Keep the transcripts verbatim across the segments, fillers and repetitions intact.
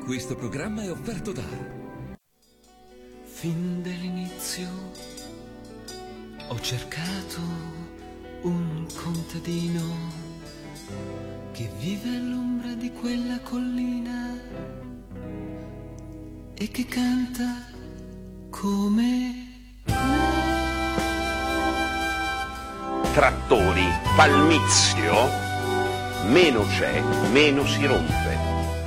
Questo programma è offerto da... Fin dall'inizio ho cercato un contadino che vive all'ombra di quella collina e che canta come... Trattori, palmizio, meno c'è, meno si rompe.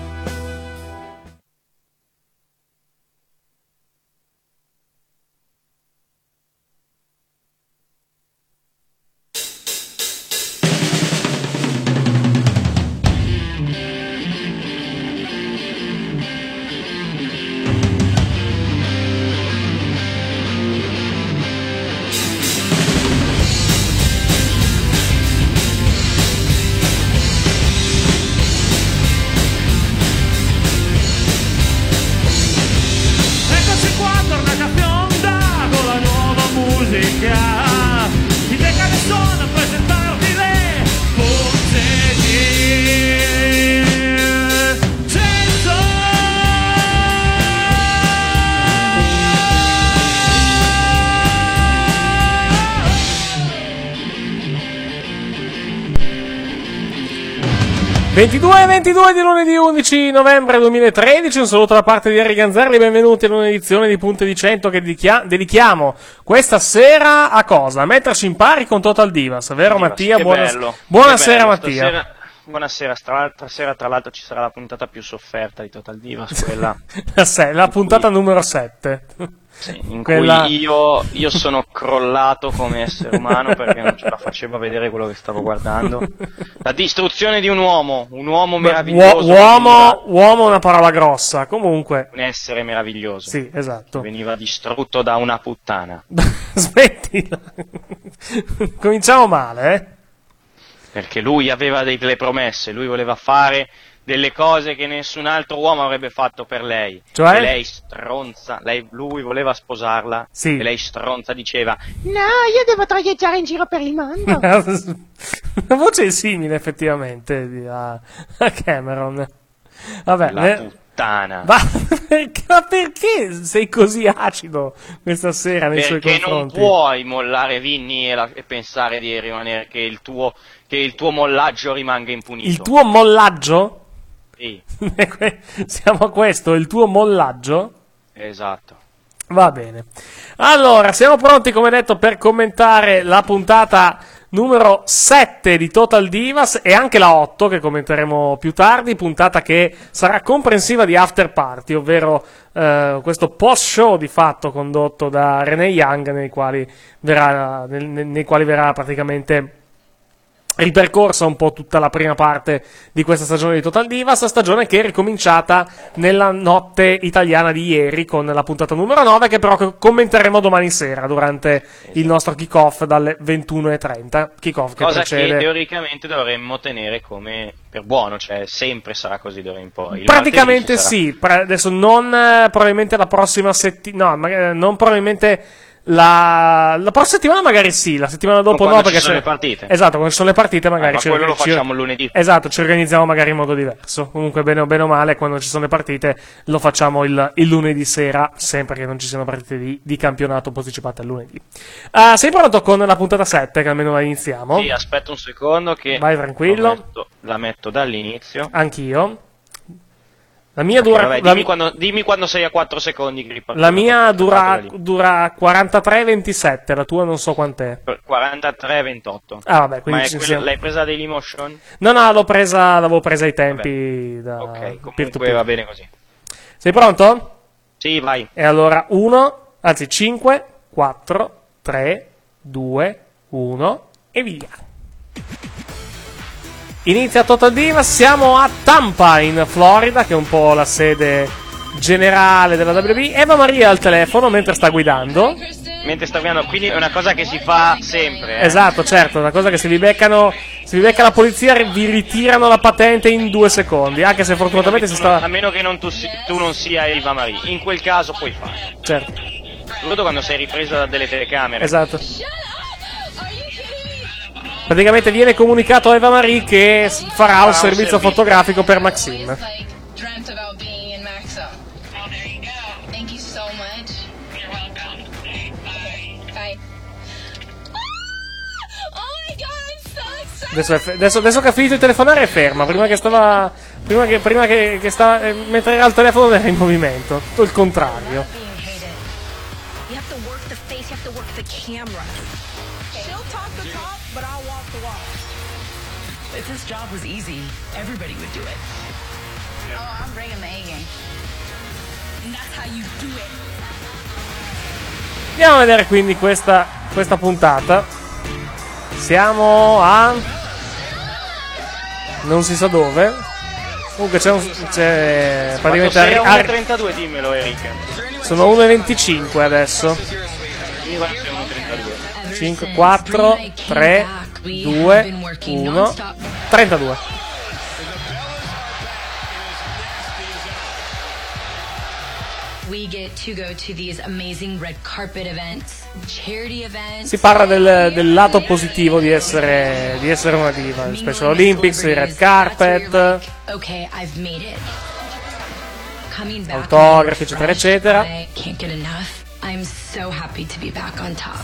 ventidue e ventidue di lunedì undici novembre duemilatredici, un saluto da parte di Harry Ganzerli, benvenuti ad un'edizione di Punte di cento che dedichia- dedichiamo questa sera a cosa? A metterci in pari con Total Divas, vero Divas, Mattia? Che Buonas- bello, buonasera che bello. Mattia. Stasera, buonasera, stasera tra l'altro ci sarà la puntata più sofferta di Total Divas, quella la, se- la puntata cui... numero sette. Sì, in Quella... cui io, io sono crollato come essere umano perché non ce la facevo a vedere quello che stavo guardando. La distruzione di un uomo, un uomo meraviglioso. Uo- uomo, uomo è una parola grossa, comunque. Un essere meraviglioso. Sì, esatto. Veniva distrutto da una puttana. Smettila. Cominciamo male, eh? Perché lui aveva delle promesse, lui voleva fare delle cose che nessun altro uomo avrebbe fatto per lei. Cioè? E lei stronza, lei, lui voleva sposarla, sì. E lei stronza diceva: no, io devo troieggiare in giro per il mondo. Una voce simile effettivamente di- a, a Cameron. Vabbè, La ne- puttana. ma perché, ma perché sei così acido questa sera nei suoi Perché non confronti? puoi mollare Vinny e, la- e pensare di rimanere che il tuo che il tuo mollaggio rimanga impunito. Il tuo mollaggio? Sì, Siamo a questo, il tuo mollaggio? esatto. Va bene. Allora, siamo pronti, come detto, per commentare la puntata numero sette di Total Divas e anche la otto che commenteremo più tardi, puntata che sarà comprensiva di After Party, ovvero eh, questo post-show di fatto condotto da Renee Young, nei quali verrà, nel, nei quali verrà praticamente ripercorsa un po' tutta la prima parte di questa stagione di Total Divas, stagione che è ricominciata nella notte italiana di ieri con la puntata numero nove, che però commenteremo domani sera durante esatto. il nostro kick-off dalle ventuno e trenta, kick-off che cosa precede... che teoricamente dovremmo tenere come per buono, cioè sempre sarà così d'ora in poi. Il praticamente sarà... sì, pra- adesso non eh, probabilmente la prossima settimana, no, ma, eh, non probabilmente La, la prossima settimana magari sì, la settimana dopo no, perché ci sono le partite. Esatto, quando ci sono le partite magari ah, ma ci, quello lo ci, facciamo lunedì. Esatto, ci organizziamo magari in modo diverso. Comunque bene o bene o male, quando ci sono le partite lo facciamo il, il lunedì sera, sempre che non ci siano partite di, di campionato posticipate al lunedì. Uh, sei pronto con la puntata sette, che almeno la iniziamo? Sì, aspetta un secondo che vai tranquillo. Metto, la metto dall'inizio. Anch'io. La mia okay, dura. vabbè, la dimmi, mi... quando, dimmi quando sei a quattro secondi. Che la mia dura, dura quarantatré ventisette, la tua non so quant'è. quarantatré ventotto. Ah, vabbè, quindi ma ci quella, siamo... l'hai presa Dailymotion? No, no, l'ho presa, l'avevo presa ai tempi. Da ok, comunque peer va bene così. Sei pronto? Sì, vai. E allora uno, anzi cinque, quattro, tre, due, uno e via. Inizia Total Divas, siamo a Tampa in Florida, che è un po' la sede generale della W W E. Eva Maria al telefono mentre sta guidando. Mentre sta guidando, quindi è una cosa che si fa sempre. Eh? Esatto, certo, una cosa che se vi beccano, se vi becca la polizia vi ritirano la patente in due secondi, anche se fortunatamente si sta... A meno che non tu, si, tu non sia Eva Maria, in quel caso puoi fare. Certo. Soprattutto quando sei ripresa da delle telecamere. Esatto. Praticamente viene comunicato a Eva Marie che farà un servizio fotografico per Maxim. Adesso, è fe- adesso, adesso che ha finito di telefonare è ferma. Prima che stava. Prima che, prima che, che stava. Eh, mentre era al telefono era in movimento. Tutto il contrario. You have to work the face, you have to work the camera. She'll talk the talk, but I'll walk the walk. If this job was easy, everybody would do it. Oh, I'm bringing the A-game. And that's how you do it. Andiamo a vedere quindi questa, questa puntata. Siamo a. Non si sa dove. Comunque c'è un. C'è praticamente. Sei a Ar- uno e trentadue, dimmelo, Eric. sono uno e venticinque adesso. Dimmi quando sei a uno e trentadue. cinque, quattro, tre, due, uno, trentadue. We get to go to these amazing red carpet events, charity events. Si parla del, del lato positivo di essere, di essere una diva, il Special Olympics, il red carpet, Okay, I've made it. Coming back autografi, eccetera, eccetera. I can't get enough. I'm so happy to be back on top.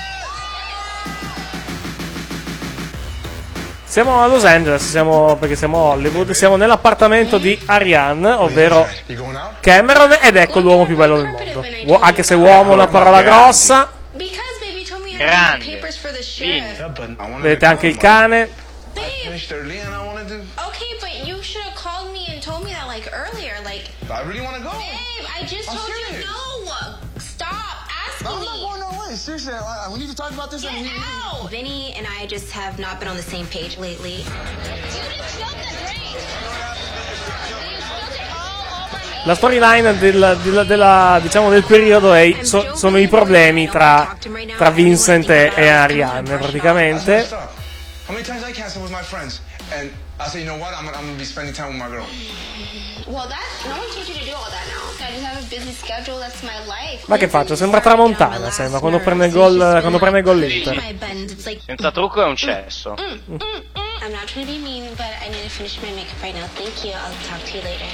Siamo a Los Angeles, siamo, perché siamo a Hollywood, siamo nell'appartamento di Ariane, ovvero Cameron, ed ecco l'uomo più bello del mondo. Uo- anche se uomo è una parola grossa, Because baby told me you Grande. had papers for the Sì. shirt. vedete anche il cane. Babe. Okay, but you should have called me and told me that like earlier. Like, I really want to go. babe, I just I'm told serious. you no. Stop asking I'm me. not going no way. Seriously, I, I, we need to talk about this. Get and- out. Vinny and I just have not been on the same page lately. You just spilled the drink. You spilled it all over me. La storyline del, del, della, diciamo, del periodo è, so- sono i problemi tra, tra Vincent e, e Ariane, praticamente. How many times I cancel with my friends? And I say, you know what? I'm, I'm gonna be spending time with my girl. Well, that no one told you to do all that now. I just have a busy schedule. That's my life. Ma che faccio? Sembra Tramontana, sembra, quando prende il gol, quando prende il gol l'Inter. My bend. It's like Senza trucco è un cesso. Mm, mm, mm. I'm not trying to be mean, but I need to finish my makeup right now. Thank you. I'll talk to you later.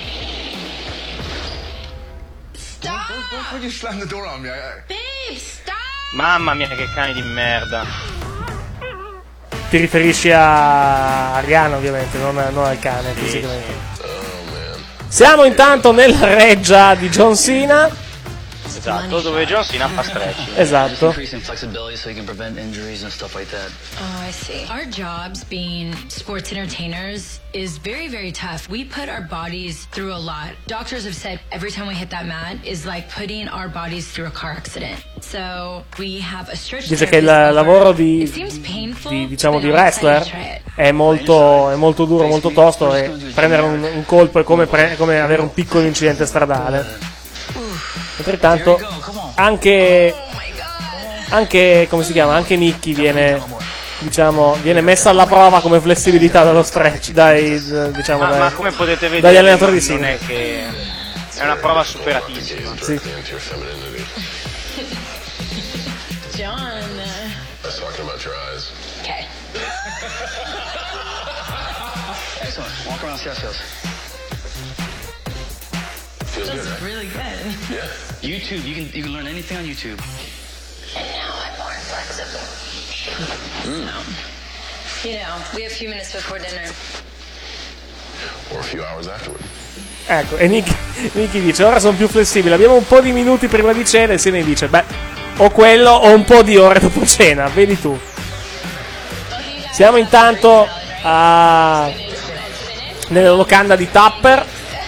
Don't, Stop! don't fucking slam the door on me. I, I, Babe, stop! Mamma mia, che cane di merda. Ti riferisci a Ariane, ovviamente, non, non al cane, fisicamente. Siamo intanto nella reggia di John Cena. Esatto, dove John Cena fa stretching. Esatto. Increasing flexibility so you can prevent injuries and stuff like that. Oh, I see. Our jobs being sports entertainers is very, very tough. We put our bodies through a lot. Doctors have said every time we hit that mat is like putting our bodies through a car accident. So we have a stretch. Dice che il lavoro di, It seems painful, di diciamo but di I'm excited wrestler to try it. è molto, è molto duro, molto tosto, e prendere un, un colpo è come, pre- come avere un piccolo incidente stradale. Altrettanto anche, anche come si chiama, anche Nikki viene, diciamo, viene messa alla prova come flessibilità dallo stretch, dai, diciamo, Ma, dai, ma come potete vedere, dagli allenatori di non Cena. è che è una prova superatissima. Sì. John. Let's talk about your eyes. Okay. Excellent. Walk around, see how it feels. Feels good, That's right? really good. Yeah. YouTube, you can you can learn anything on YouTube. And now I'm more flexible. You know, we have a few minutes before dinner. Or a few hours afterward. Ecco, e Nicky, Nicky dice: ora sono più flessibile, abbiamo un po' di minuti prima di cena. E se ne dice: beh, o quello o un po' di ore dopo cena, vedi tu. Siamo intanto a nella locanda di Tapper,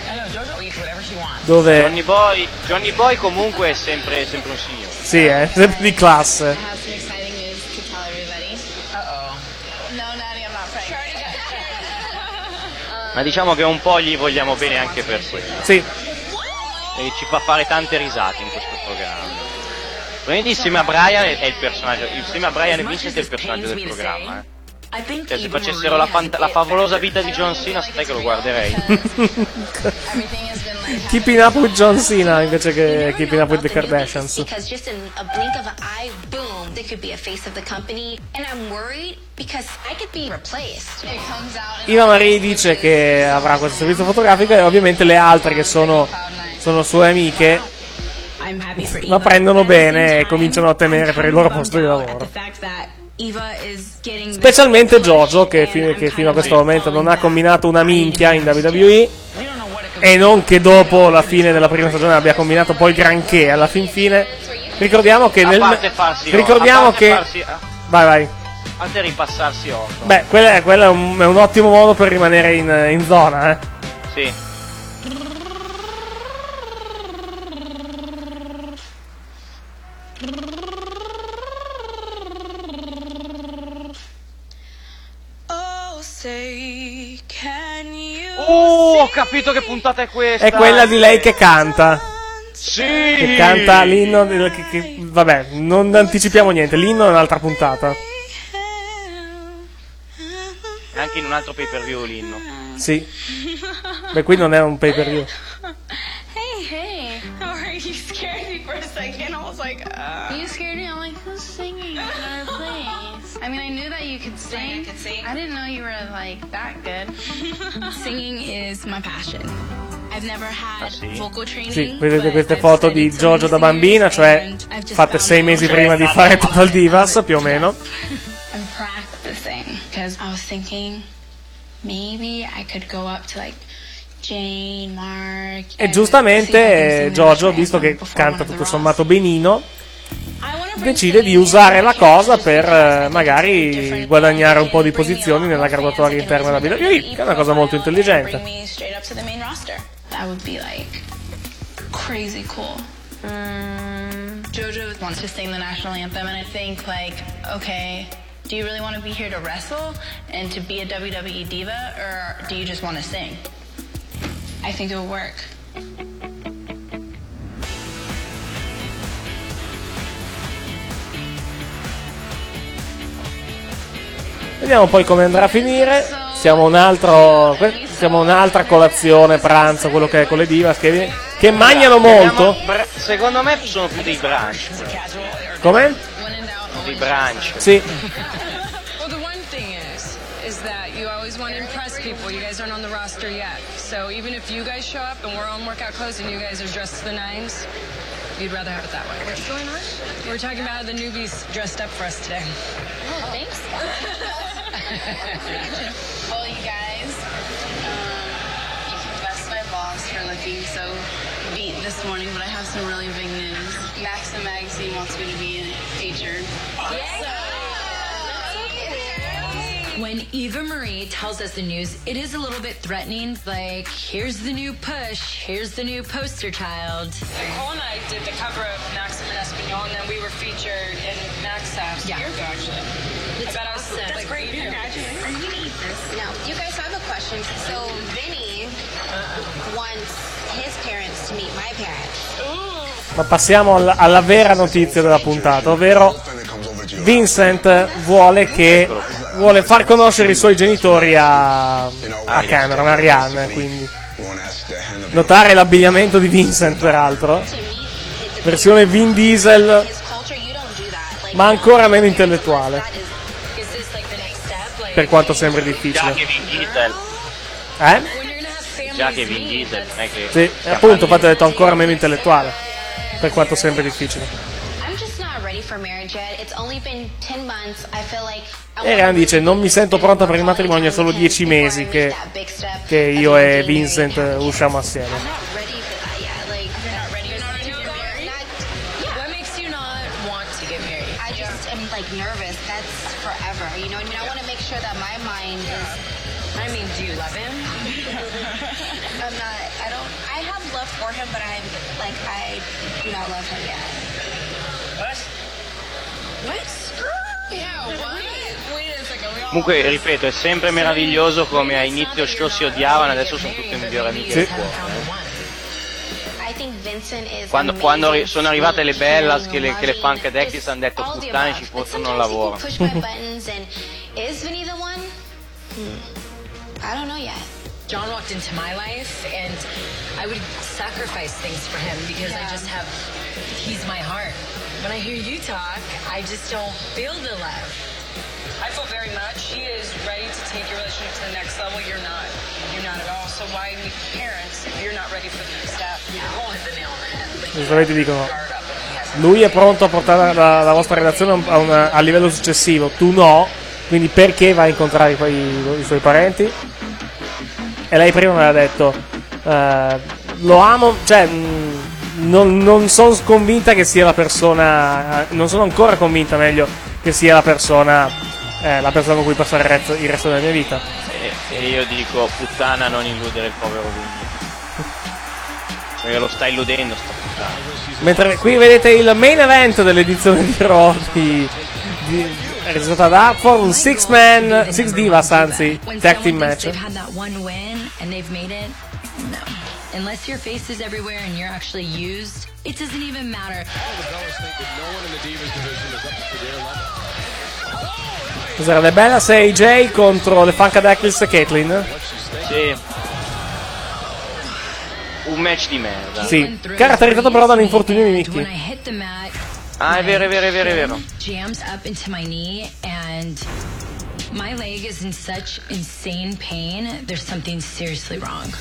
dove Johnny Boy, Johnny Boy comunque è sempre, sempre un signore. sì, è sempre di classe. I have some exciting news to tell everybody. Uh-oh. No, Natty, I'm not pregnant. Ma diciamo che un po' gli vogliamo bene anche per quello. Sì, E ci fa fare tante risate in questo programma. Probabilmente insieme a Brian è il personaggio, insieme a Brian e Vincent è il personaggio del programma, eh. Cioè, se facessero la, fant- la favolosa vita di John Cena, sai che lo guarderei. Everything has been like Keeping Up with John Cena invece che Keeping Up with the Kardashians. because just in a blink of an eye, boom, they could be a face of the company, and I'm worried because I could be replaced. It comes out. Iva Marie dice che avrà questo servizio fotografico, e ovviamente le altre che sono, sono sue amiche I'm happy for la prendono bene e cominciano a temere per il loro posto di lavoro. The fact that Specialmente Jojo, che, fino, che fino a questo momento non ha combinato una minchia in W W E, e non che dopo la fine della prima stagione abbia combinato poi granché alla fin fine. Ricordiamo che nel a parte farsi ricordiamo a parte che farsi, vai vai a parte ripassarsi otto. beh, quello è, quello è, un, è un ottimo modo per rimanere in, in zona, eh. Sì. Oh, ho capito che puntata è questa. È quella di lei che canta. Sì. Che canta l'inno. Che, che, vabbè, non anticipiamo niente. L'inno è un'altra puntata. Anche in un altro pay per view l'inno. Sì. Beh, qui non è un pay per view. Hey, hey. How are you? You scared me for a second. I was like, uh. You scared me? I'm like, who's singing in our place? I mean, I knew that you could sing. I could sing. I didn't know you were like that good. Singing is my passion. I've never had ah, sì? vocal training. Sì, vedete queste foto di Jojo da bambina, cioè fatte sei mesi prima di fare Total Divas, più o meno. I'm practicing because I was thinking maybe I could go up to like Jane, Mark. E giustamente Jojo, visto che canta tutto sommato benino, decide di usare la cosa per eh, magari guadagnare un po' di posizioni nella graduatoria interna della W W E, che è una cosa molto intelligente. That would be like crazy cool. Um, Jojo wants to sing the national anthem, and I think like, okay, do you really want to be here to wrestle and to be a W W E diva, or do you just want to sing? I think it would work. Vediamo poi come andrà a finire. Siamo un altro, siamo un'altra colazione, pranzo, quello che è con le divas che, che mangiano molto. Secondo me sono più dei brunch. Come? Dei brunch. Sì. Well, the one thing is, is that you always want to impress people. You guys aren't on the roster yet, so even if you guys show up and we're on workout clothes and you guys are dressed to the nines, you'd rather have it that way. What's going on? We're talking about the newbies dressed up for us today. Oh, thanks. Well, you guys, um, you can bust my balls for looking so beat this morning, but I have some really big news. Maxim Magazine wants me to be featured. When Eva Marie tells us the news, it is a little bit threatening. Like, here's the new push, here's the new poster child. Nicole and I did the cover of Maxim and Espanol, and then we were featured in Maxim's Yeah. beer garden. It's I bet awesome. I was, That's great. Congratulations. I'm gonna eat this. No, you guys have a question. So Vinny wants his parents to meet my parents. Ma passiamo alla, alla vera notizia della puntata, ovvero Vincent vuole che vuole far conoscere i suoi genitori a, a Cameron, a Ryan, quindi notare l'abbigliamento di Vincent, peraltro versione Vin Diesel, ma ancora meno intellettuale, per quanto sembri difficile. Già che Vin Diesel. Eh? Già che Vin Diesel, non è che... Sì, appunto, infatti ho detto ancora meno intellettuale, per quanto sembri difficile. I'm just not ready for marriage yet. It's only been ten months. I feel like E Ryan dice: non mi sento pronta per il matrimonio, è solo dieci mesi che, che io e Vincent usciamo assieme. What makes you not want to get married? I just am like nervous. That's forever. You know what I mean? I want to make sure that my mind is. I mean, do you love him? I'm not. I don't. I have love for him, but I'm like I do not love him yet. What? What? Yeah, what? Wait a second. We all Comunque, ripeto, è sempre meraviglioso come a inizio show si odiavano, adesso sono tutte migliori amiche Sì. del cuore. I think Vincent is Quando, amazing. quando ri- sono arrivate le Bellas, So che le, che le loving, Funk Adeptis hanno detto all the puttane, above. ci But fottono il sometimes lavoro. people push my buttons and is Vinny the one? Hmm. I don't know yet. John walked into my life, and I would sacrifice things for him because I just have, he's my heart. When I hear you talk, I just don't feel the love. I feel very much. He is ready to take your relationship to the next level. You're not. You're not at all. So why meet parents if you're not ready for the next step? You're going to the nail on the head. Like, Giustamente dicono: guard up, and he has lui è pronto a portare la, la vostra relazione a, un, a livello successivo, tu no, quindi perché vai a incontrare i, i, i suoi parenti? E lei prima mi aveva detto uh, lo amo, cioè mh, non, non sono convinta che sia la persona, non sono ancora convinta meglio che sia la persona eh, la persona con cui passare il resto, il resto della mia vita. E, e io dico, puttana, non illudere il povero Vinny. Perché lo sta illudendo sta puttana. Mentre qui vedete il main event dell'edizione di Raw di, di, è risultata da for un six man, six divas anzi, tag team match. Unless your face is everywhere and you're actually used, it doesn't even matter. Cos'era, le Bellas e A J contro le Funkadactyls e Caitlyn? Sì. Un match di merda. Sì, caratterizzato però dall'infortunio di Nikki. Ah, è vero, è vero, è vero, è vero. Jams up into my knee and my leg is in such insane pain. There's something seriously wrong.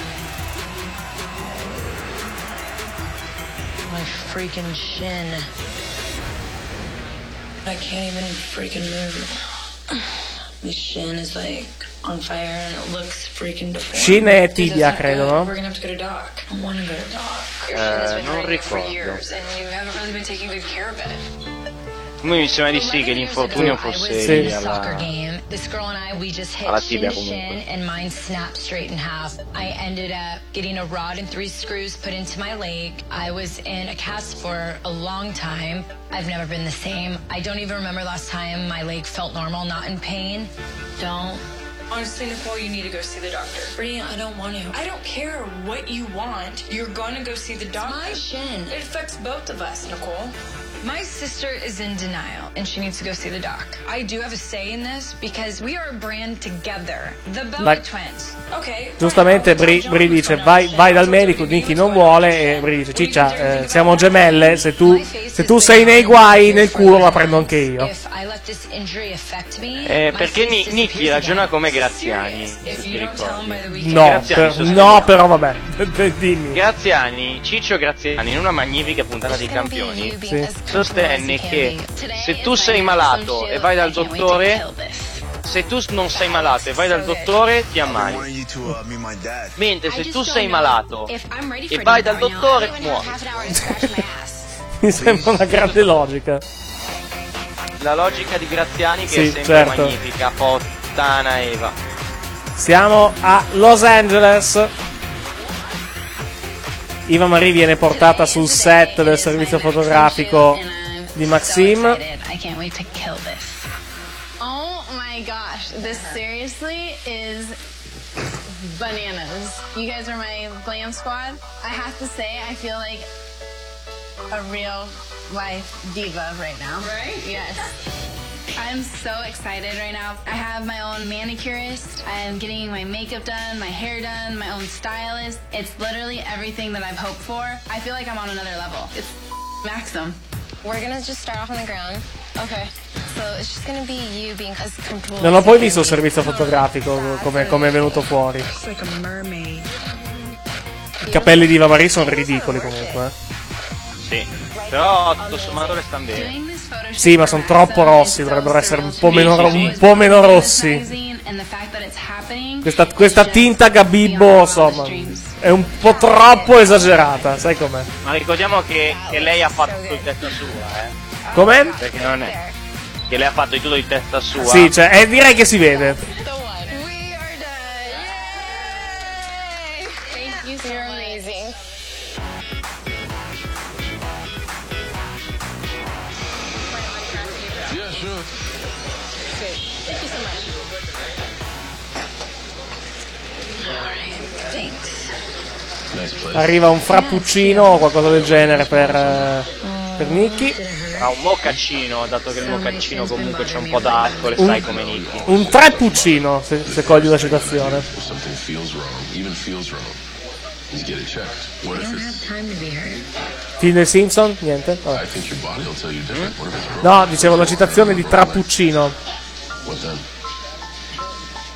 My freaking shin. I can't even freaking move. My shin is like on fire and it looks freaking deformed. Shin e tibia, credo, no? We're gonna have to go to doc. I wanna go to doc. Eh, non ricordo. And you haven't really been taking good care of it. Mi sembra di sì che l'infortunio fosse sì. alla, This girl and I, we just hit alla shin tibia to shin comunque. and mine snapped straight in half. I ended up getting a rod and three screws put into my leg. I was in a cast for a long time. I've never been the same. I don't even remember last time my leg felt normal, not in pain. Don't. Honestly, Nicole, you need to go see the doctor. Brittany, I don't want to. I don't care what you want. You're going to go see the doctor. My shin. It affects both of us, Nicole. My sister is in denial and she needs to go see the doc. I do have a say in this because we are a brand together. The Bella Vai. Twins. Okay. Giustamente Bri, Bri dice vai, vai dal medico, Nikki non vuole, e Bri dice ciccia, eh, siamo gemelle, se tu, se tu sei nei guai nel culo la prendo anche io. Eh, perché Ni- Nikki ragiona come Graziani, se ti ricordi. No, Graziani per, sostiene- no però vabbè, dimmi. Graziani, Ciccio Graziani, in una magnifica puntata dei campioni, Sì. sostenne che se tu sei malato e vai dal dottore, se tu non sei malato e vai dal dottore ti ammali, mentre se tu sei malato e vai dal dottore muori. Mi sembra una grande logica. La logica di Graziani che Sì, è sempre certo. magnifica, puttana Eva. Siamo a Los Angeles. Eva Marie viene portata sul set del servizio fotografico di Maxim. I can't wait to kill this. Oh my gosh, this seriously is bananas. You guys are my glam squad. I have to say, I feel like a real life diva right now. Right? Yes. I'm so excited right now. I have my own manicurist. I'm getting my makeup done, my hair done, my own stylist. It's literally everything that I've hoped for. I feel like I'm on another level. It's Maxim. We're gonna just start off on the ground. Okay. So it's just gonna be you being as comfortable. Non ho poi visto il servizio fotografico come, come è venuto fuori. It's like a mermaid. I capelli di Eva Marie sono ridicoli comunque. eh. Sì, però tutto sommato le stanno bene. Sì, ma sono troppo rossi, dovrebbero essere un po' meno, un po' meno rossi. Questa, questa tinta Gabibbo, insomma, è un po' troppo esagerata, sai com'è? Ma ricordiamo che, che lei ha fatto tutto di testa sua, eh. Com'è? Perché non è. Che lei ha fatto di tutto di testa sua. Sì, cioè, eh, direi che si vede. Thank you so much. Amazing. Yeah, sure. Thank you so much. Thanks. Arriva un frappuccino o qualcosa del genere per, eh, per Nikki. Ha un mocaccino, dato che il mocaccino comunque c'è un po' d'alcol e sai come Nikki. Un treppuccino, se, se cogli la citazione. Something feels wrong, even feels wrong. You get it checked. What if it's... Time to be hurt. Film del Simpson? Niente? Vabbè. I think your body will tell you different. What if it's wrong? No, dicevo la citazione di Trappuccino. What then?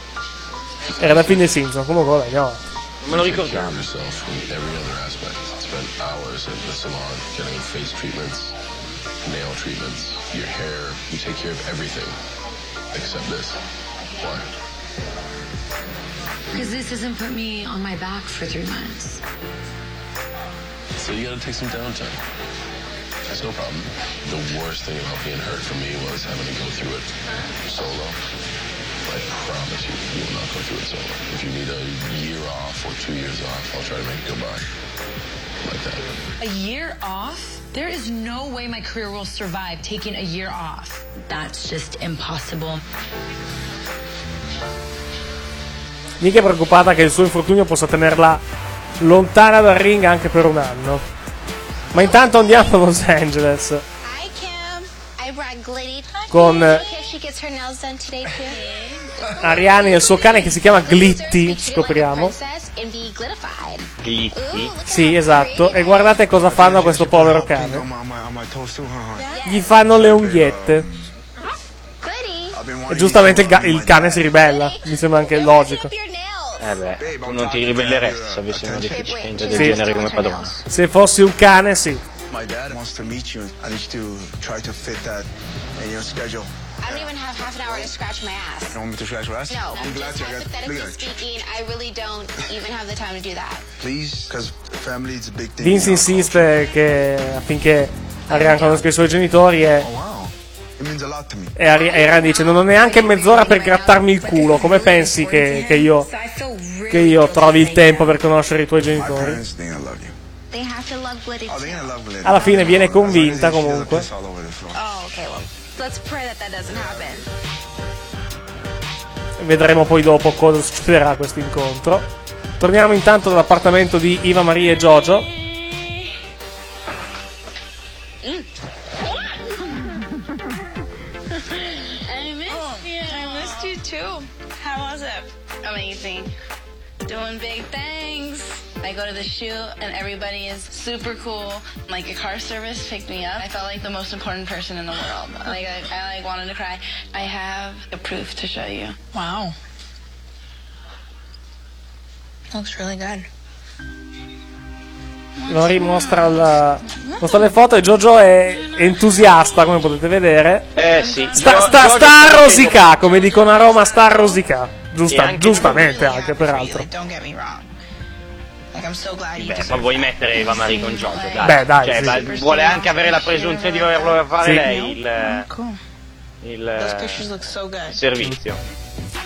Era da film del Simpson, comunque vabbè, andiamo avanti. Me lo Take care ricordavo. of yourself from every other aspect. spent hours at the salon getting face treatments, nail treatments, your hair. We take care of everything except this. Why? Because this doesn't put me on my back for three months. So you gotta take some downtime. That's no problem. The worst thing about being hurt for me was having to go through it solo. I promise you, you will not go through it solo. If you need a year off or two years off, I'll try to make it go by. Like that. A year off? There is no way my career will survive taking a year off. That's just impossible. Nick è preoccupata che il suo infortunio possa tenerla lontana dal ring anche per un anno. Ma intanto andiamo a Los Angeles con Ariane e il suo cane che si chiama Glitty, scopriamo. Glitty? Sì, esatto. E guardate cosa fanno a questo povero cane. Gli fanno le unghiette. E giustamente il, ga- il cane si ribella. Mi sembra anche logico. Eh beh, tu non ti ribelleresti se avessi una deficienza del Sì. genere come padrone. Se fossi un cane, sì. My dad wants to meet you. I need you to try to fit that in your schedule. I don't even have half an hour to scratch my ass. You want me to scratch your ass? No, I'm glad just you got. hypothetically Look at it. speaking, I really don't even have the time to do that. Please, because family is a big thing. Vince in our insiste che affinché Ariane conosca i suoi genitori e, culture. Wow, it means a lot to me. e Ari- e Ariane dice: non ho neanche mezz'ora per grattarmi il culo. Come pensi che, che io che io trovi il tempo per conoscere i tuoi My genitori? parents, they're gonna love you. They have to love Glitty Oh, too. they're gonna love Glitty. Alla fine viene convinta comunque. Piss all over the floor. Oh, okay, well, let's pray that that doesn't happen. Vedremo poi dopo cosa succederà a questo incontro. Torniamo intanto dall'appartamento di Eva Marie e Jojo. I missed you. I missed you too. How was it? Amazing. Doing big things. I go to the shoot and everybody is super cool. Like a car service picked me up. I felt like the most important person in the world. Like I, I like wanted to cry. I have a proof to show you. Wow. Looks really good. Lori mostra, la, mostra le foto e Jojo è entusiasta, come potete vedere. Eh sì. Sta, Gio- sta, Giorgio sta a sta rosicà, come dicono a Roma, sta a rosicà. Giusta, E anche- giustamente anche, peraltro. Don't get me wrong. Like, I'm so glad you Beh, ma deserve vuoi that. mettere Eva Marie con Giorgio, dai. Beh, dai, Cioè, sì. ma vuole anche avere la presunzione di doverlo fare Sì. lei il, Cool. il, Those pictures look so good. il servizio.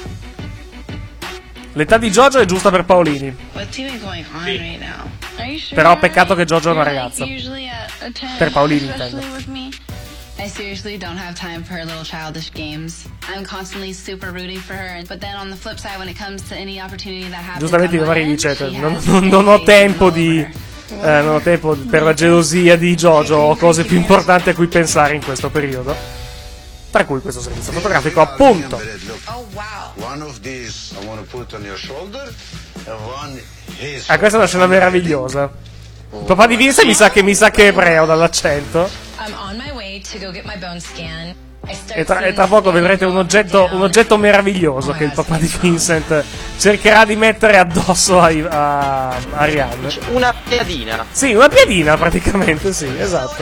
L'età di Jojo è giusta per Paolini. What's even going on right now? Are you sure? Però peccato che Jojo è una You're, like, ragazza. usually a, a ten, Per Paolini, especially intendo. with me. I seriously don't have time for her little childish games. I'm constantly super rooting for her, but then on the flip side, when it comes to any opportunity that happens, Giustamente on Eva my Marie end, dice: she non, has non- non ho tempo di. eh, non ho tempo per la gelosia di Jojo. Ho cose più importanti a cui pensare in questo periodo. Tra cui questo servizio fotografico, appunto. Oh, wow. One of these I want to put on your shoulder and one his. Ah, questa è una scena meravigliosa. Il papà di Vince mi sa che mi sa che è ebreo dall'accento. I'm on my way to go get my bone scan. I start E tra, e seeing tra poco the vedrete un oggetto, un oggetto meraviglioso che il papà di Vincent cercherà di mettere addosso a, a, a Ariane. Una piadina. Sì, una piadina praticamente, sì, esatto.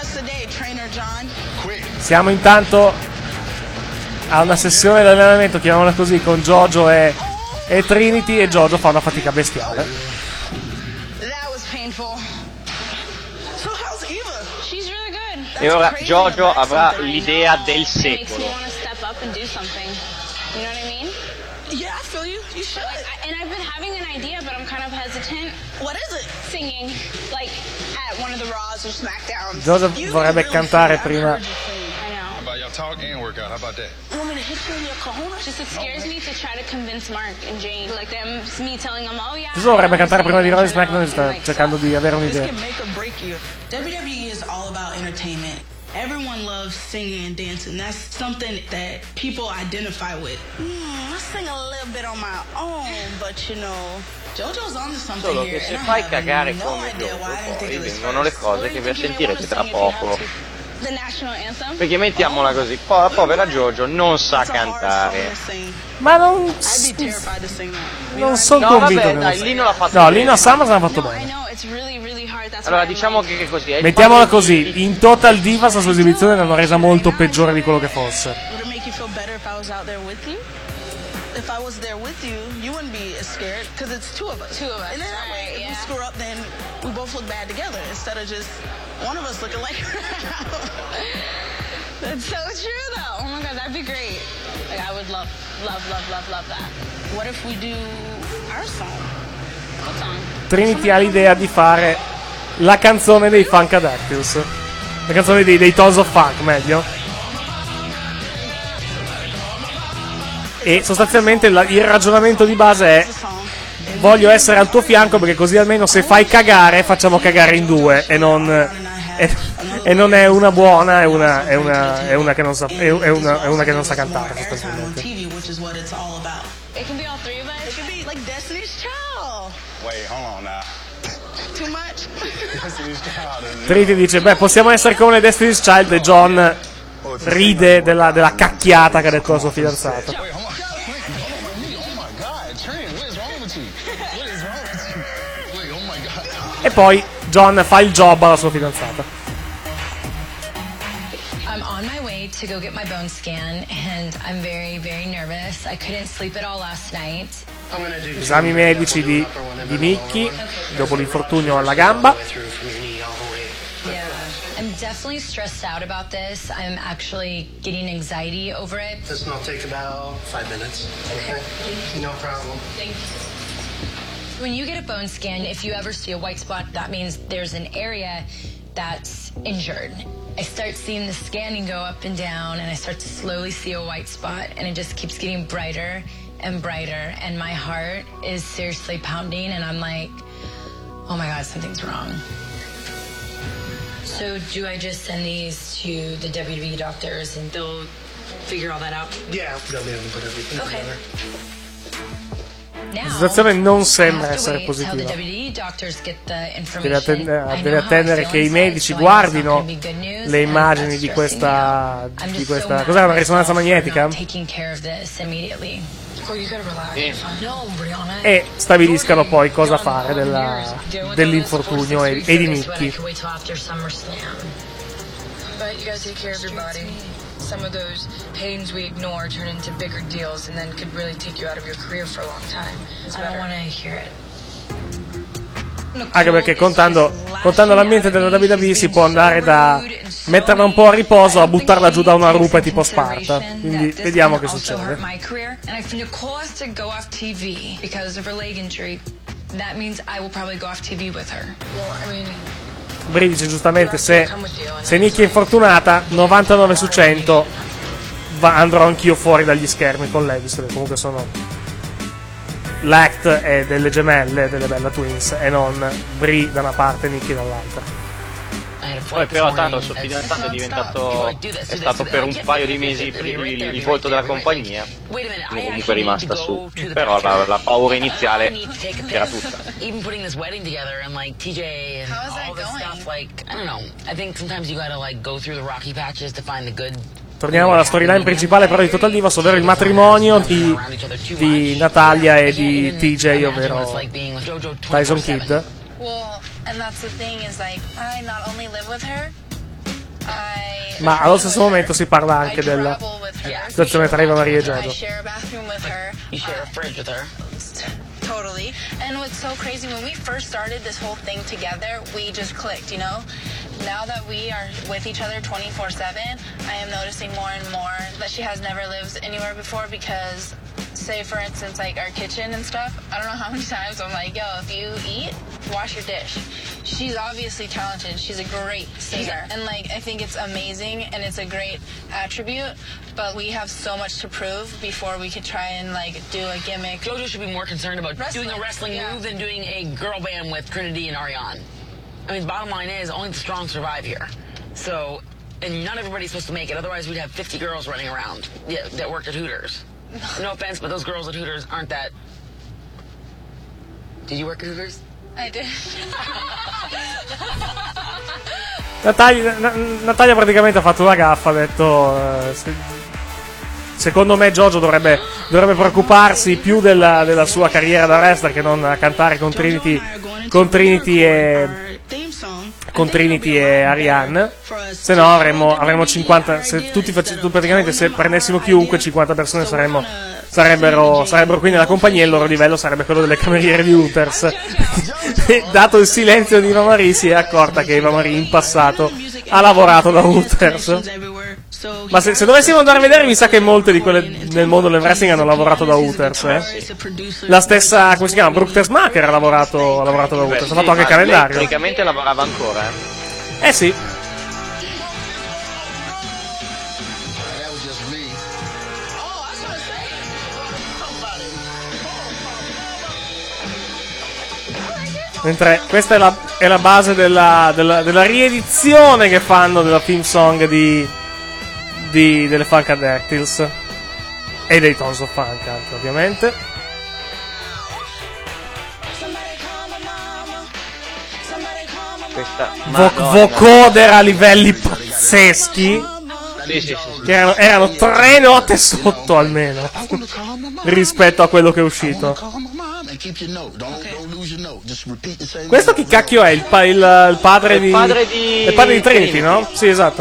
Siamo intanto a una sessione di allenamento, chiamiamola così, con Jojo e, e Trinity, e Jojo fa una fatica bestiale. That was painful. So how's Eva? She's really good. E ora Jojo avrà l'idea del Makes me secolo. want to step up and do something. You know what I mean? Yeah, I feel you. You should. Like, I, and I've been having an idea, but I'm kind of hesitant. What is it? Singing, like at one of the Raws or SmackDowns. Jojo vorrebbe cantare prima. I know. How about y'all talk and work out? How about that? You want me to hit you in your kahuna? Just it scares me to try to convince Mark and Jane. Like them, me telling them, oh yeah. Jojo vorrebbe cantare prima di Raw e SmackDown e sta cercando di avere This un'idea. can make or break you. W W E is all about entertainment. Everyone loves singing and dancing. That's something that people identify with. Hmm, I sing a little bit on my own, but you know, JoJo's onto something Solo here. che se and I fai have cagare no come idea Jojo, why I didn't think poi of this vengono le first. cose che vi sentirete tra poco. The national anthem? Perché mettiamola così, po- la povera Jojo non sa cantare. Ma non. I'd be terrified to sing that. Non sono No, convinto. vabbè, che dai, non- Lino l'ha fatto No, bene. Lino a Summer l'ha fatto bene. It's really, really hard. That's Allora why I'm diciamo che che così è il Mettiamola fatto di- così, in Total Divas la sua esibizione l'hanno resa molto peggiore di quello che fosse. Would it make you feel better if I was out there with you? If I was there with you, you wouldn't be as scared because it's two of us. Two of us, And then that way, right, if we yeah. screw up, then we both look bad together instead of just one of us looking like. That's so true, though. Oh my god, that'd be great. Like, I would love, love, love, love, love that. What if we do our song? What song? Trinity ha l'idea di fare la canzone dei Funkadactyls. La canzone dei, dei Tons of Funk, meglio. E sostanzialmente la- il ragionamento di base è: voglio essere al tuo fianco perché così almeno se fai cagare facciamo cagare in due e non, e, e non è una buona, è una, è una, è una che non sa, è, è una, è una che non sa cantare Airtime on sostanzialmente. T V, which is what it's all about. It can be all three of us. It could be like Destiny's Child. Wait, hold on now. Too much? Destiny's Child is- Trinity dice: beh, possiamo essere come le Destiny's Child. E John ride della, della cacchiata che ha detto la sua fidanzata. Wait, hold on. Oh my God, Trent, what is wrong with you? What is wrong with you? Wait, oh my God. E poi John fa il job alla sua fidanzata. I'm on my way to go get my bone scan, and I'm very, very nervous. I couldn't sleep at all last night. Esami medici di, di Mickey dopo l'infortunio alla gamba. Yeah, I'm definitely stressed out about this. I'm actually getting anxiety over it. This will take about five minutes. Okay? No problem. Thank you. When you get a bone scan, if you ever see a white spot, that means there's an area that's injured. I start seeing the scanning go up and down, and I start to slowly see a white spot, and it just keeps getting brighter and brighter, and my heart is seriously pounding, and I'm like, oh my God, something's wrong. So do I just send these to the W W E doctors and they'll figure all that out? Yeah, they'll be able to put everything Okay. together. La situazione non sembra I have to essere wait till the positiva. W W E doctors get the Deve information. attendere, I know deve how I attendere feel che i inside, medici so I know it's not guardino gonna be good news, le and immagini that's di stressing me questa, out. I'm di just questa so mad cos'è, una at risonanza myself for magnetica? not taking care of this immediately. Oh, you gotta relax. No, Brianna. E stabiliscano poi cosa fare della- dell'infortunio e, e di Mickey. Wait till after SummerSlam. But you gotta take care of your body. Some of those pains we ignore turn into bigger deals and then could really take you out of your career for a long time. It's I don't better. want to hear it. Anche perché contando, contando l'ambiente della W W E si può andare da metterla un po' a riposo a buttarla giù da una rupe tipo Sparta. Quindi vediamo che Also hurt succede. my career. And if Nicole has to go off T V because of her leg injury, that means I will probably go off T V with her. Well, I mean, Bri dice giustamente: se, se Nikki è infortunata, novantanove su cento va- andrò anch'io fuori dagli schermi con lei, visto che comunque sono l'act è delle gemelle, delle Bella Twins, e non Bri da una parte e Nikki dall'altra. Poi però tanto il suo fidanzato è diventato, è stato per un paio di mesi il, il, il volto della compagnia, comunque è rimasta su, però la, la paura iniziale era tutta. Even putting this wedding together and like T J and all this stuff, like I don't know. I think sometimes you gotta like go through the rocky patches to find the good. Torniamo alla storyline principale però di Total Divas, ovvero il matrimonio di, di Natalia e di T J, ovvero Tyson Kidd. Well, and that's the thing is like I not only live with her, I Ma allo stesso momento si parla anche della situazione tra Eva Maria e I Jojo. share a bathroom with her. You share a fridge with her. Totally. And what's so crazy, when we first started this whole thing together, we just clicked, you know? Now that we are with each other twenty-four seven, I am noticing more and more that she has never lived anywhere before because, say for instance, like our kitchen and stuff, I don't know how many times I'm like, yo, if you eat, wash your dish. She's obviously talented. She's a great singer. And like, I think it's amazing and it's a great attribute, but we have so much to prove before we could try and like do a gimmick. JoJo should be more concerned about Wrestling, doing a wrestling yeah. move than doing a girl band with Trinity and Ariane. I mean, the bottom line is only the strong survive here. So, and not everybody's supposed to make it. Otherwise, we'd have fifty girls running around yeah, that worked at Hooters. No offense, but those girls at Hooters aren't that. Did you work at Hooters? I did. Natalia, Natalia praticamente ha fatto una gaffa, ha detto eh, se, secondo me Jojo dovrebbe, dovrebbe preoccuparsi più della, della sua carriera da wrestler che non a cantare con Trinity, con Trinity e con Trinity e Ariane, se no avremmo, avremmo cinquanta, se tutti fac- praticamente se prendessimo chiunque, cinquanta persone saremmo, sarebbero, sarebbero qui nella compagnia e il loro livello sarebbe quello delle cameriere di Hooters. Dato il silenzio di Eva Marie si è accorta che Eva Marie in passato ha lavorato da Hooters. Ma se, se dovessimo andare a vedere, mi sa che molte di quelle nel mondo del wrestling hanno lavorato da Hooters, eh? La stessa, come si chiama? Brooke Tessmacher ha lavorato, ha lavorato da Hooters, ha fatto anche il calendario. Praticamente lavorava ancora, eh? Eh sì. Mentre questa è la, è la base della, della, della riedizione che fanno della theme song di, di delle Funkadactyls e dei Tons of Funk anche, ovviamente. Questa Vo- vocoder a livelli pazzeschi. Sì, sì, sì, sì. Che erano, erano tre note sotto almeno rispetto a quello che è uscito. Questo chi cacchio è? Il, pa- il, il padre il di padre di il padre di Trinity, no? Sì, esatto.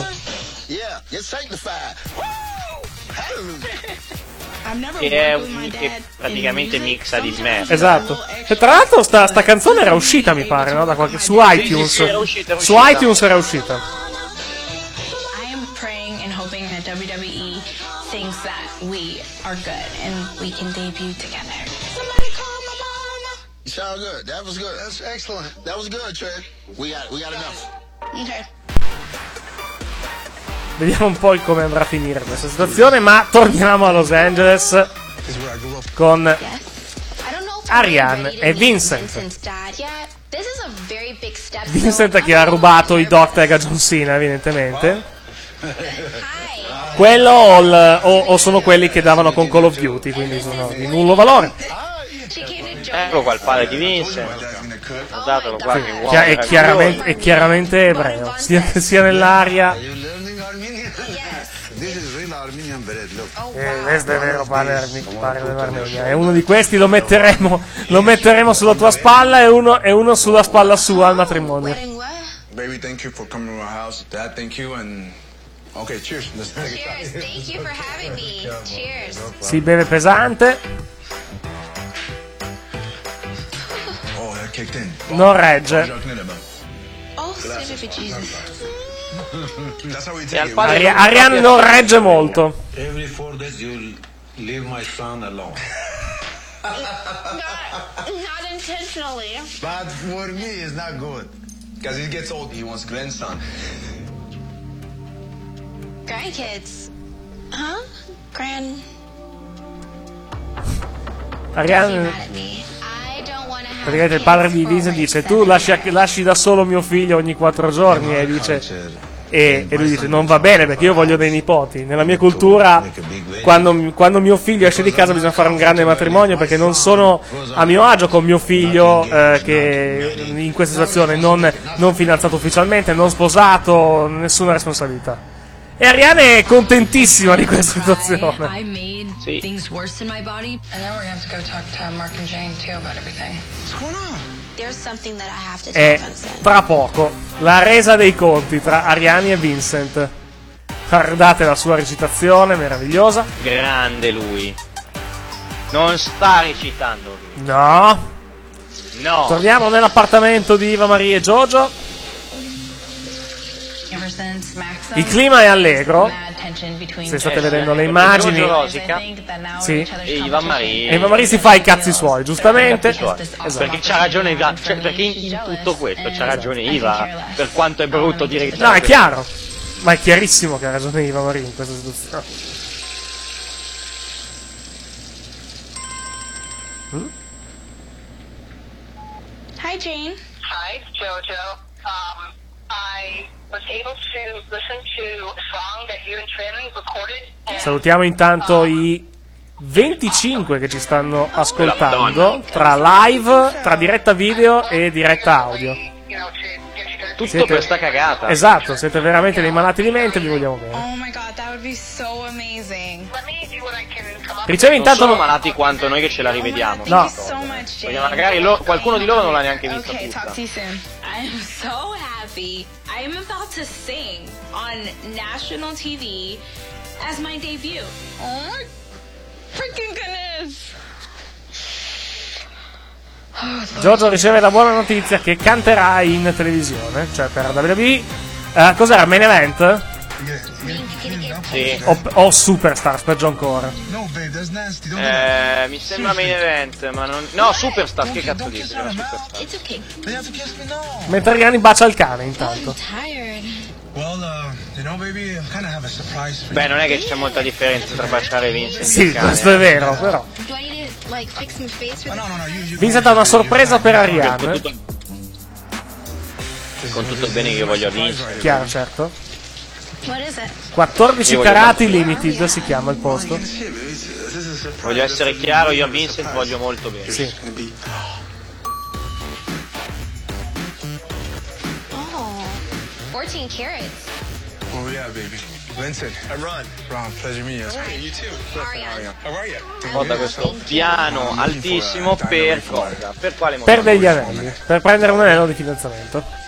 Che è un, che praticamente mixa di merda. Esatto. E tra l'altro sta, sta canzone era uscita, mi pare, no? Da qualche, su iTunes. Sì, sì, sì, era uscita, era su uscita. iTunes era uscita. I am praying and hoping that W W E thinks that we are good and we can debut together. You sound good. That was good. That's excellent. That was good, Trey. We got we got enough. Okay. Vediamo un po' come andrà a finire questa situazione, ma torniamo a Los Angeles con Ariane e Vincent. Vincent che ha rubato i dog tag a John Cena, evidentemente. Quello o, il, o, o sono quelli che davano con Call of Duty, quindi sono di nullo valore. Eccolo qua il padre di Vincent. Guardatelo qua, che uomo Chia- è, chiaramente, è chiaramente ebreo, sia, sia nell'aria. Eh, questo è vero, padre dell'Armenia. E uno di questi lo metteremo, lo metteremo sulla tua spalla e uno, e uno sulla spalla sua al matrimonio. Baby, thank you for coming to our house. Dad, thank you and okay, cheers. Let's take it. Cheers, thank you for having me. Cheers. Si beve pesante. Oh, that kicked in. Non regge. Oh, save it for Jesus. That's how we E take al it. padre Ari- Ariane non regge molto. Every four days you leave my son alone. Not, not intentionally. But for me, it's not good. Because he gets old, he wants grandson. Grandkids. Huh? Grand. Ariane, I don't want to have praticamente il padre di Vincent dice: tu lasci, lasci da solo mio figlio ogni quattro giorni, e dice e, e lui dice: non va bene perché io voglio dei nipoti. Nella mia cultura, quando, quando mio figlio esce di casa bisogna fare un grande matrimonio, perché non sono a mio agio con mio figlio eh, che in questa situazione non, non fidanzato ufficialmente, non sposato, nessuna responsabilità. E Ariane è contentissima di questa situazione. I made things worse in my body. And then we're gonna have to go talk to Mark and Jane too about everything. What's going on? There's something that I have to E tell Vincent. tra poco la resa dei conti tra Ariane e Vincent. Guardate la sua recitazione meravigliosa. Grande lui. Non sta recitando lui. No. No. Torniamo nell'appartamento di Eva Marie e Jojo. Ever since Max. Il clima è allegro. Mad tension between Se state Eh, vedendo le perché immagini. Giorgio Rosica Sì. e Eva Marie. E Eva Marie si fa i cazzi suoi, giustamente. Esatto. Perché c'ha ragione Iva, cioè, perché in, in tutto questo c'ha ragione Iva, per quanto è brutto dire che No, è chiaro. Ma è chiarissimo che ha ragione Eva Marie in questa situazione. Mm? Hi, Jane. Hi, Jojo. Um, I was able to listen to a song that you and Trin recorded. And Salutiamo intanto i venticinque che ci stanno ascoltando tra live, tra diretta video e diretta audio. you know, to get you guys Tutto Siete- per sta cagata. Esatto, siete veramente dei malati di mente, vi vogliamo bene. Oh my god, that would be so amazing. Ricevi Non intanto... sono malati quanto noi che ce la rivediamo. No. So much, Perché magari lo- qualcuno di loro non l'ha neanche vista Okay, tutta. talk to you soon. I'm so happy. I am about to sing on national T V as my debut. Oh my freaking goodness. Giorgio riceve la buona notizia che canterà in televisione, cioè per W W E. Eh, cos'era? Main Event? Sì. O, o Superstars per John Core? Eh, mi sembra main event, ma non. No, Superstar, che cazzo dici? No, Superstar. It's okay. Mentre Riani bacia il cane intanto. Tired. Well, uh, you know, baby, I kind of have a surprise for you. Beh, non è che c'è molta differenza tra baciare Vincent e Sì, il cane. questo è vero, però. Do I need to like fix my face with this? Vincent ha una sorpresa per Ariane. Con tutto il bene che io voglio a Vincent. Chiaro, certo. What is it? quattordici Io voglio carati limited si chiama il posto. Voglio essere chiaro, io a Vincent voglio molto bene. Sì. Oh, fourteen carats. Oh, yeah, baby. Vincent. I'm Ron. Ron, pleasure meeting you. Hey, you too. Ariane. How are you? Guarda questo piano altissimo per cosa? Per quale Per motivo? degli anelli. Per prendere un anello di fidanzamento.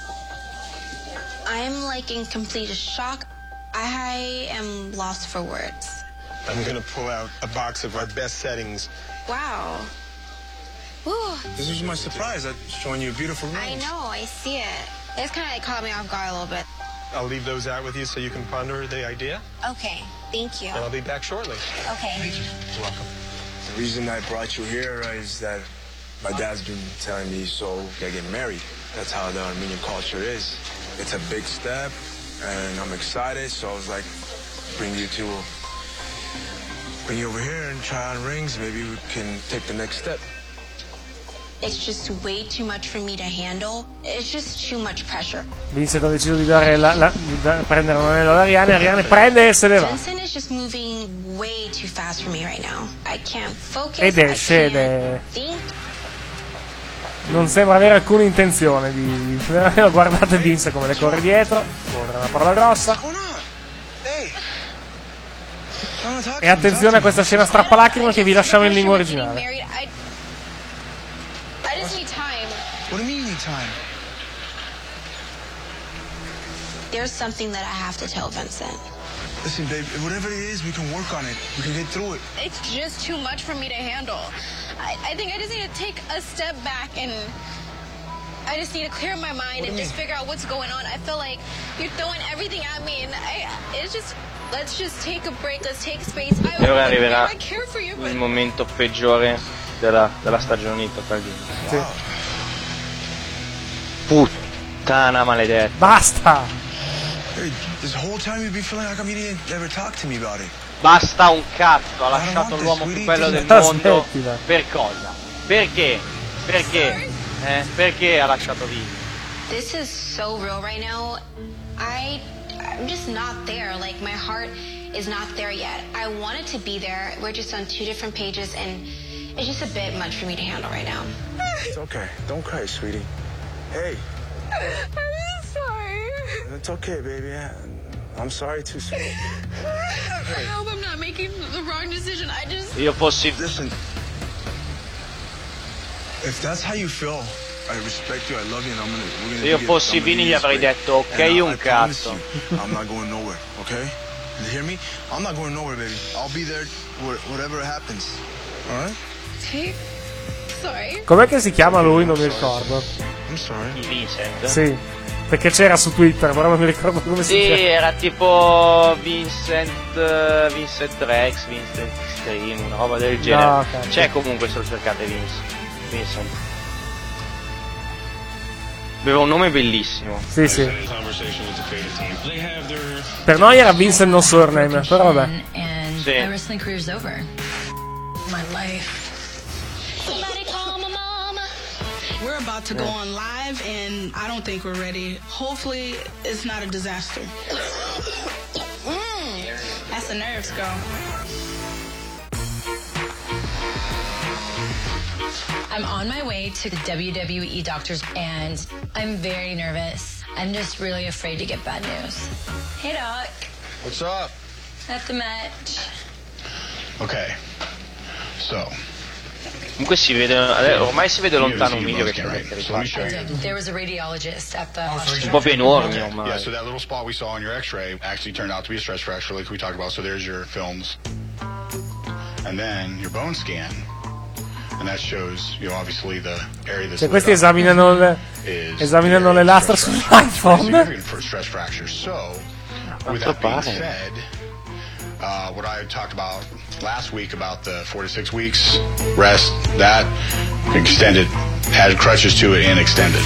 I am like in complete shock. I am lost for words. I'm gonna pull out a box of our best settings. Wow. Ooh, This was my surprise. I'm showing you a beautiful room. I know, I see it. It's kind of like caught me off guard a little bit. I'll leave those out with you so you can ponder the idea, Okay, thank you. and I'll be back shortly. Okay. You're welcome. The reason I brought you here is that my dad's been telling me so they're getting married. That's how the Armenian culture is. It's a big step, and I'm excited. So I was like, bring you to, bring you over here and try on rings. Maybe we can take the next step. It's just way too much for me to handle. It's just too much pressure. Vincent ha deciso di, dare la, la, di da- prendere un anello ad Ariane. Ariane prende e se ne va. Vincent is just moving way too fast for me right now. I can't focus. Ed I esce ed can't è... think. Non sembra avere alcuna intenzione di... Guardate Vince come le corre dietro. Corre una parola grossa. E attenzione a questa scena strappalacrime che vi lasciamo in lingua originale. Married, I, I just need time. What do you mean you need time? There's something that I have to tell Vincent. Listen, babe, whatever it is, we can work on it. We can get through it. It's just too much for me to handle. I, I think I just need to take a step back and I just need to clear my mind and just figure out what's going on. I feel like you're throwing everything at me and I, it's just, let's just take a break, let's take space. I, E ora arriverà I care for you, but il momento peggiore della, della stagione di Total Divas. Puttana maledetta. Basta! Hey, this whole time you've been feeling like you didn't ever talk to me about it. Basta un cazzo, ha lasciato l'uomo più bello del mondo. Per cosa? Perché? Perché? Eh? Perché ha lasciato via? This is so real right now. I, I'm just not there. Like, my heart is not there yet. I wanted to be there. We're just on two different pages, and it's just a bit much for me to handle right now. It's okay. Don't cry, sweetie. Hey. I'm sorry. It's okay, baby. I'm sorry too, sweetie. I hope I'm not making the wrong decision. I just... Io fossi... Listen. If that's how you feel, I respect you, I love you, and I'm gonna... We're gonna Se io get- fossi I'm gonna Vini do gli this avrei great. detto ok And I- un I promise cazzo. you, I'm not going nowhere, okay? You hear me? I'm not going nowhere, baby. I'll be there wh- whatever happens. All right? Okay. Sorry. Com'è che si chiama lui? Non mi ricordo. I'm sorry. Vincent? Sì, perché c'era su Twitter, però non mi ricordo come si Sì, chiama. era tipo Vincent, eh, Vincent Rex, Vincent Scream, una roba del genere. No, ok. C'è comunque se lo cercate Vince. Vincent. Aveva un nome bellissimo. Sì, sì. Per noi era Vincent no surname, però vabbè. And Sì. my wrestling career's over. My life. Somebody call my mama. We're about to go on live, and I don't think we're ready. Hopefully, it's not a disaster. Mm, that's the nerves, girl. I'm on my way to the W W E doctors and I'm very nervous. I'm just really afraid to get bad news. Hey, Doc. What's up? At the match. Okay. So. Comunque si vede, ormai si vede lontano un video che c'è da There was a radiologist at the hospital. un po' più enorme ormai. Yeah, so that little spot we saw on your x-ray actually turned out to be a stress fracture like we talked about. So there's your films. And then your bone scan. And that shows, you know, obviously the area that's cioè questi esaminano le, esaminano le lastre sull'iPhone. for stress fracture. So, with that being said, uh, what I talked about last week about the four to six weeks rest, that extended, had crutches to it and extended.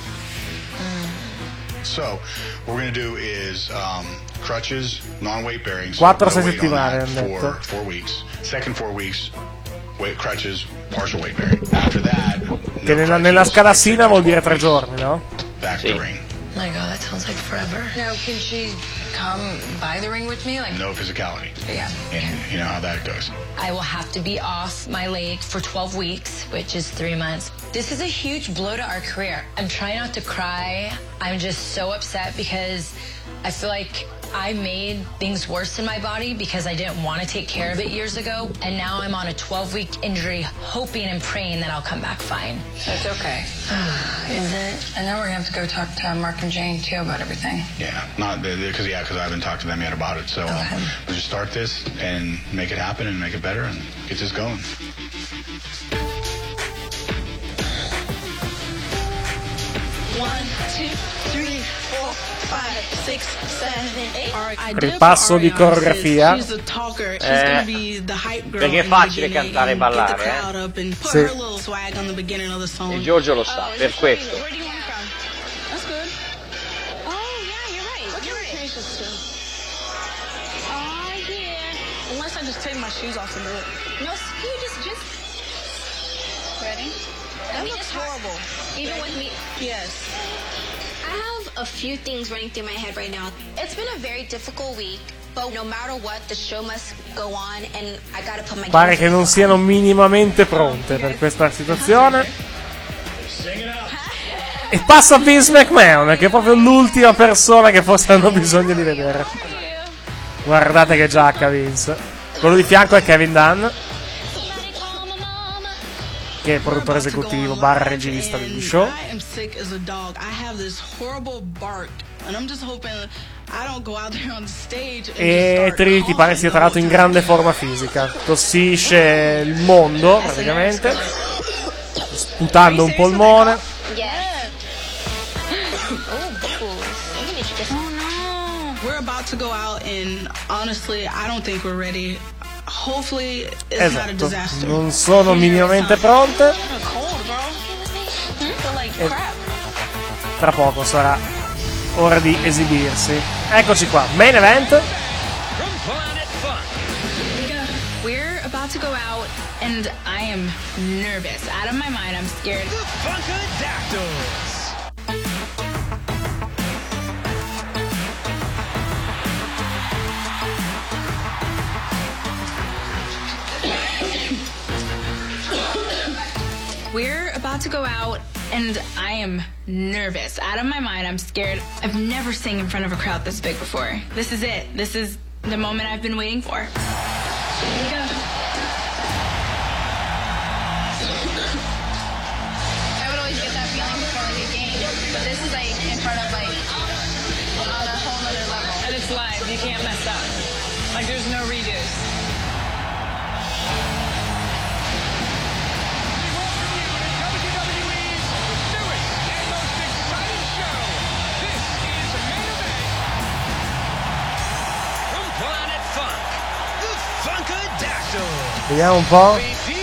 So, what we're going to do is um, crutches, non-weight bearing. quattro so no settimane hanno for detto. four weeks. Second four weeks, weight crutches, partial weight bearing. After that, Che nella, nella scalassina vuol dire tre giorni, no? back to the ring. Oh my god, that sounds like forever. Now, can she come by the ring with me? Like, No physicality. Yeah. And you know how that goes. I will have to be off my leg for twelve weeks, which is three months. This is a huge blow to our career. I'm trying not to cry. I'm just so upset because I feel like I made things worse in my body because I didn't want to take care of it years ago. And now I'm on a twelve-week injury, hoping and praying that I'll come back fine. that's okay. Is it? And then we're gonna have to go talk to Mark and Jane too about everything. Yeah, not because yeah, because I haven't talked to them yet about it. So um, we'll just start this and make it happen and make it better and get this going. One, two, three, four, five, six, seven, eight. All right, I did Ripasso di coreografia. She's a talker. She's Eh, gonna be the hype girl perché è in the facile beginning cantare e and get the ballare, crowd eh. up and put Sì. her little swag on the beginning of the song. E Giorgio lo sa, per questo. Where do you want from? That's good. Oh, yeah, you're right. What's your vacation still? Oh, yeah. Unless I just take my shoes off and do it. No, you just, just. Ready? That I mean, looks it's hard. horrible. Even with me. Yes. I have a few things running through my head right now. It's been a very difficult week, but no matter what, the show must go on, and I gotta put my. Pare che non siano minimamente pronte per questa situazione. E passa Vince McMahon, che è proprio l'ultima persona che forse hanno bisogno di vedere. Guardate che giacca Vince. Quello di fianco è Kevin Dunn, che è produttore esecutivo barra regista degli show. I am sick as a dog. I have this horrible bark, and I'm just hoping I don't go out there on stage and E Trinity pare sia tra l'altro in grande forma fisica. Tossisce il mondo praticamente, sputando un polmone. We're about to go out, and honestly, I don't think we're ready. Hopefully, it's not a Esatto, disaster. non sono minimamente pronte. E tra poco sarà ora di esibirsi. Eccoci qua, main event. We're about to go out, and I am nervous. Out of my mind, I'm scared. We're about to go out, and I am nervous. Out of my mind, I'm scared. I've never sang in front of a crowd this big before. This is it. This is the moment I've been waiting for. Here we go. I would always get that feeling before like a game, but this is like in front of like on a whole other level. And it's live. You can't mess up. Like, there's no redos. Vediamo un po'.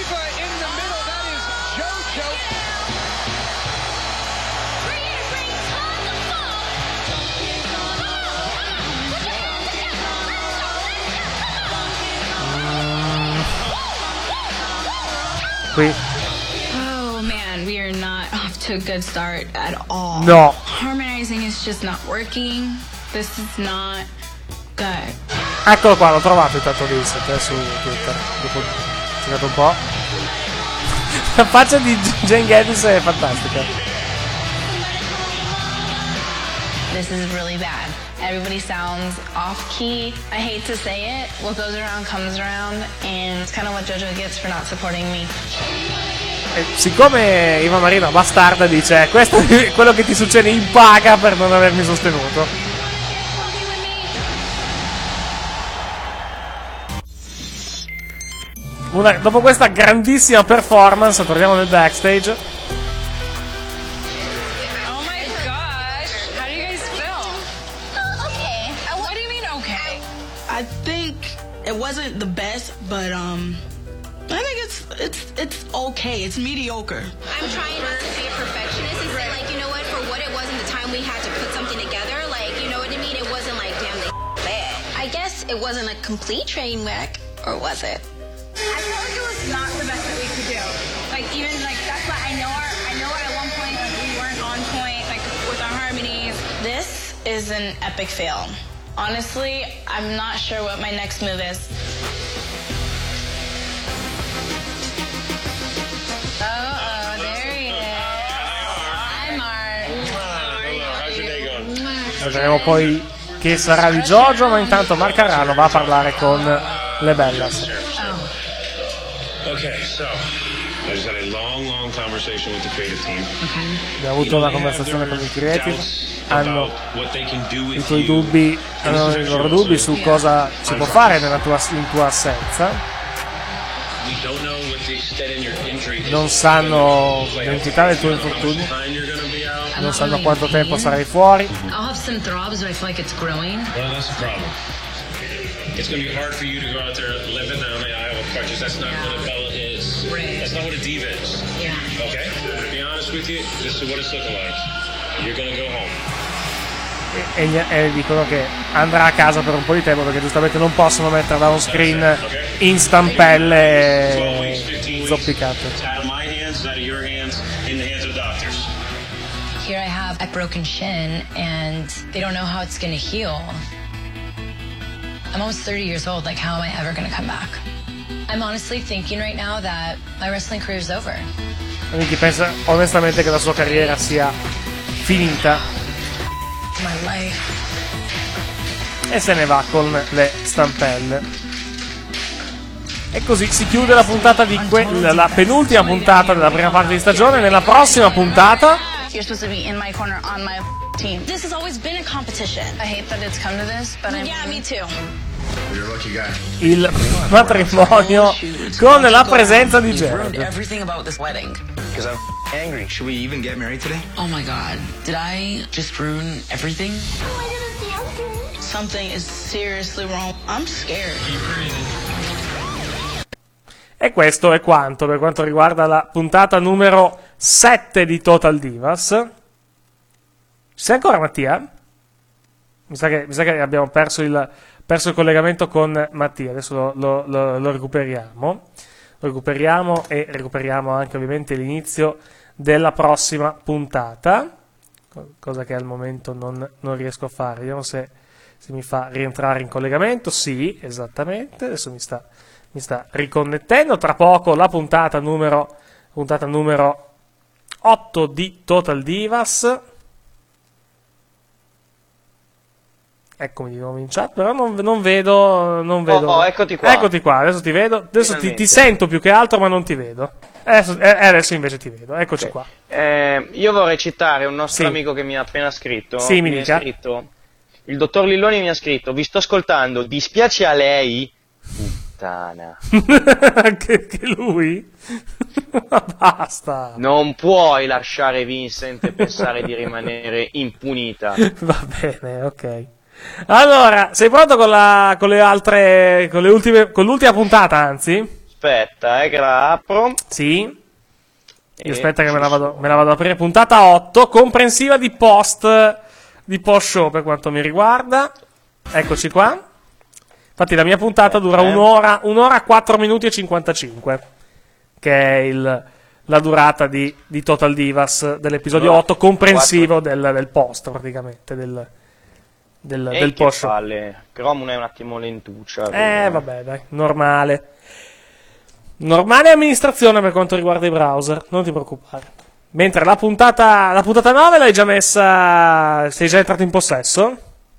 Qui. Oh man, we are not off to a good start at all. No. Harmonizing is just not working. This is not good. Eccolo qua, l'ho trovato intanto Vincent su Twitter. Dopo girato un po'. La faccia di Jane Gaddis è fantastica. This is really bad. Everybody sounds off key. I hate to say it. What goes around comes around, and it's kind of what JoJo gets for not supporting me. E siccome Eva Marina bastarda dice questo è quello che ti succede in paga per non avermi sostenuto. Una, dopo questa grandissima performance torniamo nel backstage. Oh my gosh, how do you guys feel? Uh, okay. What do you mean okay? I think it wasn't the best, but um, I think it's it's it's okay. It's mediocre. I'm trying not to be a perfectionist and say, like, you know what, for what it was in the time we had to put something together, like, you know what I mean? It wasn't like, damn, they bad. I guess it wasn't a complete train wreck, or was it? I felt like it was not the best that we could do. Like, even, like, that's why I know our, I know at one point, like, we weren't on point, like, with our harmonies. This is an epic fail. Honestly, I'm not sure what my next move is. Oh, there he is. Hi, Mark. How's your day going? Vedremo poi che sarà di JoJo, ma intanto Mark Carrano va a parlare con le Bellas. Okay, so I just had a long, long conversation with the creative team. Abbiamo avuto una conversazione con il creative, hanno i tuoi dubbi, hanno i loro dubbi su cosa si può fare nella tua, in tua assenza. Non sanno l'entità del tuo infortunio, non sanno quanto tempo sarai fuori. I'll have some throbs, but I feel like it's growing. Well, that's the problem. It's going to be hard for you to go out there limping down the aisle with crutches. That's not what a Bella is. Right. That's not what a diva is. Yeah. Okay? To be honest with you, this is what it's looking like. You're going to go home. E, gli, e dicono che andrà a casa per un po' di tempo perché giustamente non possono metterla da un screen in stampelle zoppicate. Out of my hands, out of your hands, in the hands of doctors. Here I have a broken shin, and they don't know how it's going to heal. I'm almost thirty years old. Like, how am I ever going to come back? I'm honestly thinking right now that my wrestling career is over. Quindi pensa onestamente che la sua carriera sia finita. My life. E se ne va con le stampelle. E così si chiude la puntata di que- la penultima puntata della prima parte di stagione. Nella prossima puntata You're supposed to be in my corner on my team. This has always been a competition. I hate that it's come to this, but I'm... Yeah, me too. You're a lucky guy. il matrimonio con la presenza di Jared. Everything about this wedding. Because I'm angry. Should we even get married today? Oh my god. Did I just ruin everything? Something is seriously wrong. I'm scared. E questo è quanto per quanto riguarda la puntata numero sette di Total Divas. Ci sei ancora, Mattia? Mi sa che, mi sa che abbiamo perso il, perso il collegamento con Mattia. Adesso lo, lo, lo, lo recuperiamo. Lo recuperiamo e recuperiamo anche ovviamente l'inizio della prossima puntata. Cosa che al momento non, non riesco a fare. Vediamo se, se mi fa rientrare in collegamento. Sì, esattamente. Adesso mi sta... mi sta riconnettendo. Tra poco la puntata numero puntata numero otto di Total Divas. Eccomi di nuovo in chat, però non, non vedo non vedo oh, oh, eccoti qua eccoti qua, adesso ti vedo, adesso ti, ti sento più che altro ma non ti vedo, adesso, eh, adesso invece ti vedo, eccoci okay. qua. Eh, io vorrei citare un nostro sì. amico che mi ha appena scritto. Sì, mi, mi dica. ha scritto, il dottor Lilloni mi ha scritto: vi sto ascoltando, dispiace a lei? Anche che lui? Ma basta. Non puoi lasciare Vincent e pensare di rimanere impunita. Va bene, ok. Allora, sei pronto con la con le altre con le ultime con l'ultima puntata, anzi? Aspetta, eh, che la apro. Sì. Io aspetta che me la vado me la vado ad aprire. Puntata otto, comprensiva di post di post show per quanto mi riguarda. Eccoci qua. Infatti la mia puntata dura un'ora, un'ora, quattro minuti e cinquantacinque, che è il, la durata di, di Total Divas dell'episodio otto, comprensivo del, del post, praticamente, del, del, del post. Palle. Chrome è un attimo lentuccia. Eh, quindi. vabbè, dai, normale. Normale amministrazione per quanto riguarda i browser, non ti preoccupare. Mentre la puntata, la puntata nove l'hai già messa, sei già entrato in possesso?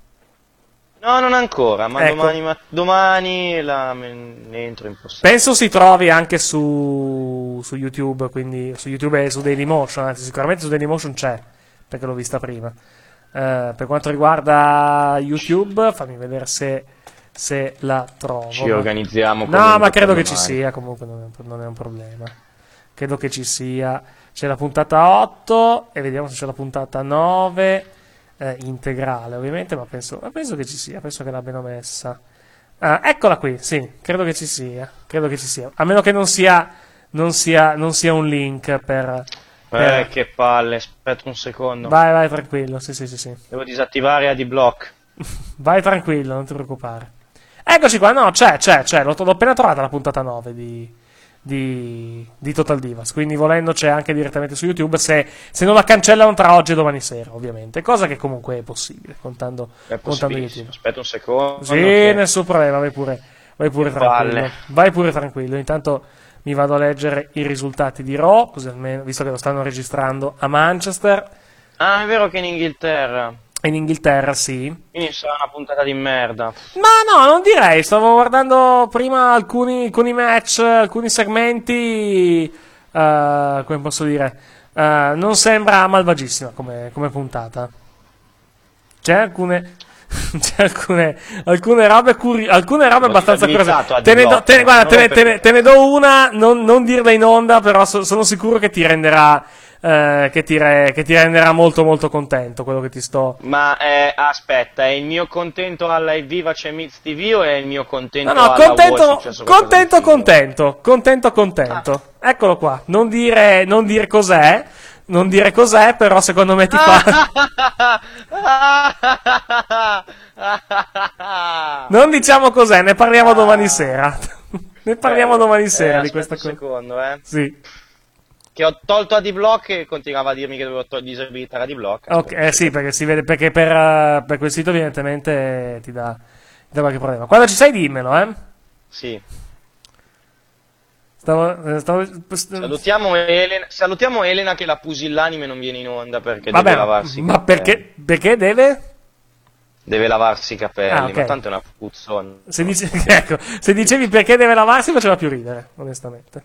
No, non ancora, ma Ecco. domani, ma domani la, me, ne entro in possesso. Penso si trovi anche su, su YouTube, quindi su YouTube e su Dailymotion, anzi sicuramente su Dailymotion c'è, perché l'ho vista prima. Eh, per quanto riguarda YouTube, fammi vedere se, se la trovo. Ci organizziamo. No, comunque ma credo che domani. ci sia, comunque non è, non è un problema. Credo che ci sia. C'è la puntata otto e vediamo se c'è la puntata nove. Eh, integrale ovviamente, ma penso, ma penso che ci sia, penso che l'abbiano messa. Ah, eccola qui, sì, credo che ci sia, credo che ci sia, a meno che non sia, non sia, non sia un link per... per... Eh, che palle, aspetta un secondo. Vai, vai, tranquillo, sì, sì, sì, sì. Devo disattivare AdBlock. Vai tranquillo, non ti preoccupare. Eccoci qua, no, c'è, c'è, c'è, l'ho, l'ho appena trovata la puntata nove di... Di, di Total Divas, quindi volendo c'è anche direttamente su YouTube se, se non la cancellano tra oggi e domani sera, ovviamente, cosa che comunque è possibile contando, È contando possibilissimo. YouTube. Aspetta un secondo. Sì, che- nessun problema, vai pure, vai pure Che tranquillo. palle. Vai pure tranquillo. Intanto mi vado a leggere i risultati di Raw, così almeno, visto che lo stanno registrando a Manchester. Ah, è vero che in Inghilterra. In Inghilterra, sì. Quindi sarà una puntata di merda. Ma no, non direi. Stavo guardando prima alcuni, alcuni match, alcuni segmenti. eh, come posso dire? eh, non sembra malvagissima come, come puntata. C'è alcune. C'è alcune, alcune robe, curi- alcune robe abbastanza stabilizzato curiose. a Te ne, do, D-Block, te ne- guarda, non te ne- per- te ne- te ne do una, non, non dirla in onda, però so- sono sicuro che ti renderà. eh, che, ti re- che ti renderà molto molto contento quello che ti sto. Ma eh, aspetta, è il mio contento alla Viva c'è Miz T V o è il mio contento No, no, alla contento, War è successo qualcosa contento, di figo? contento, contento, contento. Eccolo qua. Non dire, non dire cos'è, non dire cos'è, però secondo me ti fa. Non diciamo cos'è, ne parliamo domani sera. Ne parliamo domani sera eh, di aspetta questa un cosa. secondo, eh. Sì. Che ho tolto AdBlock e continuava a dirmi che dovevo to- disabilitare AdBlock. Ok, eh sì, perché si vede, perché per, eh, per quel sito evidentemente ti dà, ti dà qualche problema. Quando ci sei dimmelo, eh. Sì. Stavo, eh, stavo, Salutiamo Elena, salutiamo Elena che la pusillanime non viene in onda perché Vabbè, deve lavarsi i ma capelli. perché, perché deve? Deve lavarsi i capelli, Ah, ok. ma tanto è una puzzona. Se, dice- ecco, se dicevi perché deve lavarsi faceva più ridere, onestamente.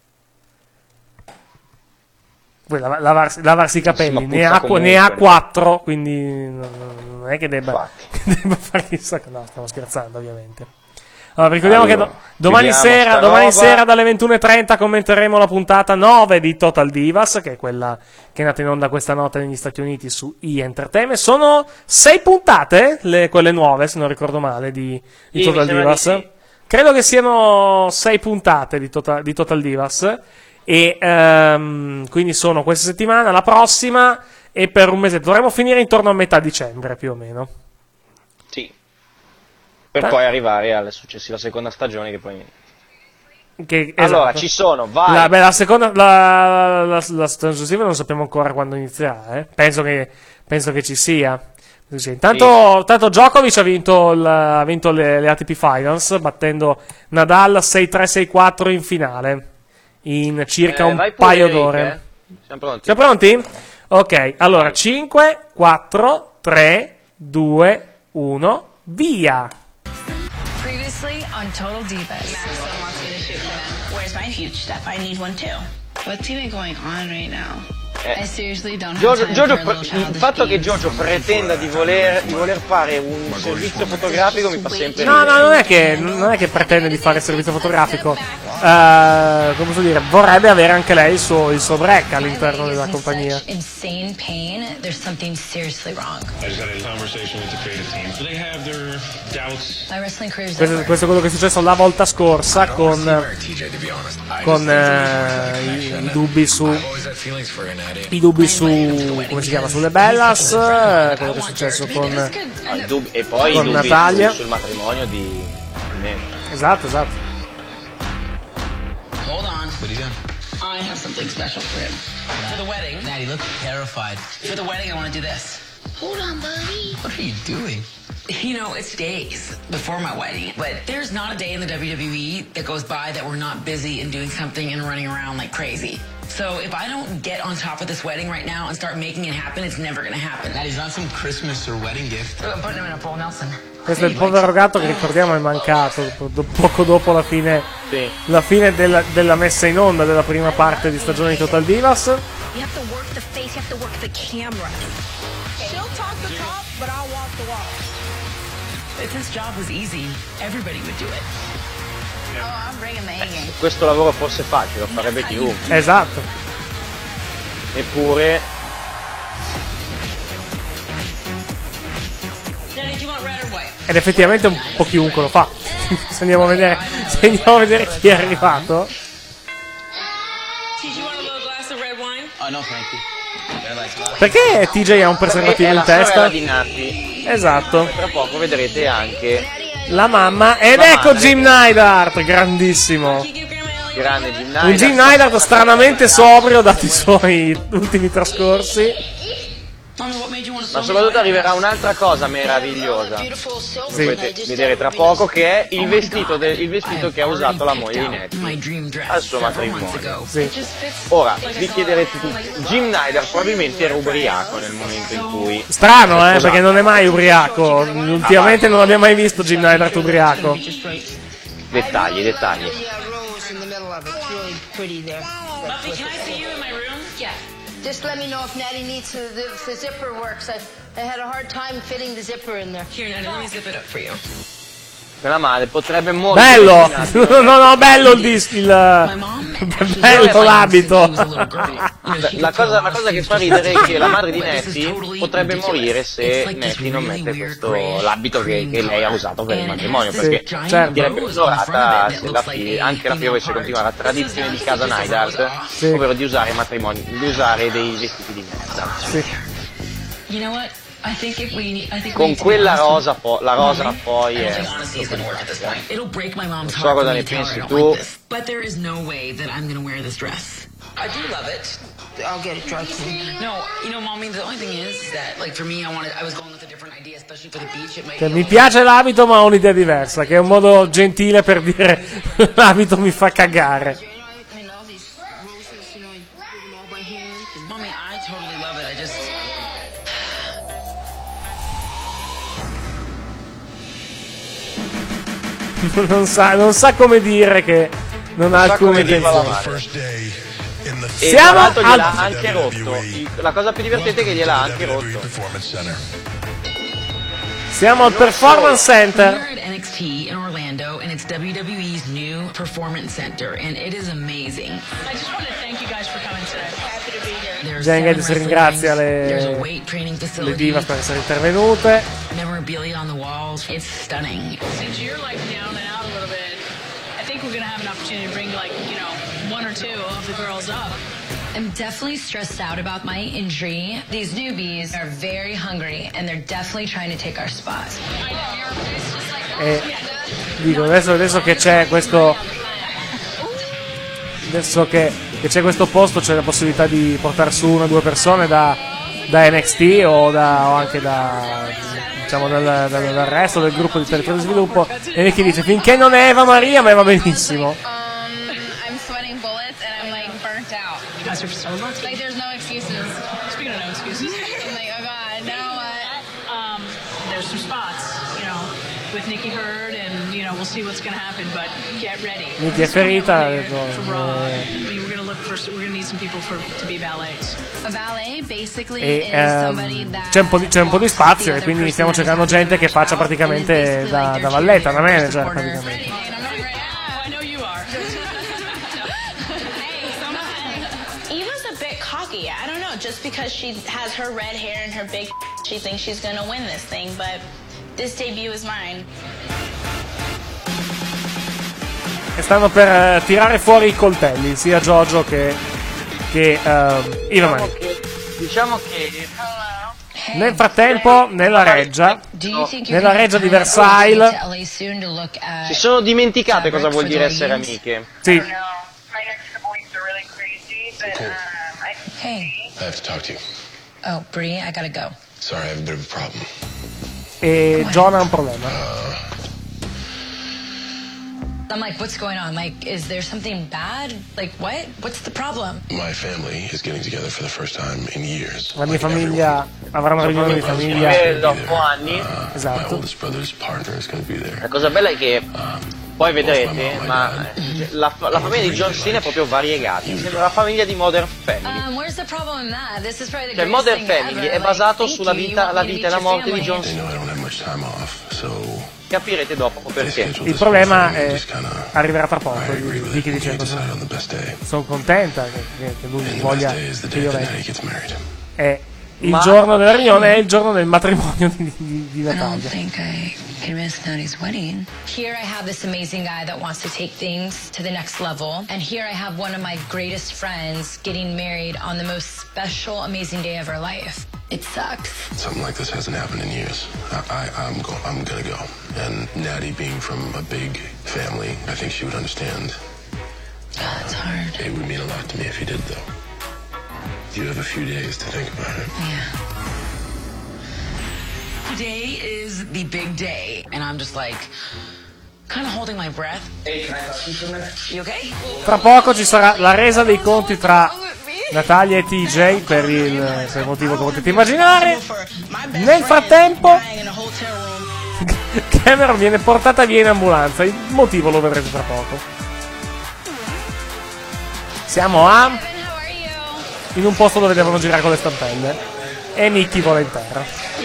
Poi lava- lavarsi, lavarsi i capelli, Sì, ma ne puzza ha, comunque. ne ha quattro, quindi non non è che debba, che debba fare chissà che... No, stiamo scherzando ovviamente. Allora, ricordiamo Allora, che do- domani, chiudiamo sera, sta domani roba. sera dalle ventuno e trenta commenteremo la puntata nove di Total Divas, che è quella che è nata in onda questa notte negli Stati Uniti su E! Entertainment. Sono sei puntate, le- quelle nuove, se non ricordo male, di, di Sì, mi Total sembra Divas. di sì. Credo che siano sei puntate di Total, di Total Divas. E ehm, quindi sono questa settimana, la prossima, e per un mese. Dovremmo finire intorno a metà dicembre, più o meno. Sì. Per Ta- poi arrivare alla successiva seconda stagione che poi... Che, Allora, esatto. ci sono, vai! La, beh, la seconda, la, la, la stagione successiva non sappiamo ancora quando inizierà, eh. Penso che, penso che ci sia. Sì. Intanto, tanto Djokovic ha vinto, il, ha vinto le, le A T P Finals, battendo Nadal sei tre sei quattro in finale, in circa Eh, un vai pure, paio Eric, d'ore. eh. Siamo pronti? Siamo pronti? Ok, allora cinque, quattro, tre, due, uno, via! Previously on Total Divas. Maxwell wants me to shoot for them. Where's my huge step? I need one too. What's even going on right now? Eh. I seriously don't have Giorgio, time Giorgio for a pre- little il childish fatto che games. Giorgio pretenda di voler, di voler fare un servizio fotografico mi fa sempre No, ridere. no, non è che, non è che pretende di fare il servizio fotografico. Eh, come posso dire, vorrebbe avere anche lei il suo, il suo break all'interno della compagnia. Insane pain. There's something seriously wrong. I just had a conversation with the creative team. So they have their doubts. My wrestling career is Questo, over. questo è quello che è successo la volta scorsa con, con eh, i, i dubbi su i dubbi su come si chiama sulle Bellas, eh, quello che è successo con Ah, i dubbi- e poi con i dubbi Natalia. sul, sul matrimonio di di me. esatto, esatto. Hold on. What are you doing? I have something special for him. For the wedding. Maddie, look terrified. For the wedding, I want to do this. Hold on, buddy. What are you doing? You know, it's days before my wedding, but there's not a day in the W W E that goes by that we're not busy and doing something and running around like crazy. So if I don't get on top of this wedding right now and start making it happen, it's never gonna happen. That is not some Christmas or wedding gift. I'm putting him in a Paul Nelson. Questo è il povero gatto che ricordiamo è mancato do- poco dopo la fine, sì. la fine della, della messa in onda della prima parte di stagione di Total Divas. You have to work the face, you have to work the camera. She'll talk the talk, but I'll walk the walk. If this job was easy, everybody would do it. Oh, I'm bringing the A-game. Questo lavoro fosse facile, lo farebbe chiunque. Esatto. Eppure ed effettivamente un po' chiunque lo fa. Se andiamo a vedere, se andiamo a vedere chi è arrivato. Oh, no, thank you. Perché T J ha un preservativo in testa? Di Nati. Esatto. Tra poco vedrete anche la mamma. Ed la ecco Jim Neidhart, grandissimo. Grande Jim Neidhart. Un Jim Neidhart stranamente sobrio dati i suoi ultimi trascorsi. Ma soprattutto arriverà un'altra cosa meravigliosa, sì. Potete vedere tra poco, che è il vestito, de- il vestito che ha usato la moglie di Nettie al suo matrimonio. Sì. Ora vi chiederete tutti, Jim Neidhart probabilmente era ubriaco nel momento in cui... Strano, eh, perché non è mai ubriaco. Ultimamente non abbiamo mai visto Jim Neidhart ubriaco. Dettagli, dettagli. Just let me know if Natty needs to, the, if the zipper works. I, I had a hard time fitting the zipper in there. Here, Natty, let me zip it up for you. Quella madre potrebbe morire. Bello! No, no, bello il dis- il bello l'abito. La cosa, la cosa che fa ridere è che la madre di Nettie potrebbe morire se Nettie non mette questo l'abito che, che lei ha usato per il matrimonio, perché sì, certo. direbbe onorata se la figlia, anche la figlia volesse continuare la tradizione di casa Neidhart, sì. ovvero di usare matrimoni, di usare dei vestiti di merda. Sì. You know what? I think if we, I think Con quella rosa, po- la rosa poi è. It'll break my mom's so heart cosa for me ne to tell her I pensi don't tu. like this. But there is no way that I'm gonna wear this dress. I do love it. I'll get it dry clean. No, you know, mommy, the only thing is that, like, for me, I wanted, I was going with a different idea, especially for the beach. It might Cioè, mi piace l'abito, ma ho un'idea diversa, che è un modo gentile per dire l'abito mi fa cagare. Mommy, I totally love it. I just. Non sa, non sa come dire che non ha alcune intenzioni. E Siamo tra l'altro gliel'ha al... anche rotto. Il- La cosa più divertente è che gliel'ha anche rotto. Siamo al Performance Center. We're at N X T in Orlando, and it's W W E's new Performance Center, and it is amazing. I just want to thank you guys for coming today. Happy to be here. There's Jane seven Geddes ringrazia wrestling rings. There's a le, weight training le facility. divas per essere intervenute. Memorabilia on the walls. It's stunning. Since you're like down and out a little bit, I think we're gonna have an opportunity to bring like, you know, one or two of the girls up. I'm definitely stressed out about my injury. These newbies are very hungry and they're definitely trying to take our spot. E dico, adesso, adesso che c'è questo adesso che, che c'è questo posto, c'è la possibilità di portare su una o due persone da, da N X T o, da, o anche da, diciamo, dal, dal, dal resto del gruppo di territorio di sviluppo. E Nicky dice, finché non è Eva Maria, ma va benissimo. I'm sweating bullets and I'm like burnt out. You guys are so lucky. Like there's no excuses. Speaking of no excuses, I'm like, oh god, now what? um, there's some spots, you know, with Nikki Hurd, and you know, we'll see what's gonna happen. But get ready. Nikki è ferita, ha detto, For Raw, eh, I mean, we're gonna look for, we're gonna need some people for to be valets. A valet basically e is ehm, somebody that c'è un po' di, c'è un po' di spazio e quindi stiamo cercando gente che faccia praticamente da, da valletta, da manager praticamente. I know you are. Eva's a bit cocky. I don't know, just because she has her red hair and her big, she thinks she's gonna win this thing, but this debut is mine. E stanno per eh, tirare fuori i coltelli, sia Jojo che, che ehm, Eva Maria. Diciamo che Nel frattempo, nella reggia, nella reggia di Versailles, si sono dimenticate cosa vuol dire essere amiche. sì, Hey. I have to talk to you. Oh, Bree, I gotta go. Sorry, I have a bit of a problem. e John ha un problema. I'm like, what's going on? Like, is there something bad? Like, what? What's the problem? My family is getting together for the first time in years. La mia famiglia avrà una riunione di famiglia. E dopo anni. Esatto. My oldest brother's partner is going to be there. La cosa bella è che poi vedrete, ma la, la famiglia di John Cena è proprio variegata. Sembra la famiglia di Modern Family. Um, where's the problem in that? This is probably the Cioè, greatest Modern thing Family ever. è basato Like, sulla thank you. vita, You la want me to vita e la meet your morte di John They Cena. know I don't have much time off, so Capirete dopo perché. Il problema è arriverà tra poco. Vicky dice sono contenta che, che lui voglia che io venga. È il Ma- giorno della riunione è il giorno del matrimonio di, di, di I don't Natalia. think I can miss Natty's wedding. Here I have this amazing guy that wants to take things to the next level. And here I have one of my greatest friends getting married on the most special, amazing day of her life. It sucks. something like this hasn't happened in years. I, I, I'm go, I'm gonna go. And Natty being from a big family, I think she would understand. God, it's hard. It would mean a lot to me if you did, though. You have a few days to think about it. Today is the big day, and I'm just like, kind of holding my breath. Hey, can I talk to you for a minute? You okay? Tra poco ci sarà la resa dei conti tra Natalia e T J per il, per il motivo che potete immaginare. Nel frattempo Cameron viene portata via in ambulanza. Il motivo lo vedrete tra poco. Siamo a in un posto dove devono girare con le stampelle e Nicky vola in terra.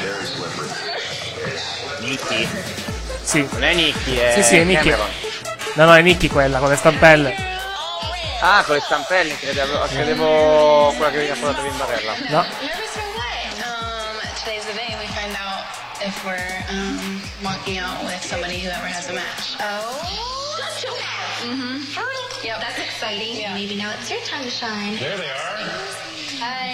Nicky? Sì. Non è Nicky, è Sì, sì, è Nicky. Cameron. No, no, è Nicky quella con le stampelle. Ah, con le stampelle, credevo, credevo quella che veniva portata via in barella. No. Nervous for what? Um, today's the day we find out if we're um, walking out with somebody who ever has a match. Oh, mm-hmm. Yep. That's exciting. Yeah. Maybe now it's your time to shine. There they are. Hi.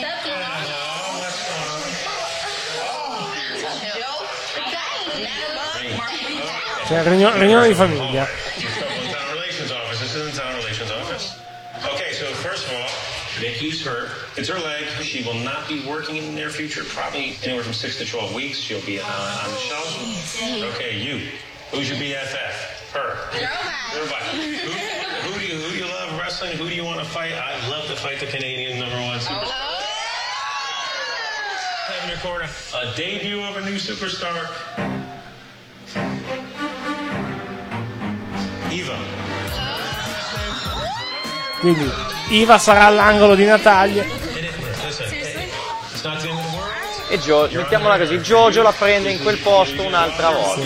Cioè, riunione, riunione di famiglia. Town Relations Office. This isn't Town Relations Office. Okay, so first of all, Nikki's hurt. It's her leg. She will not be working in the near future. Probably anywhere from six to twelve weeks. She'll be uh, on the shelf. Okay, you. Who's your B F F? Her. Everybody. Who, who do you who do you love wrestling? Who do you want to fight? I'd love to fight the Canadian number one superstar. Have in your corner a debut of a new superstar. Eva. Quindi Iva sarà all'angolo di Natalia. E Gio, mettiamola così, Jojo la prende in quel posto un'altra volta.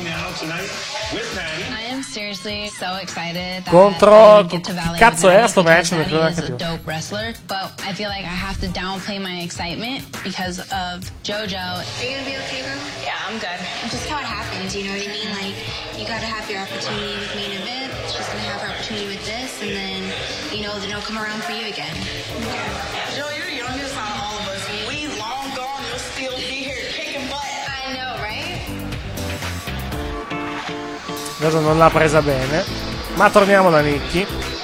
I am seriously so excited that Contro I get to chi Valley cazzo with era Natty sto match? because Non Natty credo is neanche a più. dope wrestler, but I feel like I have to downplay my excitement because of JoJo. Are you gonna be okay, bro? Yeah, I'm good. Just how it happens, you know what I mean? Like, you gotta have your opportunity with main event. She's gonna have her opportunity with this, and then, you know, then it'll come around for you again. Joe, you're the youngest out of all of us. We long gone, you'll still be here kicking butt. I know, right? Adesso non l'ha presa bene. Ma torniamo da Nicky.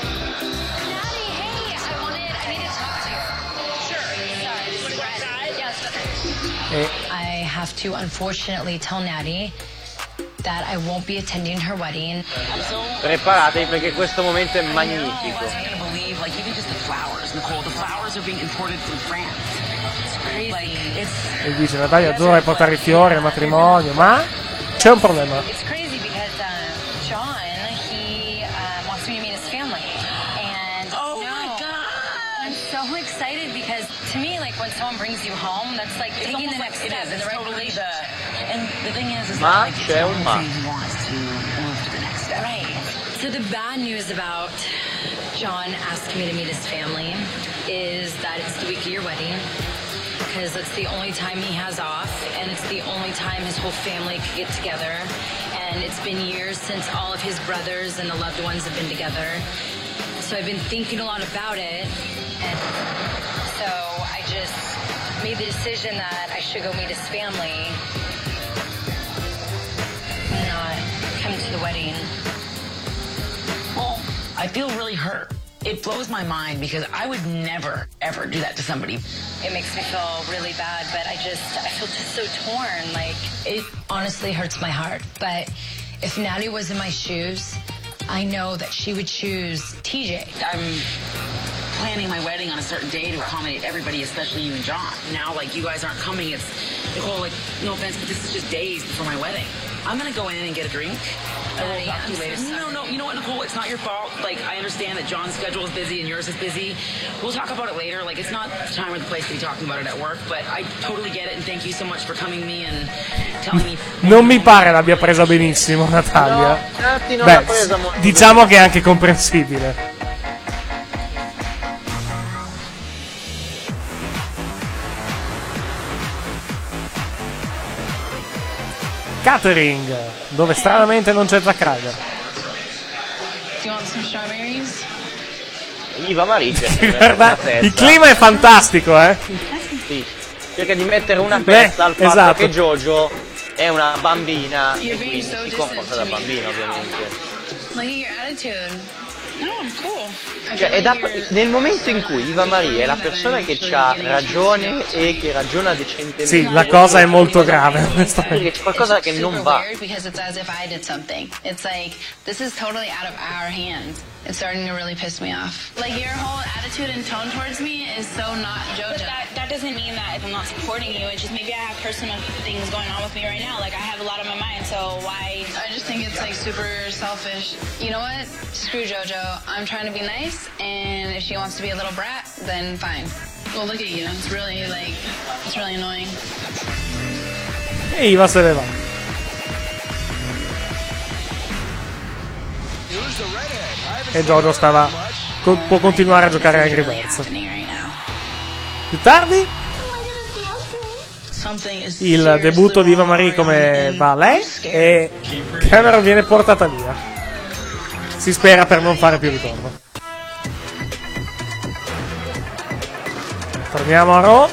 E I have to unfortunately tell Natty that I won't be attending her wedding. Preparatevi perché questo momento è magnifico. Believe, like, even just the flowers, Nicole, the flowers are being imported from France. It's crazy. Like, it's e dice Natalia tu dovrai portare i fiori al matrimonio, ma c'è un problema. It's crazy because uh, John, he uh, wants me to meet his family, and oh no, my god, I'm so excited because to me, like when someone brings you home, that's like It's taking the almost next like it step is. in the It's right totally relationship. the- and the thing is, is Ma that, like, c'è it's un ma. he wants to move to the next step. Right. So the bad news about John asking me to meet his family is that it's the week of your wedding, because it's the only time he has off, and it's the only time his whole family could get together. And it's been years since all of his brothers and the loved ones have been together. So I've been thinking a lot about it, and so I just made the decision that I should go meet his family, not come to the wedding. Well, I feel really hurt. It blows my mind because I would never, ever do that to somebody. It makes me feel really bad, but I just, I feel just so torn. Like, it honestly hurts my heart. But if Natty was in my shoes, I know that she would choose T J. I'm planning my wedding on a certain day to accommodate everybody, especially you and John. Now, like, you guys aren't coming. It's, Nicole, like, no offense, but this is just days before my wedding. I'm gonna go in and get a drink. I will talk to you later. No, no, you know what, Nicole? It's not your fault. Like, I understand that John's schedule is busy and yours is busy. We'll talk about it later. Like, it's not the time or the place to be talking about it at work, but I totally get it, and thank you so much for coming to me and telling me. Non mi pare l'abbia presa benissimo Natalia. Infatti non Beh, l'ha presa molto diciamo che è anche comprensibile. Catering, dove stranamente non c'è Zack Ryder. Do you want some strawberries? Iva Marice. Guarda, il clima è fantastico, eh? Sì. Cerca di mettere una Beh, pezza al fatto esatto. che Jojo è una bambina You're e being quindi so si distant comporta to da me. bambina, ovviamente. Look at your attitude. No, I'm cool. I Cioè, feel è da- like you're- nel momento in cui Iva Maria è la persona che ha ragione e che ragiona decentemente. Sì, la cosa è molto grave, onestamente. Perché c'è qualcosa che non super va. weird because it's as if I did something. It's like, this is totally out of our hands. It's starting to really piss me off. Like, your whole attitude and tone towards me is so not JoJo. But that, that doesn't mean that if I'm not supporting you, it's just maybe I have personal things going on with me right now. Like, I have a lot on my mind, so why... I just think it's like super selfish. You know what? Screw JoJo. I'm trying to be nice, and if she wants to be a little brat, then fine. Well, look at you. It's really like, it's really annoying. E Iva se ne va. E Jojo stava co- può continuare a giocare a Angry Birds. Più tardi il debutto di Iva Marie come va lei e Cameron viene portata via. Si spera per non fare più ritorno. Torniamo a Raw.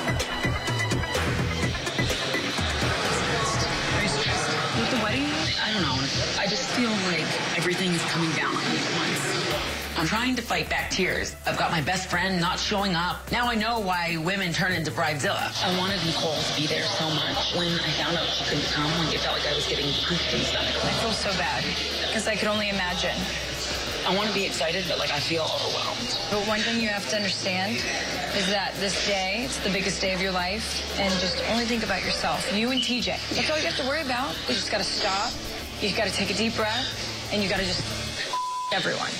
With the wedding, I don't know. I just feel like everything is coming down on me at once. I'm trying to fight back tears. I've got my best friend not showing up. Now I know why women turn into Bridezilla. I wanted Nicole to be there so much. When I found out she couldn't come, like, it felt like I was getting punched in the stomach. I feel so bad because I could only imagine. I want to be excited, but like I feel overwhelmed. But one thing you have to understand is that this day, it's the biggest day of your life, and just only think about yourself, you and T J. That's all you have to worry about. You just gotta stop, you gotta take a deep breath, and you gotta just everyone.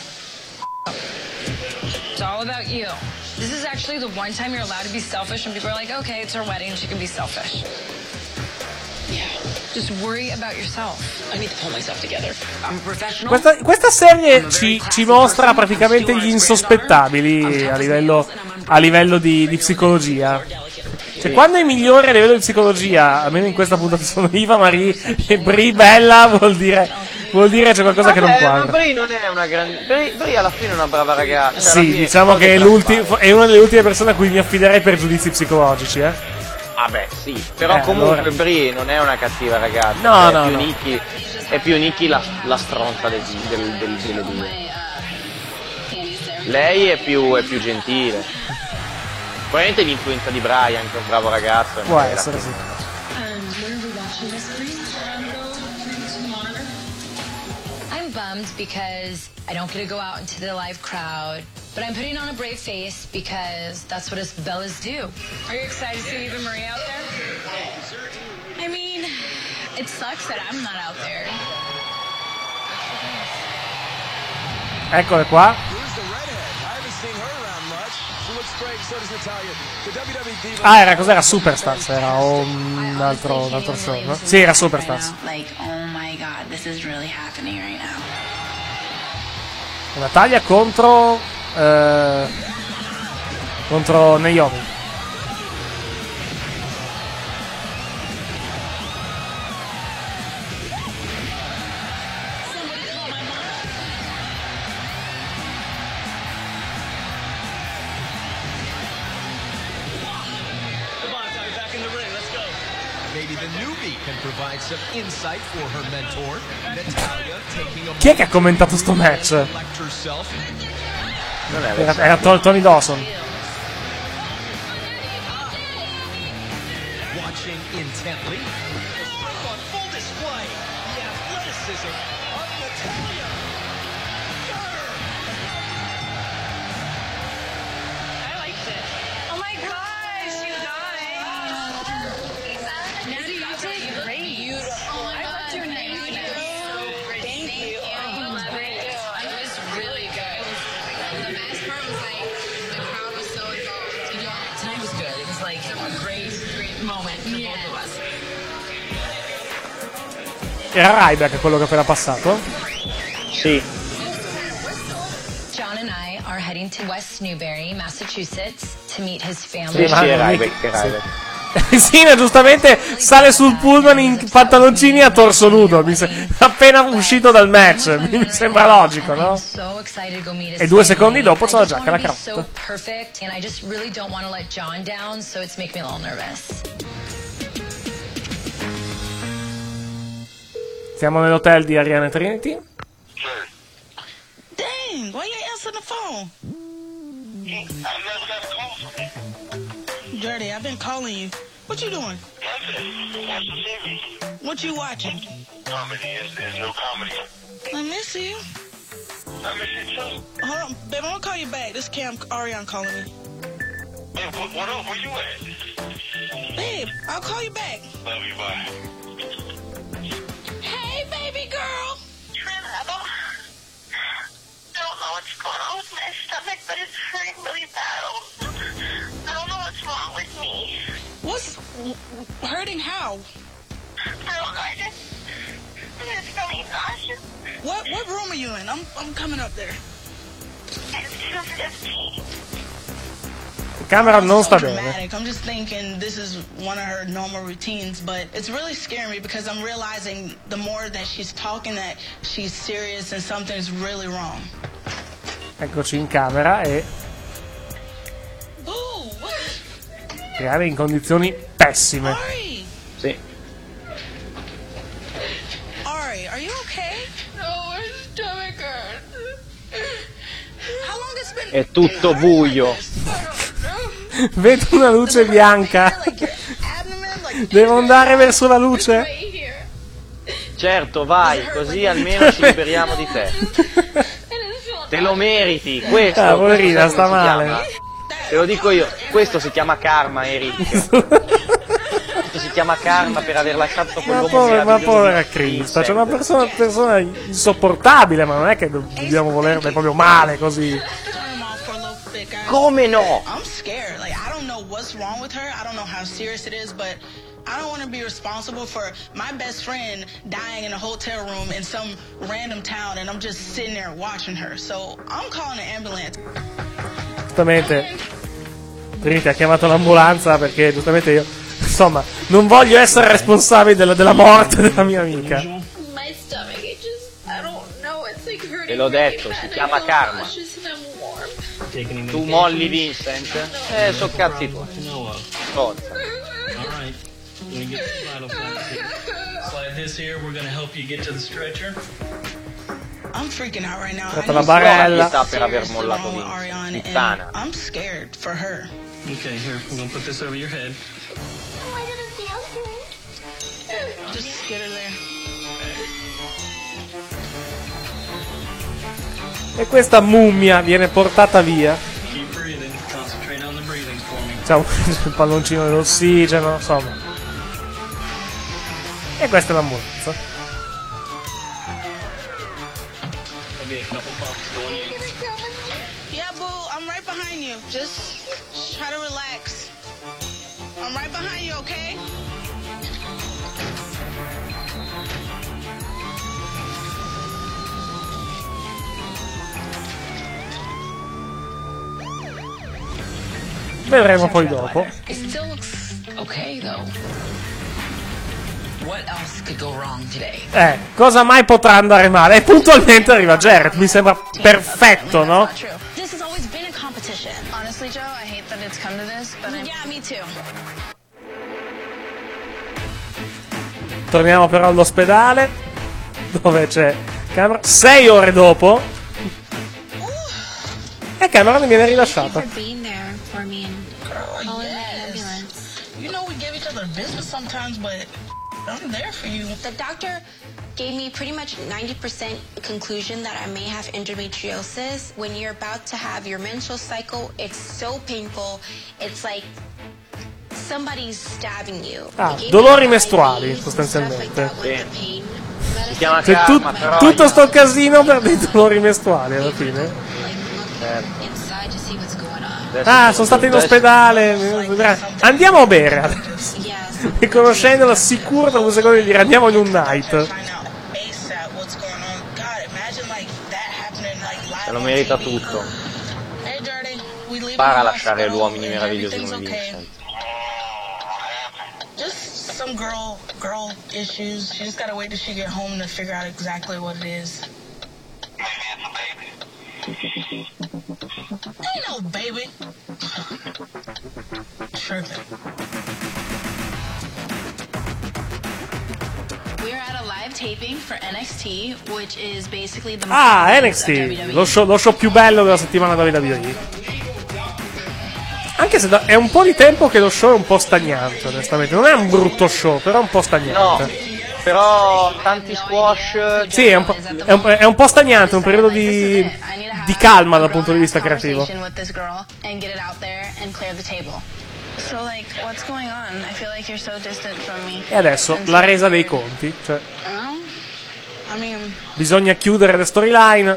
It's all about you. This is actually the one time you're allowed to be selfish, and people are like, okay, it's her wedding, she can be selfish. Yeah. Just worry about yourself. I need to pull myself together. I'm a professional. Questa, questa serie ci, ci mostra praticamente gli insospettabili a livello, a livello di, di psicologia. Cioè, quando i migliori a livello di psicologia, almeno in questa puntata, sono Iva Marie e Brie Bella, vuol dire, vuol dire c'è qualcosa che non Vabbè, ma quadra. Brie non è una grande. Brie, Brie alla fine è una brava ragazza. Cioè, alla Sì, fine diciamo cose che è, da l'ulti- fare. è una delle ultime persone a cui mi affiderei per giudizi psicologici, eh. Ah beh, sì, però Eh, comunque allora. Brie non è una cattiva ragazza. No, cioè, no, è più no. Nikki, è più Nikki la, la stronza del, del, del, delle due. Lei è più, è più gentile. Probabilmente l'influenza di Brian, che è un bravo ragazzo. e Può magari la- essere, sì. I'm bummed because I don't get to go out into the live crowd, but I'm putting on a brave face because that's what us Bellas do. Are you excited to see Eva Marie out there? I mean, it sucks that I'm not out there. Eccole qua. Ah, era cos'era? Superstars era o un altro, un altro show, no? Sì, era Superstars. Like, oh my god, this is really happening right now. Natalia contro eh, contro Naomi. Maybe the newbie can provide some insight for her mentor. Natalia taking a Chi è che ha commentato sto match? elect herself. Non è Era, era Tony Tony Dawson. Watching intently. On full display, the athleticism of Natalia. a great, great moment for both of us. Era Ryback quello che appena passato? Sì. John and I are heading to West Newbury, Massachusetts, to meet his family. Sì, sì, è Ryback, è Ryback. Sina giustamente sale sul pullman in pantaloncini a torso nudo, mi se- appena uscito dal match, mi sembra logico, no? So excited to go meet his E due family. secondi dopo c'è la I just giacca e la wanna be cravatta. so perfect, and I just really don't want to let John down, so it's making me a little nervous. Siamo nell'hotel di Ariana Trinity. Dang, why you ain't answering the phone? Dirty, I've been calling you. What you doing? Nothing. Watching T V. What you watching? Comedy. There's, there's no comedy. I miss you. I miss you too. Hold on, babe, I'm gonna call you back. This Cam Ariane calling me. Hey, what, what up? Where you at? Babe, I'll call you back. Love you, bye. Hey, baby girl. Trin, I don't, I don't know what's going on with my stomach, but it's hurting really bad. I don't know what's wrong with me. What's hurting how? I don't know. I just, I'm just feeling nauseous. What what room are you in? I'm I'm coming up there. It's two fifteen. La camera non sta So bene. dramatic. I'm just thinking this is one of her normal routines, but it's really scaring me because I'm realizing the more that she's talking that she's serious and something's really wrong. Eccoci in camera e Ooh, what? creare in condizioni pessime. Ari, Sì. Ari, are you okay? No, my stomach hurts. How long it's been? È tutto buio. Vedo una luce bianca. Devo andare verso la luce? Certo, vai, così almeno ci liberiamo di te. Te lo meriti, questo. Ah, poverina, questo sta si male. chiama- Te lo dico io, questo si chiama karma, Eric. Questo si chiama karma per aver lasciato Ma, quell'uomo povera, ma meraviglioso povera di Krista, c'è Vincent. una persona, persona insopportabile, ma non è che dobbiamo volerle proprio male così. Come no? I'm scared. Like, I don't know what's wrong with her. I don't know how serious it is, but I don't want to be responsible for my best friend dying in a hotel room in some random town, and I'm just sitting there watching her. So I'm calling an ambulance. Giustamente Trinity ha chiamato l'ambulanza perché giustamente io, insomma, non voglio essere responsabile della, della morte della mia amica. My stomach, it just, I don't know, it's like hurting. Te l'ho detto, si chiama karma. Tu molli Vincent? Eh, so cazzi tuoi. Forza. Alright. When you get the vital signs, slide this here, we're gonna help you get to the stretcher. I'm freaking out right now. Tratta I la know barella. something's Per aver seriously mollato wrong with Vince. Ariane, and Puttana. I'm scared for her. Okay, here, we're gonna put this over your head. Just get her there. E questa mummia viene portata via. Keep breathing. Concentrate on the breathing for me. C'è un il palloncino dell'ossigeno, insomma. E questa è l'ambulanza. There'll be a couple bumps going in. Yeah, boo, I'm right behind you. Just try to relax. I'm right behind you, okay? Vedremo poi dopo. It still looks okay, though. What else could go wrong today? Eh, cosa mai potrà andare male? E puntualmente arriva Jarrett, mi sembra perfetto, no? This has always been a competition. Honestly, Joe, I hate that it's come to this, but I'm... Yeah, me too. Torniamo però all'ospedale, dove c'è Cameron. Sei ore dopo. E Cameron viene rilasciata. For being there for me and calling an ambulance. You know we give each other business sometimes, but I'm there for you. The doctor gave me pretty much ninety percent conclusion that I may have endometriosis. When you're about to have your menstrual cycle, it's so painful. It's like somebody's stabbing you. Ah, They gave dolori me mestruali, I Vs and stuff like sostanzialmente. that with the pain Si chiama C'è tu- karma, però. tutto sto casino per dei dolori mestruali alla fine. inside to see what's going on. Ah, sono stata in ospedale. Andiamo a bere adesso. E conoscendolo sicuro dopo due secondi di dire andiamo in un night. Se lo merita tutto. Spara a lasciare gli uomini meravigliosi come Vincent. Just some girl, girl issues. She just gotta wait till she get home to figure out exactly what it is. Ain't no baby. Tripping. We're at a live taping for N X T, which is basically the Ah, N X T, lo show, lo show più bello della settimana W W E. Anche se da, è un po' di tempo che lo show è un po' stagnante, onestamente. Non è un brutto show, però è un po' stagnante. No, però tanti squash. Sì, è un po', è un, è un po' stagnante, un periodo di, di calma dal punto di vista creativo. E adesso la resa dei conti, cioè bisogna chiudere le storyline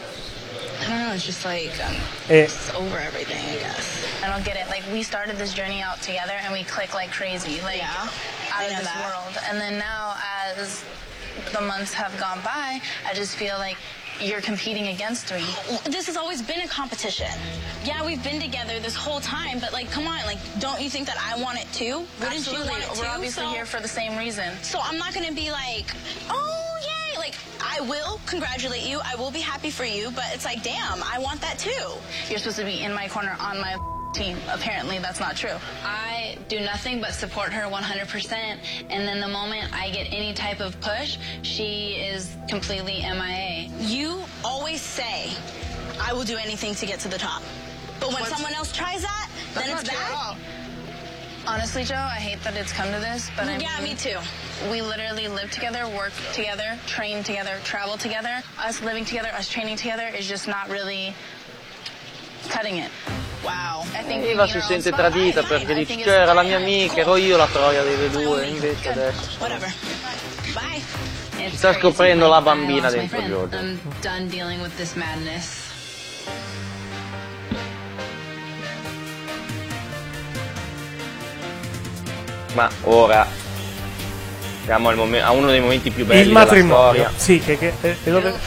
e I don't get it. Like, we started this journey out together and we click like crazy. Like, yeah, out of this that. world. And then now, as the months have gone by, I just feel like you're competing against me. This has always been a competition. Yeah, we've been together this whole time, but like, come on, like, don't you think that I want it too? Wouldn't Absolutely. you want it too? We're obviously so, here for the same reason. So I'm not gonna be like, oh yay, like, I will congratulate you, I will be happy for you, but it's like, damn, I want that too. You're supposed to be in my corner on my team. Apparently that's not true. I do nothing but support her one hundred percent, and then the moment I get any type of push, she is completely M I A. You always say, I will do anything to get to the top. But when What's, someone else tries that, then it's bad. Honestly, Joe, I hate that it's come to this, but I Yeah, mean, me too. We literally live together, work together, train together, travel together. Us living together, us training together is just not really cutting it. Wow. Eva si sente tradita perché dice, cioè, era la mia amica, ero io la troia delle due, invece adesso si sta scoprendo la bambina dentro Jojo. I'm done dealing with this madness. Ma ora siamo al momen- a uno dei momenti più belli il matrimonio. della storia. Sì, che, che è, è dove...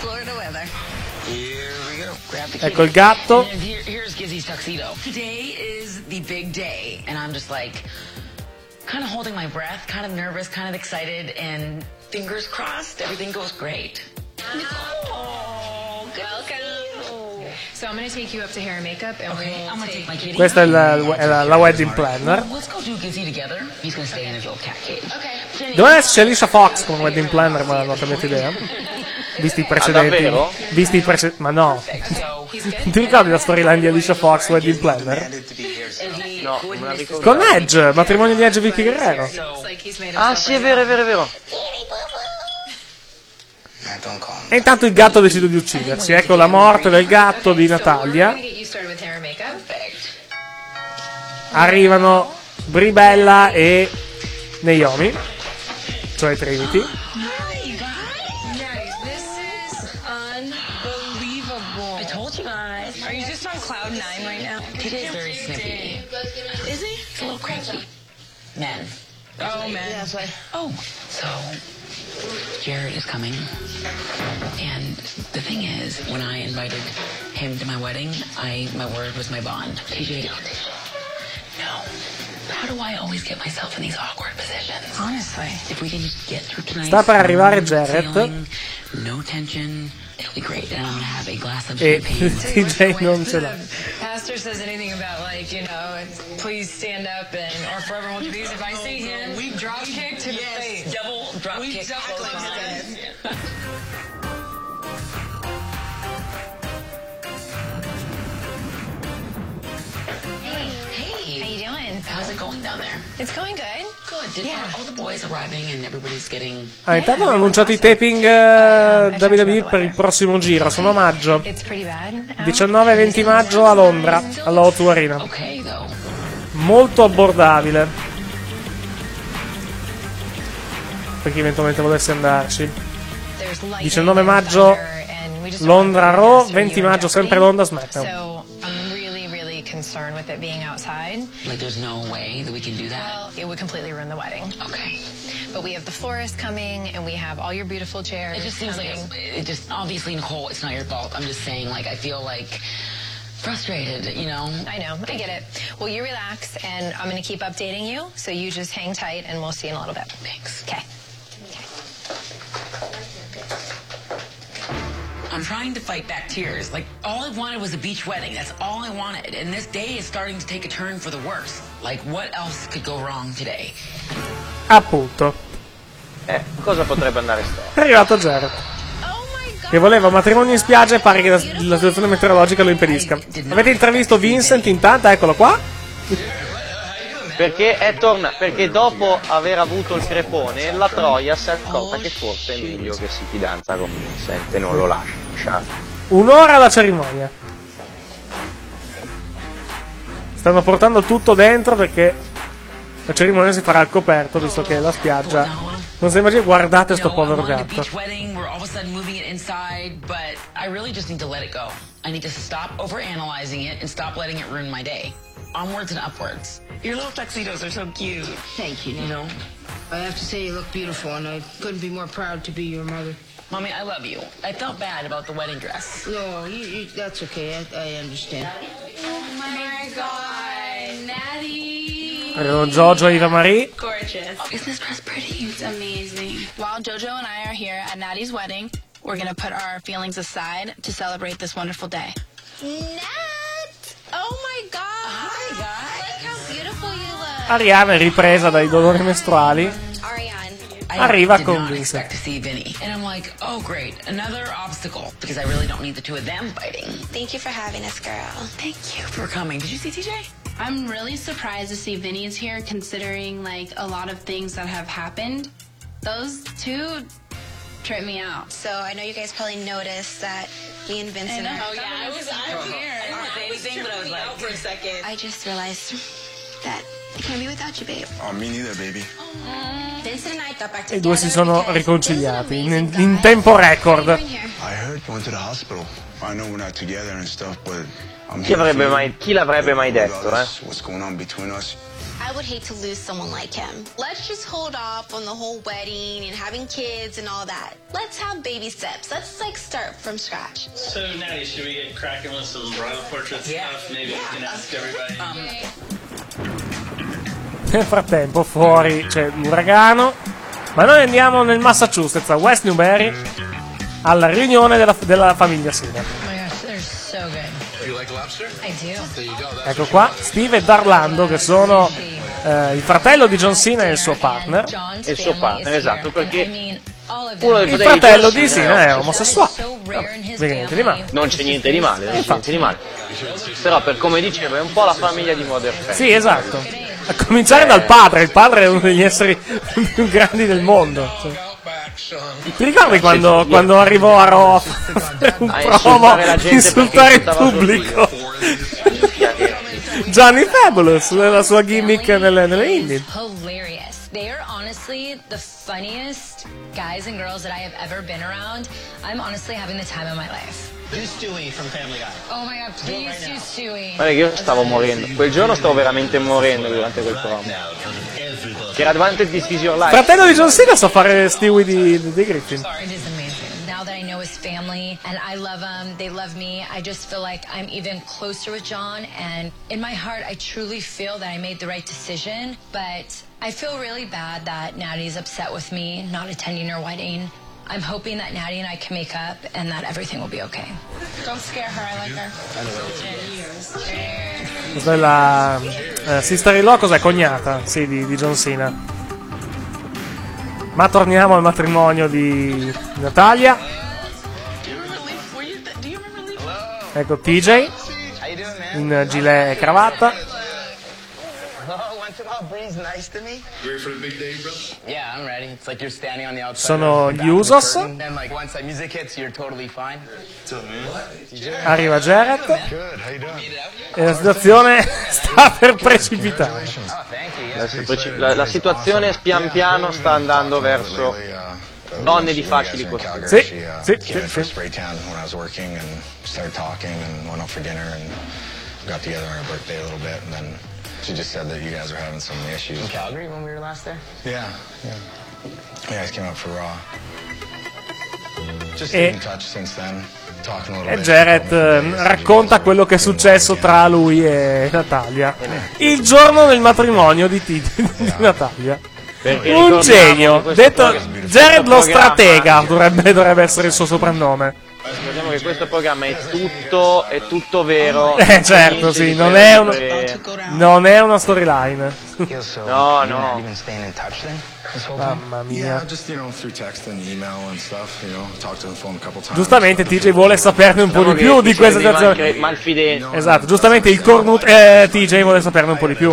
Ecco il gatto. Here's Gizzy's tuxedo. Today is the big day, and I'm just like, kind of holding my breath, kind of nervous, kind of excited, and fingers crossed, everything goes great. Oh, welcome. So I'm going to take you up to hair and makeup, and Okay, we'll I'm gonna take take my kitty. Questa è la, è la, la wedding planner. Let's go do Gizzy together. He's gonna stay in his little cat cage. Okay. Doveva esserci Alicia Fox come wedding planner, ma non ho cambiato idea. Visti i precedenti. Ah, davvero? Visti i precedenti. Ma no. Ti ricordi la storyline di Alicia Fox wedding planner? No, non me la ricordo. Con Edge, matrimonio di Edge e Vicky Guerrero. Ah sì, è vero, è vero, è vero. E intanto il gatto decide di uccidersi. Ecco la morte del gatto di Natalia. Arrivano Brie e Naomi, cioè Trinity. I told you guys. Are you just on cloud nine right now? T J's very snippy. Is he? It's a little cranky. Men. Oh, man. Yeah, that's right. Oh, so Jared is coming. And the thing is, when I invited him to my wedding, I my word was my bond. T J, no. How do I always get myself in these awkward positions? Honestly, if we can just get through tonight. Sta per arrivare Jared. No tension. It'll be great. And I'm gonna have a glass of E champagne. T J non ce l'ha. Pastor says anything about, like, you know, please stand up and or forever hold your peace. If I see him, we drop kick to the face. Double drop We kick. double close kick. Hey, how you doing? How's it going down there? It's going good. Good. Did yeah. all the boys arriving and everybody's getting. Ah, intanto hanno annunciato i taping uh, W W E per il prossimo giro, sono a maggio. diciannove e venti maggio a Londra, alla O due Arena. Molto abbordabile. Per chi eventualmente volesse andarci. diciannove maggio Londra Raw, venti maggio sempre Londra SmackDown. concern with it being outside. Like there's no way that we can do that? Well, it would completely ruin the wedding. Okay. But we have the florist coming, and we have all your beautiful chairs. It just seems coming. like it's, it just obviously, Nicole, it's not your fault. I'm just saying, like, I feel like frustrated, you know. I know, I get it. Well, you relax, and I'm going to keep updating you. So you just hang tight, and we'll see you in a little bit. Thanks. Okay. I'm trying to fight back tears. Like, all I wanted was a beach wedding. That's all I wanted. And this day is starting to take a turn for the worse. Like, what else could go wrong today? Appunto. Eh, cosa potrebbe andare storto? È arrivato Jared. Che voleva un matrimonio in spiaggia e pare che la, la situazione meteorologica lo impedisca. Avete intravisto Vincent intanto? Eccolo qua. Perché è tornato, perché dopo aver avuto il crepone, la Troia si è accorta che forse è meglio che si fidanza con Vincent e non lo lascia. Un'ora alla cerimonia. Stanno portando tutto dentro perché la cerimonia si farà al coperto, visto che la spiaggia non si immagina. Guardate sto povero gatto. Onwards and upwards. Your little tuxedos are so cute. Thank you, Nano. I have to say you look beautiful, and I couldn't be more proud to be your mother. Mommy, I love you. I felt bad about the wedding dress. No, you, you, that's okay. I, I understand. Oh my God, Natty. Arrivano Jojo e Eva Marie. Gorgeous. Isn't this dress pretty? It's amazing. While Jojo and I are here at Natty's wedding, we're gonna put our feelings aside to celebrate this wonderful day. Nat! Oh my God! Hi, guys. Look how beautiful you look. Ariana è ripresa dai dolori mestruali. Arriva con Vincent. To see Vinny. And I'm like, oh great, another obstacle, because I really don't need the two of them fighting. Thank you for having us, girl. Thank you for coming. Did you see T J? I'm really surprised to see Vinny's here, considering like a lot of things that have happened. Those two trip me out. So I know you guys probably noticed that me and Vincent are... Oh yeah, I was out here. I didn't say anything, but I was like, out for a second. I just realized that I can't be without you, babe. Oh, me neither, baby. Vincent and I got back E i together due si sono because riconciliati in, in tempo record. I heard you went to the hospital. I know we're not together and stuff, but I'm Chi avrebbe mai, chi l'avrebbe mai detto, eh? What's going on between us? I would hate to lose someone like him. Let's just hold off on the whole wedding and having kids and all that. Let's have baby steps. Let's like start from scratch. So, Natty, should we get cracking with some bridal portrait Yeah. stuff? Maybe we can ask everybody. Nel frattempo fuori c'è l'uragano. Ma noi andiamo nel Massachusetts, a West Newbury, alla riunione della, della famiglia Sina. Oh my gosh, they're so good. You like lobster? I do. There you go. That's Ecco qua, Steve e Darlando, che sono eh, il fratello di John Cena e il suo partner. E il suo partner, esatto, perché uno dei Il fratelli fratello John di Cena Cena è è omosessuale. Niente di male. Non c'è niente di male, non c'è niente di male. Però per come diceva è un po' la famiglia di Modern Family. Sì, esatto. A cominciare dal padre, il padre è uno degli esseri più grandi del mondo. Cioè. Ti ricordi quando, quando arrivò a Raw a fare un A promo, insultare la gente insultare il perché insultava pubblico? Johnny Fabulous, la sua gimmick nelle, nelle indie. Hilarious. They are honestly the funniest guys and girls that I have ever been around. I'm honestly having the time of my life. Do Stewie from Family Guy. Oh my God, please do Stewie. Guarda che io stavo morendo. Quel giorno stavo veramente morendo durante quel promo. Che era Advantage di Seize Your Life. Fratello di John Cena sa fare Stewie di, di, di Griffin. It is amazing. Now that I know his family and I love them, they love me, I just feel like I'm even closer with John. And in my heart, I truly feel that I made the right decision. But I feel really bad that Natty's upset with me not attending her wedding. I'm hoping that Natty and I can make up and that everything will be okay. Don't scare her. I like her. Cos'è la eh, sister-in-law? Cos'è? Cognata? Sì, di, di John Cena. Ma torniamo al matrimonio di Natalia. Ecco T J in gilet e cravatta. Nice to me. You ready for the big day, brother? Yeah, I'm ready. It's like you're standing on the outside. Sono gli Usos. And like once that music hits, you're totally fine. What's up, man? Arriva Jarrett Good, how you doing? e la situazione sta per precipitare. La, la, la situazione pian piano sta andando verso donne di facili costumi. Sì, sì, Came in sì, for sì. spray tan when I was working and started talking and went out for dinner and got together on her birthday a little bit, and then she just said that you guys were having some issues. In Calgary when we were last there? Yeah, yeah. You guys came up for Raw. Just E, stayed in touch since then. Talking a little e bit. Jared eh, racconta quello che è successo tra lui e Natalia il giorno del matrimonio di, T- di Natalia. Perché Un genio, questo detto programma- Jared lo questo programma- stratega dovrebbe, dovrebbe essere il suo soprannome. Ricordiamo che questo programma è tutto, è tutto vero. Eh certo, sì, non è, un, non è una storyline. No, no. Mamma mia. Yeah, just, you know, through text and email and stuff, you know, talked on the phone a couple times. Giustamente T J vuole saperne un po' di più di questa situazione. Malfidenza. Esatto, giustamente il cornut eh, T J vuole saperne un po' di più.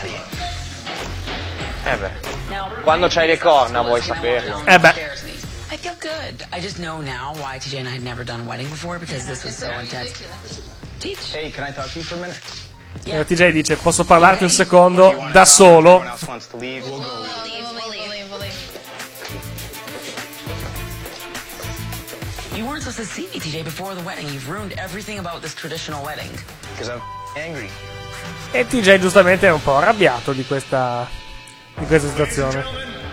Eh beh. Quando c'hai le corna vuoi saperlo. Eh beh. I feel good. I just know now why T J and I had never done a wedding before because this was so intense. Teach. Hey, can I talk to you for a minute? Eh, T J dice posso parlarti un secondo da solo. You weren't supposed to see me, T J, before the wedding. You've ruined everything about this traditional wedding. Because I'm angry. E T J giustamente è un po' arrabbiato di questa di questa situazione.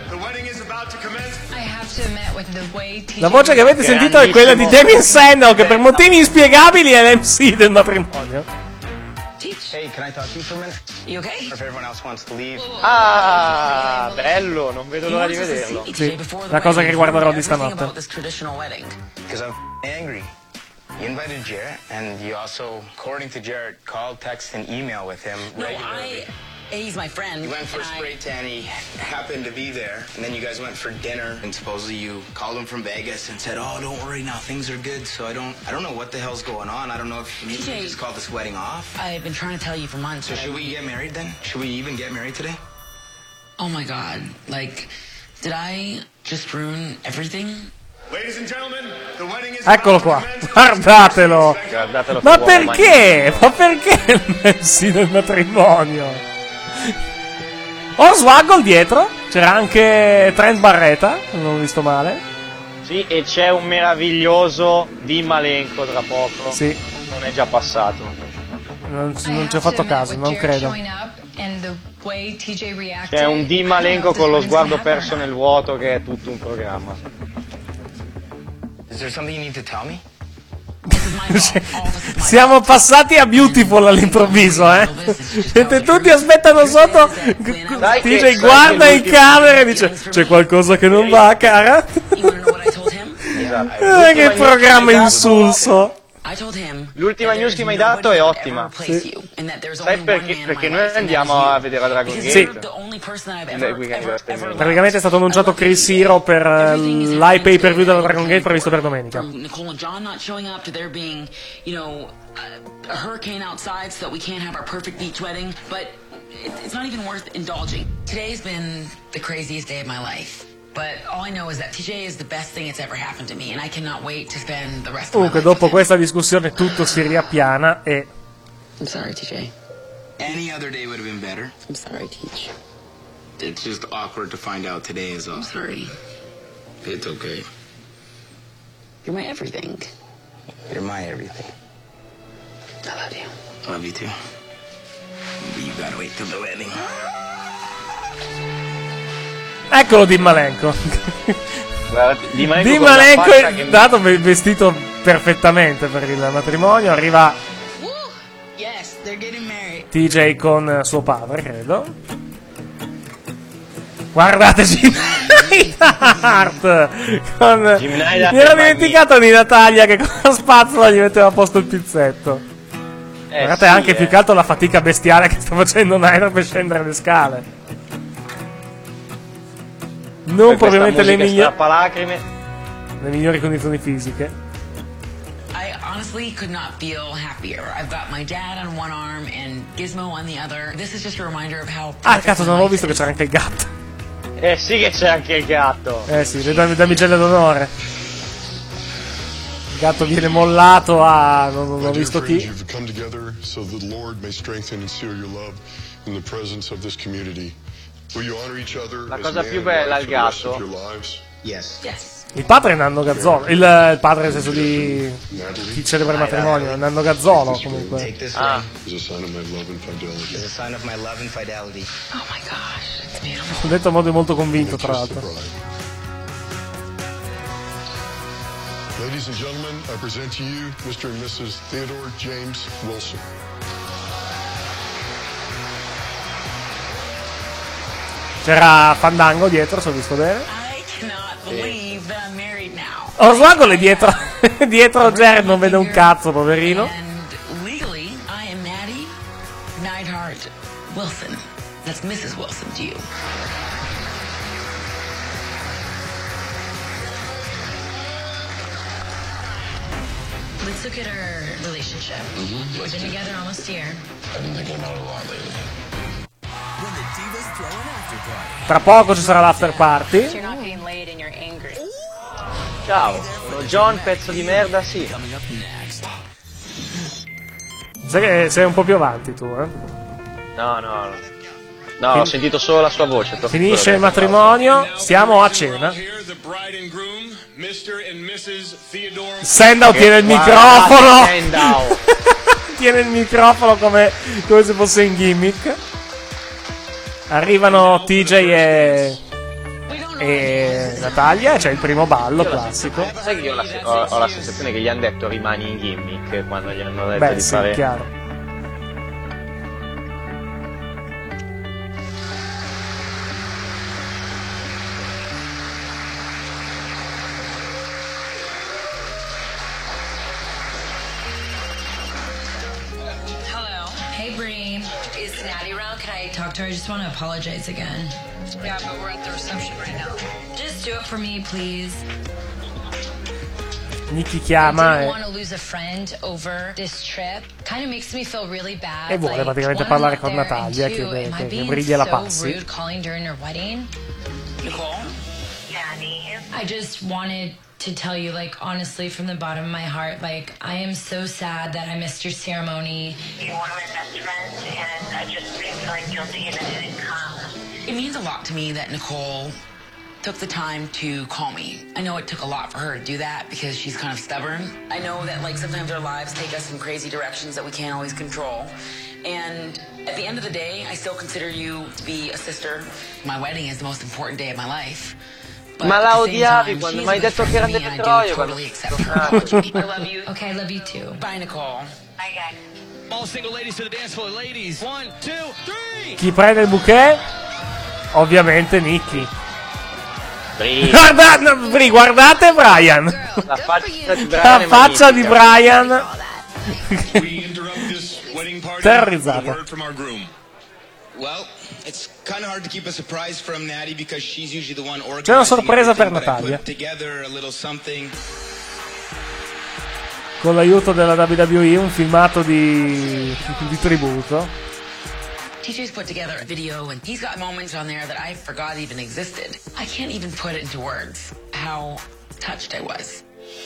La voce che avete sentito è quella di Damien Sandow, che per motivi inspiegabili è l'M C del matrimonio. Hey, can I talk to you for a minute? You okay? Or if everyone else wants to leave. Ah, bello, non vedo l'ora di vederlo. Sì, la cosa che riguarderò di stanotte. Because I'm angry. You invited Jarrett, and you also, according to Jarrett, called, texted, and email with him No, regularly. I... He's my friend. You went for and I- spray tan, he happened to be there, and then you guys went for dinner, and supposedly you called him from Vegas and said, oh, don't worry, now things are good, so I don't, I don't know what the hell's going on. I don't know if maybe T J, we just call this wedding off. I've been trying to tell you for months. So should we get married then? Should we even get married today? Oh my god. Like, did I just ruin everything? Ladies and gentlemen, the wedding is Eccolo qua, guardatelo. Guardatelo Ma che perché? Ma perché il M C del matrimonio? Ho Swaggle dietro, c'era anche Trent Barreta, non ho visto male. Sì, e c'è un meraviglioso Di Malenko tra poco. Sì. Non è già passato. Non, non ci ho fatto caso, non credo. C'è un Di Malenko con lo sguardo perso nel vuoto che è tutto un programma. Is there something you need to tell me? Siamo passati a Beautiful all'improvviso, eh. Siete tutti aspettano sotto. T J guarda in camera e dice: c'è qualcosa che non va, cara? Eh, che programma insulso. L'ultima news che mi hai dato è ottima. Sì. Sai perché? Perché noi andiamo a vedere a Dragon Gate. Sì. Nel weekend di WrestleMania. Praticamente è stato annunciato Chris Hero per eh, l'high pay per view della Dragon Gate previsto per domenica. Nicole and John not showing up to there being, you know, a hurricane outside so that we can't have our perfect beach wedding, but it, it's not even worth indulging. Today's been the craziest day of my life. But all I know is that T J is the best thing that's ever happened to me, and I cannot wait to spend the rest of my Comunque, life. dopo questa discussione, tutto si riappiana e. I'm sorry, T J. Any other day would have been better. I'm sorry, Teach. It's just awkward to find out today is all. I'm sorry. It's okay. You're my everything. You're my everything. I love you. I love you too. But you gotta wait till the wedding. Eccolo Di Malenko. Guarda, Di Malenko, Di con la Malenko faccia è che- dato ve- vestito perfettamente per il matrimonio. Arriva Yes, they're getting married. T J con eh, suo padre, credo. Guardate Jim Neidhart con... Jim Mi Neidhart ero è dimenticato di Natalia che con la spazzola gli metteva a posto il pizzetto. Eh, Guardate sì, anche eh. più che altro la fatica bestiale che sta facendo Neidhart per scendere le scale. Non Per questa probabilmente le, musica miglior- strappalacrime. le migliori condizioni fisiche. I honestly could not feel happier. I've got my dad on one arm and Gizmo on the other. This is just a reminder of how Ah, cazzo, non avevo visto che c'era anche il gatto. Eh sì che c'è anche il gatto. Eh sì, le dam- damigelle d'onore. Il gatto viene mollato a... non, non ho My dear visto friends, chi. you've come together so that the Lord may strengthen and seal your love in the presence of this community. Will you honor each other La as cosa man più and bella wife al for the rest gatto. of your lives? Yes. Yes. Il padre è Nando Gazzolo. Il, il padre nel senso di chi celebra il matrimonio, Nando Gazzolo comunque. Ah. Is a sign of my love and fidelity. It's a sign of my love and fidelity. Oh my gosh, it's beautiful. L'ho detto in modo molto convinto, tra l'altro. Ladies and gentlemen, I present to you mister and missus Theodore James Wilson. C'era Fandango dietro, se ho visto bene. I cannot believe that I'm married now. Oswald è dietro, dietro Jared, non vede un cazzo, poverino. And legally, I am Natty Neidhart Wilson. That's missus Wilson to you. Let's look at our relationship. Mm-hmm. We've been together almost a year. I've been thinking about it a lot lately. When the Divas throw an after party. Tra poco ci sarà l'after party. You're not getting laid and you're angry. Ciao, sono John, pezzo di merda, sì. Sai che sei un po' più avanti tu, eh? No, no, no. No, ho sentito solo la sua voce. Finisce il matrimonio, siamo a cena. Sandow tiene il microfono. Tiene il microfono come, come se fosse in gimmick. Arrivano T J e, e Natalia, c'è il primo ballo classico. Sai che io ho la, ho, ho la sensazione che gli hanno detto rimani in gimmick quando gli hanno detto Beh, di sì, fare. chiaro. Hey, Bree. Is Natty around? Can I talk to her? I just want to apologize again. Yeah, but we're at the reception right now. Just do it for me, please. Nicky I chiama didn't e, want to lose a friend over this trip. Kind of makes me feel really bad. e vuole like, praticamente one, parlare I'm con not there, Natalia, and two, chiede am I che, che being Briglia la so passi. rude calling during her wedding? Nicole? I just wanted to tell you, like, honestly, from the bottom of my heart, like, I am so sad that I missed your ceremony. You're one of my best friends, and I just didn't feel like guilty that I didn't come. It means a lot to me that Nicole took the time to call me. I know it took a lot for her to do that because she's kind of stubborn. I know that, like, sometimes our lives take us in crazy directions that we can't always control. And at the end of the day, I still consider you to be a sister. My wedding is the most important day of my life. But Ma at la the same odiavi time, quando she's mi hai a good detto che friend era to di me, and I Petrolio. do quando- totally accept her apology. I love you. Okay, I love you too. Bye, Nicole. Bye, guys. All single ladies to the dance floor. Ladies, one, two, three. Chi prende il bouquet? Ovviamente Nicky. Bri, Guarda, no, Bri, guardate Brian. la faccia di Brian La è faccia di magnifica. Brian. We interrupt this wedding party Terrorizzata. with a word from our groom. Well, it's kind of hard to keep a surprise from Natty because she's usually the one organizing C'è una sorpresa per everything, but I Natalia. put together a little something. Con l'aiuto della W W E, un filmato di, di tributo. T J's put together a video and he's got moments on there that I forgot even existed. I can't even put it into words how touched I was.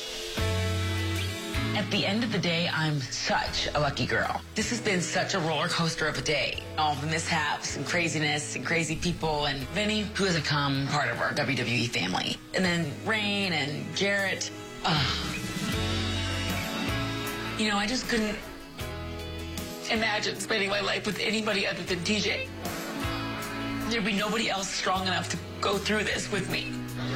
At the end of the day, I'm such a lucky girl. This has been such a roller coaster of a day. All the mishaps and craziness and crazy people and Vinny, who has become part of our W W E family. And then Rain and Jarrett. Ugh. You know, I just couldn't imagine spending my life with anybody other than T J. There'd be nobody else strong enough to go through this with me.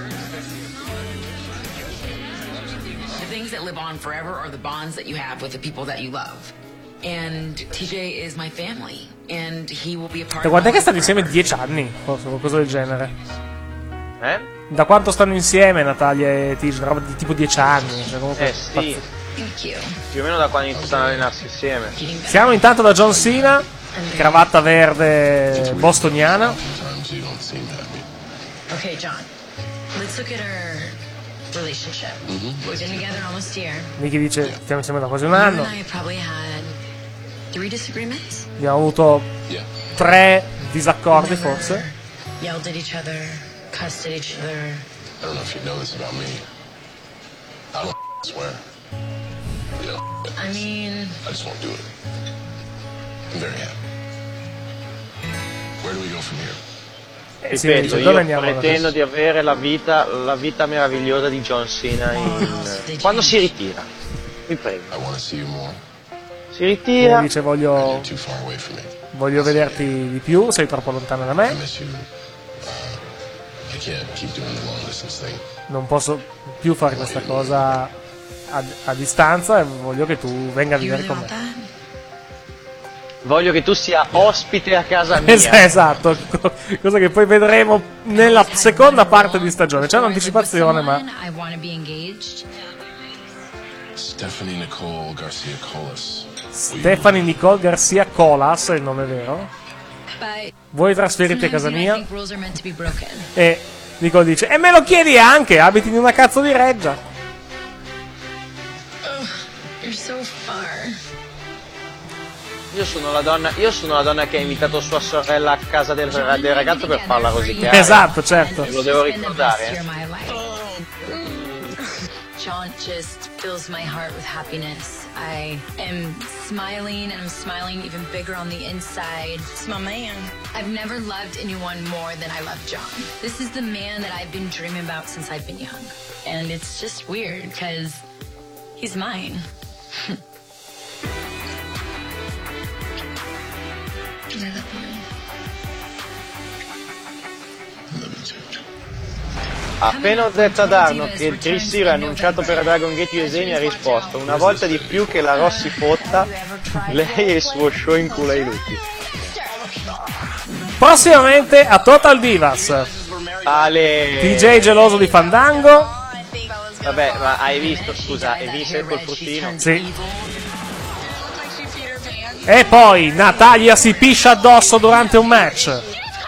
The things that live on forever are the bonds that you have with the people that you love. And T J is my family. And he will be a part E of guarda my che life stanno insieme forever. dieci anni, forse qualcosa del genere. Eh? Da quanto stanno insieme Natalia e T J? Una roba di tipo dieci anni. Cioè comunque Eh sì, pazz- Thank you. più o meno da quando iniziano a allenarsi insieme. Siamo intanto da John Cena, cravatta verde bostoniana. Sometimes you don't seem happy. Okay, John. Let's look at our relationship. We've been together almost a year. Nicky dice stiamo insieme da quasi un You anno. and I have probably had three disagreements. Abbiamo avuto Yeah. tre disaccordi forse. Yelled at each other, cussed at each other. I don't know if you know this about me. I don't swear. You know, I mean, I just won't do it. I'm very happy. Where do we go from here? Eh, sì, Ripeto, dice, io dove andiamo pretendo adesso? di avere la vita, la vita meravigliosa di John Cena in... quando si ritira. Vi prego. Si ritira. Eh, dice voglio voglio vederti di più, sei troppo lontano da me. Non posso più fare questa cosa a, a distanza e voglio che tu venga a vivere con me. Voglio che tu sia ospite a casa mia. Esatto, cosa che poi vedremo nella seconda parte di stagione. C'è un'anticipazione, ma I want to be engaged. Stephanie Nicole Garcia Colas. Stephanie Nicole Garcia Colas è il nome vero? But Vuoi trasferirti a casa sometimes, mia? you know, I think rules are meant to be broken. E Nicole dice: e me lo chiedi anche, abiti in una cazzo di reggia. Ugh, you're so far. Io sono la donna, io sono la donna che ha invitato sua sorella a casa del, del ragazzo per farla rosicare. Esatto, certo. Lo devo ricordare. John just fills my heart with happiness. I am smiling and I'm smiling even bigger on the inside. It's my man. I've never loved anyone more than I love John. This is the man that I've been dreaming about since I've been young. And it's just weird because he's mine. I love you. Appena ho detto ad Arno che il Trissiro è annunciato per Dragon Gate U S A mi ha risposto: una volta di più che la Rossi fotta, lei e il suo show in culo ai lutti. Prossimamente a Total Divas. Ale. D J geloso di Fandango. Vabbè, ma hai visto, scusa, hai visto col fruttino? Sì. E poi Natalia si piscia addosso durante un match.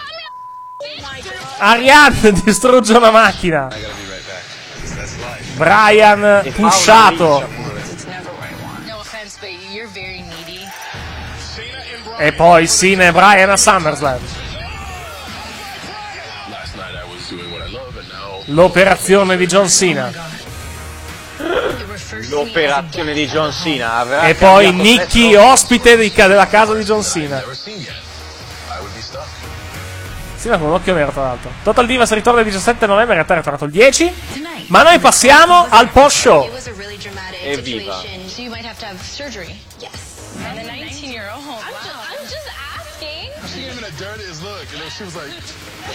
Ariane distrugge una macchina. Brian pushato. E poi Cena e Brian a SummerSlam. L'operazione di John Cena. L'operazione di John Cena avrà E poi cambiato Nikki, sesso? ospite di ca- della casa di John Cena. Sì, ma con un occhio nero tra l'altro. Total Divas ritorna il diciassette novembre, in realtà è ritornato il dieci. Ma noi passiamo al post show. Evviva. So you might have to have surgery. Yes. And a nineteen-year-old. Wow. I'm just, I'm just asking. She gave him the dirtiest look, and then she was like...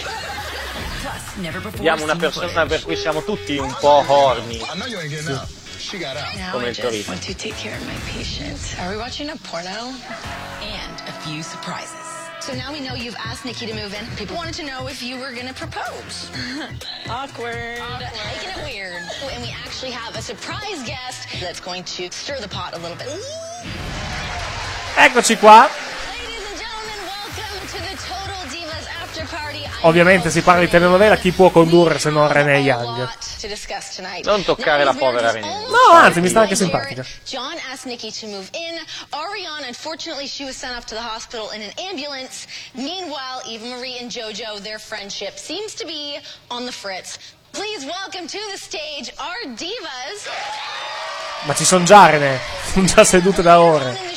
Vediamo una persona per cui siamo tutti un po' horny. I know you ain't getting up. She got out. Now Come I il just Torino. want to take care of my patient. Are we watching a porno? And a few surprises. So now we know you've asked Nikki to move in. People wanted to know if you were going to propose. Awkward. Making it weird. And we actually have a surprise guest that's going to stir the pot a little bit. Eccoci qua. Welcome to the Total Divas After Party. Ovviamente si parla di telenovela, chi può condurre se non Renee Young? To discuss tonight. Non toccare la povera Renee. No, anzi, mi sta anche simpatica. John asked Nikki to move in. Ariane, unfortunately, she was sent off to the hospital in an ambulance. Meanwhile, Eva Marie and JoJo, their friendship seems to be on the fritz. Please welcome to the stage our divas. Ma ci sono già Renee, sono già sedute da ore.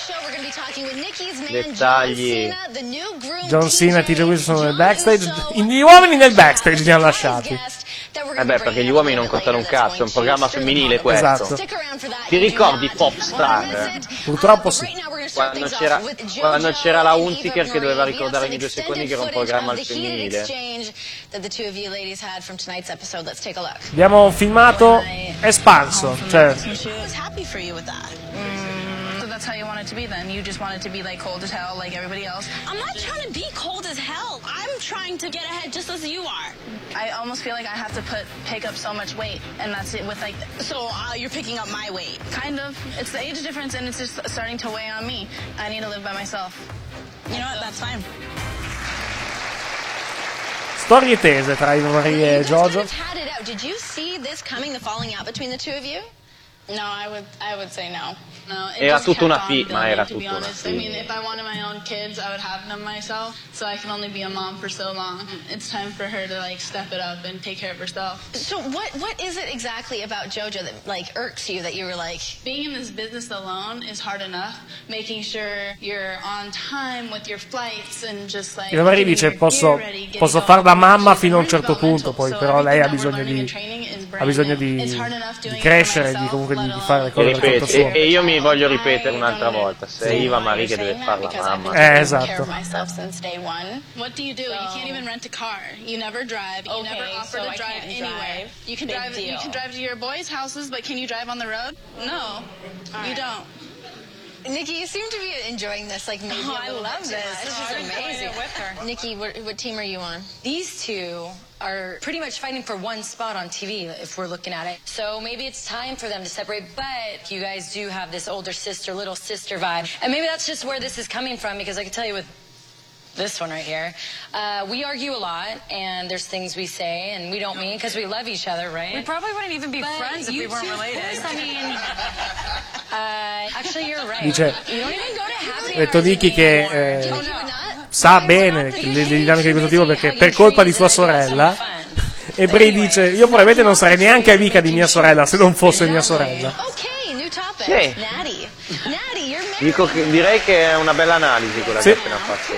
Dettagli. John Cena e T J Wilson sono nel backstage. Gli uomini nel backstage li hanno lasciati. Eh beh, perché gli uomini non contano un cazzo, è un programma femminile questo. Esatto. Ti ricordi Popstar? Purtroppo sì. Quando c'era, quando c'era la Hunziker che doveva ricordare ogni due secondi che era un programma al femminile. Abbiamo un filmato espanso, cioè So that's how you want it to be then? You just want it to be like cold as hell like everybody else? I'm not trying to be cold as hell. I'm trying to get ahead just as you are. I almost feel like I have to put pick up so much weight, and that's it with like. So uh, you're picking up my weight. Kind of. It's the age difference, and it's just starting to weigh on me. I need to live by myself. You know what? That's fine. storie tese tra Eva Marie e JoJo. Did you see this coming, the falling out between the two of you? No, I would I would say no. No, it Era just tutta kept una on fi- ma building, era to be tutta una honest. I mean, if I wanted my own kids, I would have them myself. So I can only be a mom for so long. It's time for her to like step it up and take care of herself. So what what is it exactly about JoJo that like irks you that you were like being in this business alone is hard enough. Making sure you're on time with your flights and just like. E Marie dice posso, posso far da mamma fino a un certo punto, poi però lei ha bisogno di ha bisogno di, di crescere, di comunque di, di fare le cose per conto suo. E io mi voglio ripetere un'altra volta, se Iva Marie che deve fare la mamma. Eh, esatto. What do you do? You can't even rent a car. You never drive. You never offer to drive anywhere. You can drive. You can drive to your boys' houses, but can you drive on the road? No, you don't. Nikki, you seem to be enjoying this like maybe Oh, a I little love bit this. too much. This is amazing. With her. Nikki, what, what team are you on? These two are pretty much fighting for one spot on T V if we're looking at it. So maybe it's time for them to separate, but you guys do have this older sister, little sister vibe. And maybe that's just where this is coming from, because I can tell you with this one right here, uh, we argue a lot, and there's things we say, and we don't mean because we love each other, right? We probably wouldn't even be But friends if you we weren't two, of related. course, I mean, uh, actually, you're right. Dice, you don't even go to happy ha detto Nikki che eh, sa bene le, le dinamiche di questo tipo perché per colpa di sua sorella. E Bray dice, io probabilmente non sarei neanche amica di mia sorella se non fosse mia sorella. Sì. Dico che, direi che è una bella analisi quella Sì. che ha appena fatto.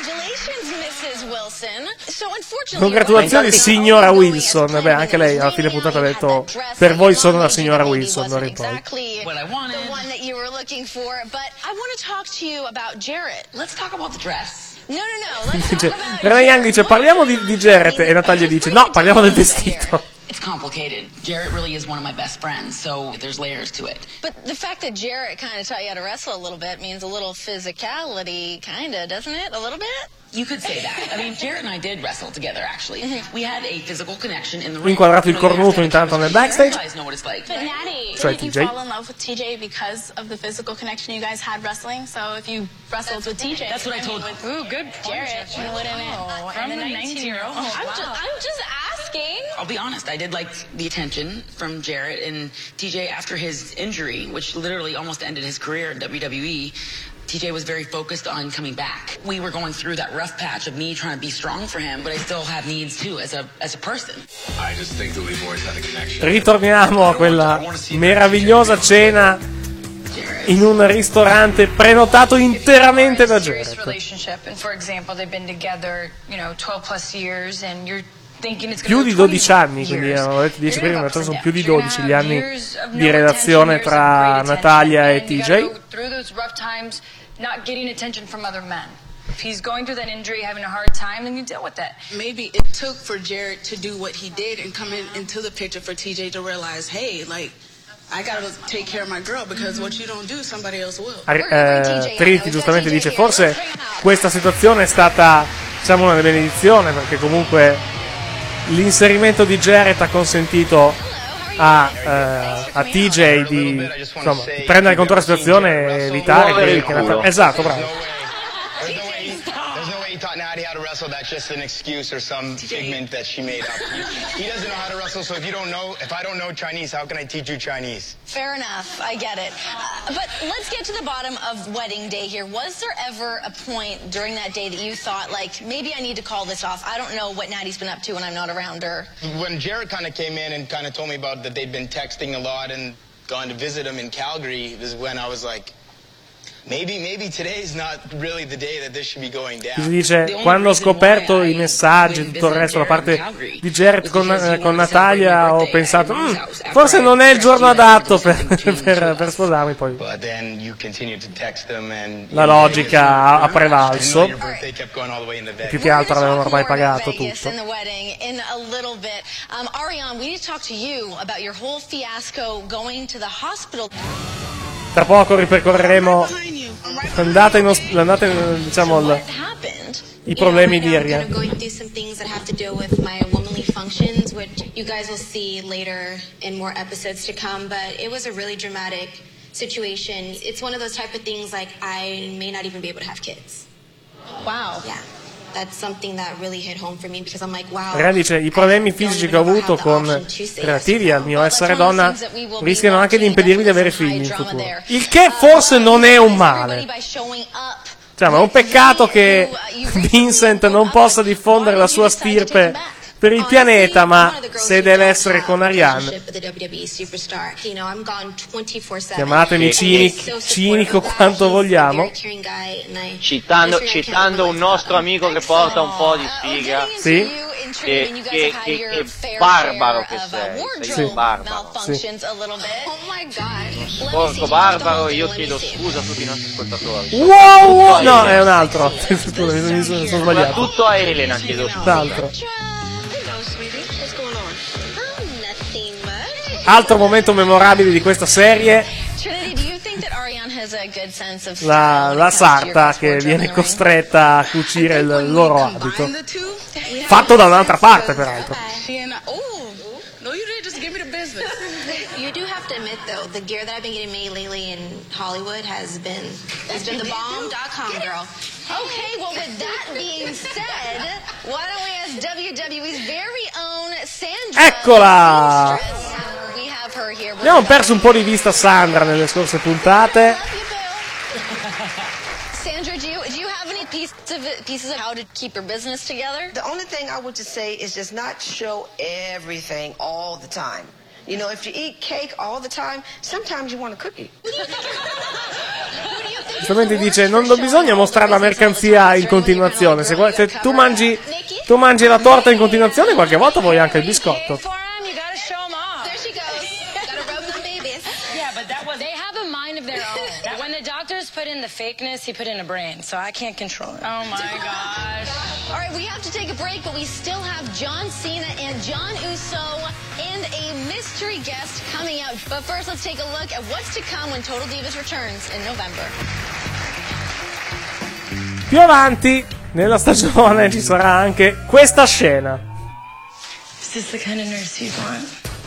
Congratulazioni signora Wilson. Beh, anche lei alla fine puntata ha detto per voi sono la signora Wilson d'ora in poi. What I wanted. The one that you were looking for, but I want to talk to you about Jarrett. Let's talk about the dress. No, no, no. Let's Dice, talk about Renee Young dice parliamo di, di Jarrett e Natalia dice no, parliamo del vestito. It's complicated. Jarrett really is one of my best friends, so there's layers to it. But the fact that Jarrett kind of taught you how to wrestle a little bit means a little physicality, kind of, doesn't it? A little bit? You could say that. I mean, Jarrett and I did wrestle together, actually. We had a physical connection in the ring. Inquadrato il cornuto intanto nel backstage. You guys know what it's like. But Natty, Cioè did you T J. fall in love with T J because of the physical connection you guys had wrestling? So if you wrestled with T J, That's what I told- mean, with Ooh, good Jarrett, you wouldn't Oh, from and the the nineteen-year-old. nineteen-year-old. I'm Wow. just, I'm just asking. I'll be honest, I did like the attention from Jarrett and T J after his injury, which literally almost ended his career in W W E. T J was very focused on coming back. We were going through that rough patch of me trying to be strong for him, but I still have needs too as a as a person. I just think that we've always had a connection. Ritorniamo a quella meravigliosa cena in un ristorante prenotato interamente da serious Jarrett. relationship, and for example, they've been together, you know, twelve plus years, and you're thinking it's Più going di to dodici anni, quindi avevo detto dieci prima, in realtà sono più di dodici gli anni di relazione tra Natalia e T J. through those rough times, not getting attention from other men. If he's going through that injury, having a hard time, then you deal with that. Maybe it took for Jarrett to do what he did and come in, into the picture for T J to realize, hey, like, I gotta take care of my girl because what you don't do, somebody else will. Eh, Trinity giustamente dice forse questa situazione è stata, diciamo, una benedizione perché comunque l'inserimento di Jarrett ha consentito a, eh, a T J di, insomma, di prendere conto della situazione e evitare che, che Natalia... Esatto, bravo. He taught Natty how to wrestle. That's just an excuse or some figment that she made up. He, he doesn't know how to wrestle, so if you don't know, if I don't know Chinese, how can I teach you Chinese? Fair enough, I get it. Uh, but let's get to the bottom of wedding day here. Was there ever a point during that day that you thought, like, maybe I need to call this off? I don't know what Natty's been up to when I'm not around her. When Jarrett kind of came in and kind of told me about that they'd been texting a lot and gone to visit him in Calgary, is when I was like, maybe maybe today's not really the day that this should be going down. Si dice, quando ho scoperto i messaggi e tutto il resto da parte di Jarrett con, eh, con Natalia, ho pensato, mm, forse non è il giorno adatto per, per, per sposarmi. Poi But then you continue to text them and la logica ha, ha prevalso, your birthday kept going all the way into Vegas. più che altro avevano ormai pagato Vegas tutto. and the wedding in a little bit. Um, Ariane, we need to talk to you about your whole fiasco going to the hospital. Tra poco ripercorreremo l'andata, in, os- l'andata in, diciamo, il, i problemi di Ariane. Going through some things that have to do with my womanly functions, which you guys will see later in more episodes to come, but it was a really dramatic situation. It's one of those type of things like I may not even be able to have kids. Wow. Yeah. that's something that really hit home for me because I'm like, wow. Rea dice, i problemi fisici che ho avuto con relativi al mio essere donna rischiano anche di impedirmi di avere figli in futuro. Il che forse non è un male. Cioè, ma è un peccato che Vincent non possa diffondere la sua stirpe per il pianeta, ma se deve essere con Ariane, chiamatemi cinico, cinico quanto vogliamo, citando, citando un nostro amico che porta un po' di sfiga. Sì? Che, che, che, che barbaro che sei, sei un barbaro. Sì. Porco barbaro, io chiedo scusa a tutti i nostri ascoltatori. Wow, wow. No, è un altro. Scusa, mi sono, sono sbagliato. Soprattutto a Elena chiedo scusa. L'altro. Altro momento memorabile di questa serie, la, la sarta che viene costretta a cucire il loro abito, fatto da un'altra parte peraltro. You do have to admit, though, the gear that I've been getting made lately in Hollywood has been has been the bomb dot com, girl. Okay, well, with that being said, why don't we ask W W E's very own Sandra? Eccola! We have her here. Abbiamo perso un po' di vista Sandra nelle scorse puntate. Sandra, do you, do you have any piece of, pieces of how to keep your business together? The only thing I would just say is just not show everything all the time. You know, if you eat cake all the time, sometimes you want a cookie. Giustamente dice, non bisogna mostrare la mercanzia in continuazione. Se, se tu mangi tu mangi la torta in continuazione, qualche volta vuoi anche il biscotto. Put in the fakeness, he put in a brain, so I can't control it. Oh my gosh. All right, we have to take a break, but we still have John Cena and John Uso and a mystery guest coming out. But first, let's take a look at what's to come when Total Divas returns in November. Più avanti nella stagione ci sarà anche questa scena. Is this the kind of nurse you want?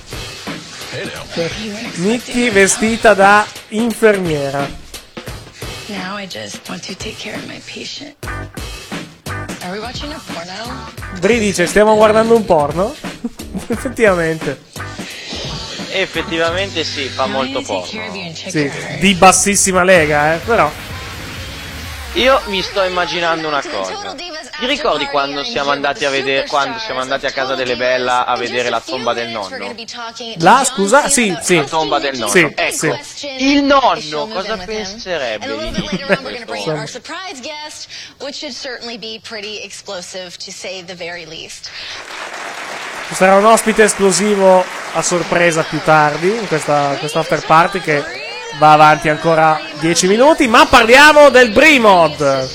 Nikki vestita da infermiera. Now I just want to take care of my patient. Are we watching a porno? Bri dice, stiamo guardando un porno? Effettivamente. Effettivamente sì, fa molto porno. Sì, di bassissima lega, eh, però. Io mi sto immaginando una cosa. Ti ricordi quando siamo andati a vedere, quando siamo andati a casa delle Bella a vedere la tomba del nonno? La scusa? Sì, sì. La tomba del nonno. Sì, ecco, sì. Il nonno cosa penserebbe di Ci sarà un ospite esplosivo a sorpresa più tardi in questa, questa after party che va avanti ancora dieci minuti, ma parliamo del Brie mod,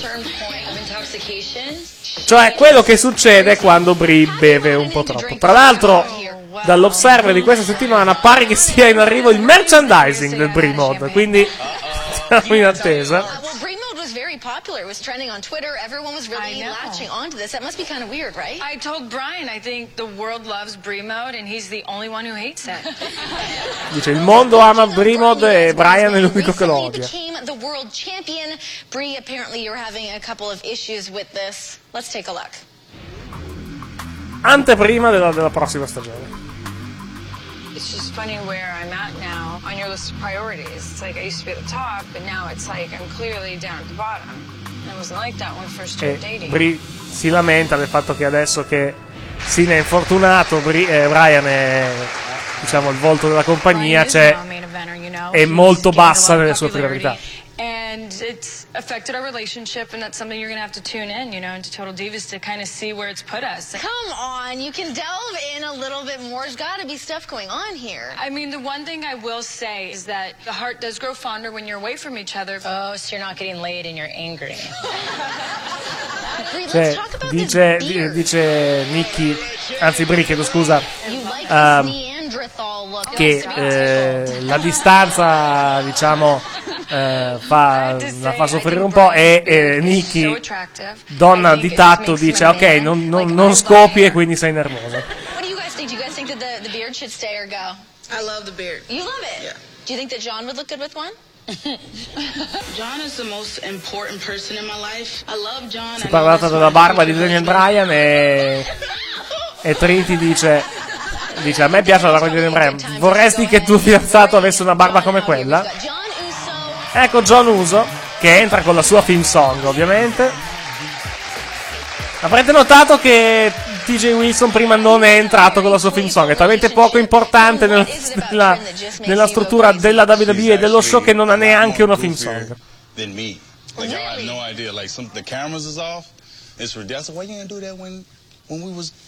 cioè quello che succede quando Brie beve un po' troppo. Tra l'altro, dall'Observer di questa settimana pare che sia in arrivo il merchandising del Brie mod, quindi siamo in attesa. Popular. It was trending on Twitter. Everyone was really latching onto this. That must be kind of weird, right? I told Brian I think the world loves Brie mode and he's the only one who hates it. Dice il mondo ama Brie mod e Brian è l'unico che lo odia. Became the world champion. Brie, apparently you're having a couple of issues with this. Let's take a look. Anteprima della, della prossima stagione. It's just funny where I'm at now on your list of priorities. It's like I used to be at the top, but now it's like I'm clearly down at the bottom. And it wasn't like that when we first started dating. Brie si lamenta del fatto che adesso che Cena è infortunato, Brie, eh, Brian è, diciamo, il volto della compagnia, c'è, è molto bassa nelle sue priorità. And it's affected our relationship, and that's something you're going to have to tune in, you know, into Total Divas to kind of see where it's put us. Come on, you can delve in a little bit more. There's got to be stuff going on here. I mean, the one thing I will say is that the heart does grow fonder when you're away from each other. Oh, so you're not getting laid and you're angry. Cioè, dice, dice Nikki, anzi Brie, chiedo scusa, um, che eh, la distanza, diciamo, eh, fa, la fa soffrire un po', e eh, Nikki, donna di tatto, dice ok, non, non, non scopi e quindi sei nervosa. What do you guys think? Do you guys think that the, the beard should stay or go? I love the beard. You love it? Yeah. Do you think that John would look good with one? John is the most important person in my life. I love John. Si è parlato della barba di Daniel Bryan e, e Trinity dice, dice a me piace la barba di Daniel Bryan, vorresti che tuo fidanzato avesse una barba come quella? Ecco John Uso che entra con la sua theme song, ovviamente. Avrete notato che T J Wilson prima non è entrato con la sua theme song, è talmente poco importante nella, nella, nella struttura della W W E e dello show che non ha neanche una theme song. Than me. Like I have no idea. Like some the cameras is off. It's ridiculous. Why you didn't do that when when we was?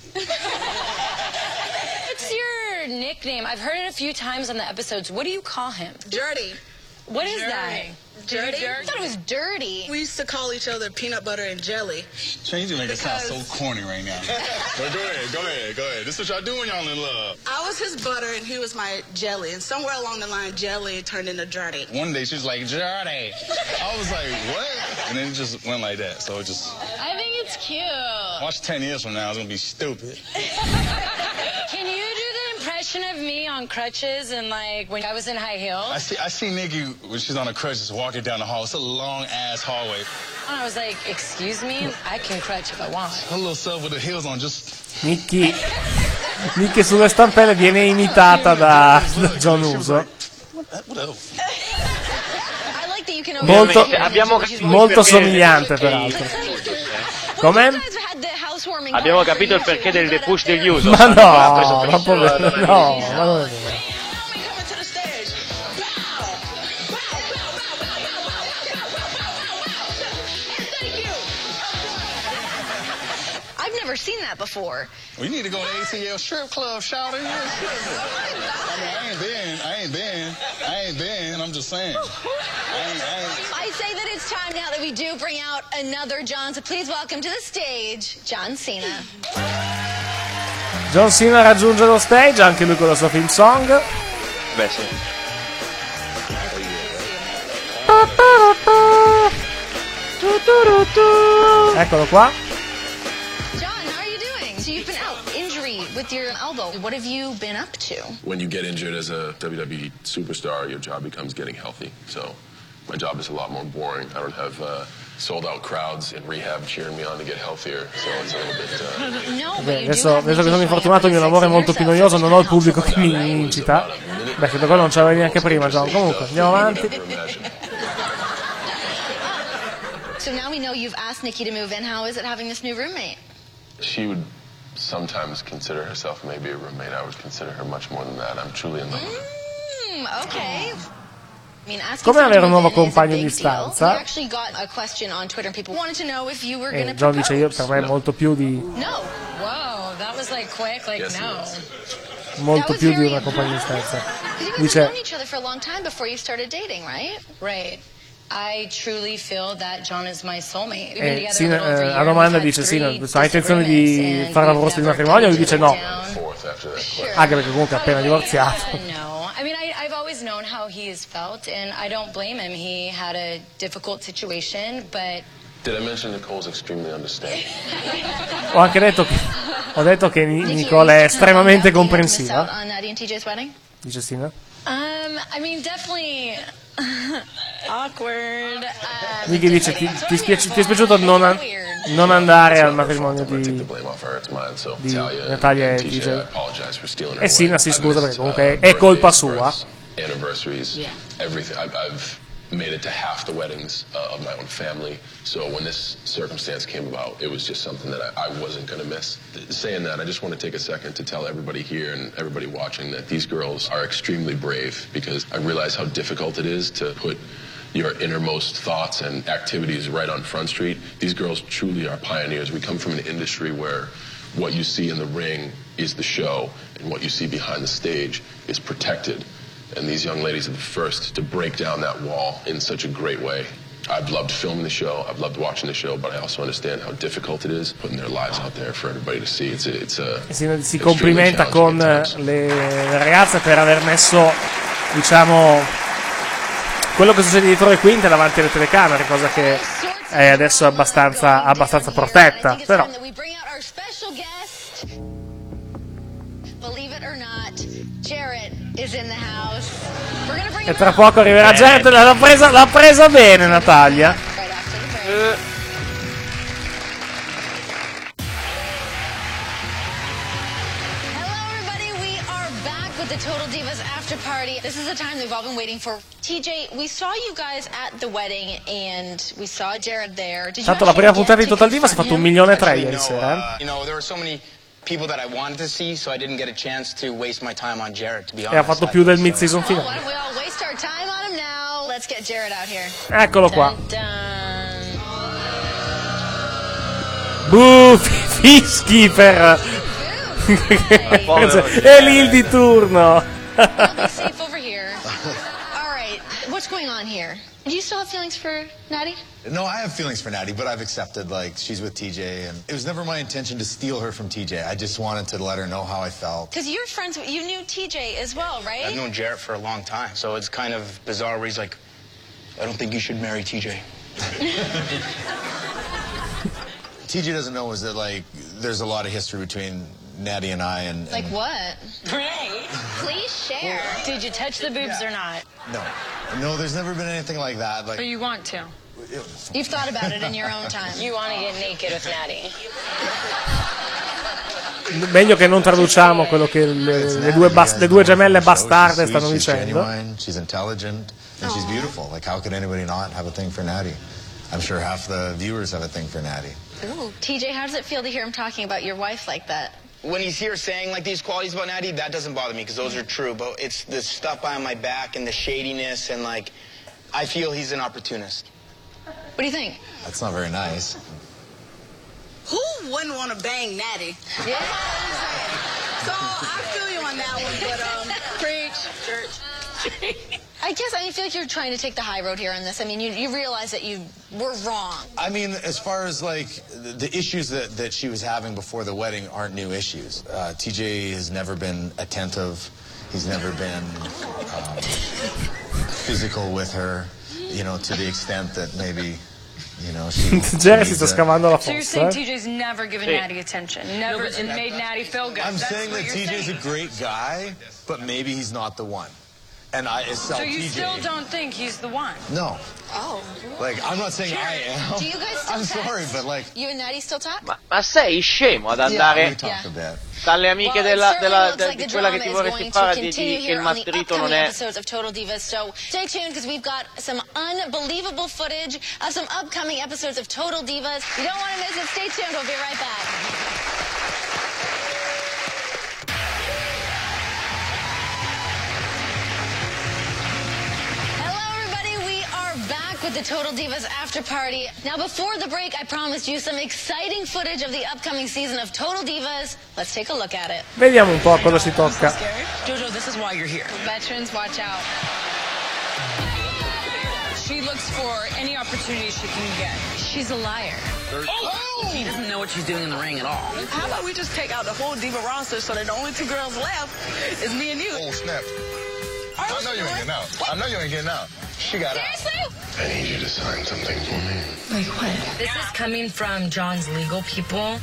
It's your nickname. I've heard it a few times on the episodes. What do you call him? Dirty. What is Dirty. that? Dirty? I thought it was dirty. We used to call each other peanut butter and jelly. Change it make it sound so corny right now. But go ahead, go ahead, go ahead. This is what y'all do when y'all in love. I was his butter and he was my jelly. And somewhere along the line, jelly turned into dirty. One day she was like, Dirty. I was like, what? And then it just went like that. So it just. I think it's cute. Watch ten years from now, it's gonna be stupid. Can you do the impression of me on crutches and like when I was in high heels? I see I see Nikki when she's on a crutch just walking down the hall. It's a long ass hallway. And I was like, excuse me, I can crutch if I want. Her little self with the heels on just. Nikki, Nikki sulle stampelle viene imitata da, da John Uso. Molto, abbiamo capito molto perché- somigliante peraltro. Come? Abbiamo capito il perché del The Push degli Uso. Ma no, ma povero, no, ma non è vero. I've never seen that before. We need to go to A T L strip club, shouting. I mean, I ain't been, I ain't been, I ain't been. I'm just saying. I ain't, I ain't. I say that it's time now that we do bring out another John, so please welcome to the stage, John Cena. John Cena raggiunge lo stage, anche lui con la sua theme song. Beh, sì. Eccolo qua. John, how are you doing? So you've been out, injury with your elbow. What have you been up to? When you get injured as a W W E superstar, your job becomes getting healthy. So my job is a lot more boring. I don't have uh, sold-out crowds in rehab cheering me on to get healthier. So it's a little bit... Uh... No, Beh, adesso, adesso che sono infortunato il mio lavoro è molto più noioso, non ho il pubblico che mi incita. Beh, se quello non ce l'avevi neanche prima, John. Comunque, andiamo avanti. So now we know you've asked Nikki to move in. How is it having this new roommate? She would sometimes consider herself maybe a roommate. I would consider her much more than that. I'm truly in love with her. Mm, okay. I mean, asking Come avere un nuovo someone to move compagno in di is a big deal. stanza? We actually got a question on Twitter and people wanted to know if you were going E to John propose. dice io per me è molto più di No. Whoa, that was like quick, like no. molto più di una compagna di stanza. Because you guys have Dice known each other for a long time before you started dating, right? Right. I truly feel that John is my soulmate. We've been E together Sina, a little over a eh, year. a domanda We've had dice Sina, three hai intenzione di disagreements fare la and proposta di we've never matrimonio? Lui come dice to no, down. anche perché comunque è appena divorziato. No, I mean, I, I've always known how he has felt, and I don't blame him. He had a difficult situation, but Did I mention Nicole's extremely understanding? Ho anche detto che, ho detto che Ni- Nicole è estremamente Miss out comprensiva. on Natty and T J's wedding? Dice Sina. um, I mean, definitely awkward. Um, Nicky dice ti, ti, spiace- ti è spiaciuto non, a- non andare al matrimonio di, di Natalia e D J. E Sina si scusa perché comunque è colpa sua. Anniversaries, everything. I've, I've made it to half the weddings uh, of my own family. So when this circumstance came about, it was just something that I, I wasn't going to miss. Saying that, I just want to take a second to tell everybody here and everybody watching that these girls are extremely brave, because I realize how difficult it is to put your innermost thoughts and activities right on Front Street. These girls truly are pioneers. We come from an industry where what you see in the ring is the show, and what you see behind the stage is protected. And these young ladies are the first to break down that wall in such a great way. I've loved filming the show, I've loved watching the show, but I also understand how difficult it is putting their lives out there for everybody to see. It's a, it's a E si, si complimenta con le ragazze per aver messo, diciamo, quello che succede dietro le quinte davanti alle telecamere, cosa che è adesso abbastanza, abbastanza protetta, però The believe it or not, Jarrett is in the house. We're gonna bring E tra poco arriverà Jarrett. L'ha presa, l'ha presa bene Natalia. uh. The Total Divas after party. This is the time that we've all been waiting for. T J, we saw you guys at the wedding and we saw Jared there. Did you Tanto la prima puntata di Total Divas ha fatto un milione e tre ieri sera. You know, there were so many people that I wanted to see, so I didn't get a chance to waste my time on Jared, to be honest. E ha fatto più del mid-season Oh, finale. why don't we all waste our time on him now? Let's get Jared out here. Eccolo qua. Dun, dun. Buh, fischi per... È lì il di turno. Safe over here. All right, what's going on here? Do you still have feelings for Natty? No, I have feelings for Natty, but I've accepted, like, she's with T J, and it was never my intention to steal her from T J. I just wanted to let her know how I felt. Because you're friends with, you knew T J as well, right? I've known Jarrett for a long time, so it's kind of bizarre where he's like, I don't think you should marry T J. T J doesn't know is that, like, there's a lot of history between Natty and I, and... and like what? Great. Please share. Did you touch the boobs or not? No. No, there's never been anything like that. Like, Or you want to? You've thought about it in your own time. You want to get naked with Natty. Meglio che non traduciamo quello che le, le, due, bas- le due gemelle bastarde stanno she's dicendo. genuine, she's intelligent, and she's beautiful. Like, how could anybody not have a thing for Natty? I'm sure half the viewers have a thing for Natty. Ooh. T J, how does it feel to hear him talking about your wife like that? When he's here saying like these qualities about Natty, that doesn't bother me because those are true. But it's the stuff behind my back and the shadiness and like, I feel he's an opportunist. What do you think? That's not very nice. Who wouldn't want to bang Natty? Yeah. So I feel you on that one, but um, preach, church. I guess I feel like you're trying to take the high road here on this. I mean, you, you realize that you were wrong. I mean, as far as like the, the issues that, that she was having before the wedding aren't new issues. Uh, T J has never been attentive. He's never been um, physical with her, you know, to the extent that maybe, you know, she... Jerry si sta scavando la So you're fossa. saying T J's never given Sì. Natty attention, never No, but- made Natty feel good. I'm That's saying what that you're T J's saying. a great guy, but maybe he's not the one. And I sell So you T J. still don't think he's the one? No. Oh. Like, I'm not saying I am. Do you guys still I'm text? sorry, but like... You and Natty still talk? Ma, ma sei scemo ad Yeah, andare we talked a bit. dalle amiche Well, it della, certainly della, looks de- like di the quella che drama ti is vorresti going to fare di, continue di- che here il on the marito non upcoming è... episodes of Total Divas. So stay tuned because we've got some unbelievable footage of some upcoming episodes of Total Divas. You don't want to miss it. Stay tuned. We'll be right back. With the Total Divas after party. Now, before the break, I promised you some exciting footage of the upcoming season of Total Divas. Let's take a look at it. Vediamo un po' cosa ci tocca. Jojo, this is why you're here. Veterans, watch out. She looks for any opportunity she can get. She's a liar. Oh! She doesn't know what she's doing in the ring at all. How about we just take out the whole diva roster so that the only two girls left is me and you? Oh, snap. I know you ain't getting out. I know you ain't getting out. She got out. I need you to sign something for me. Like what? This is coming from John's legal people.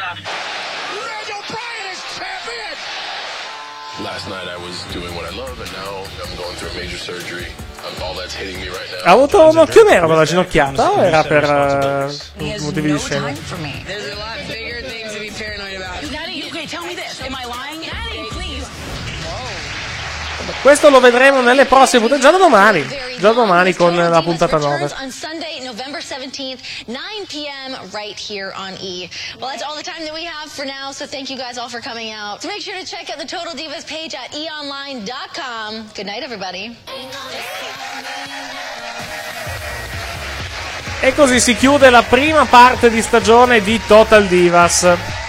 Last night I was doing what I love, and now I'm going through a major surgery. Um, all that's hitting me right now. Ha avuto un occhio nero con la ginocchiata o era per uh, motivi di scena? For me. There's a lot bigger things to be paranoid about. Natty, okay, tell me this. Am I lying? Natty, please. Questo lo vedremo nelle prossime puntate, già da domani, già domani con la puntata nove. On Sunday, November seventeenth, nine p.m. right here on E! Well, that's all the time that we have for now, so thank you guys all for coming out. So make sure to check out the Total Divas page at e online dot com. Good night, everybody. E così si chiude la prima parte di stagione di Total Divas.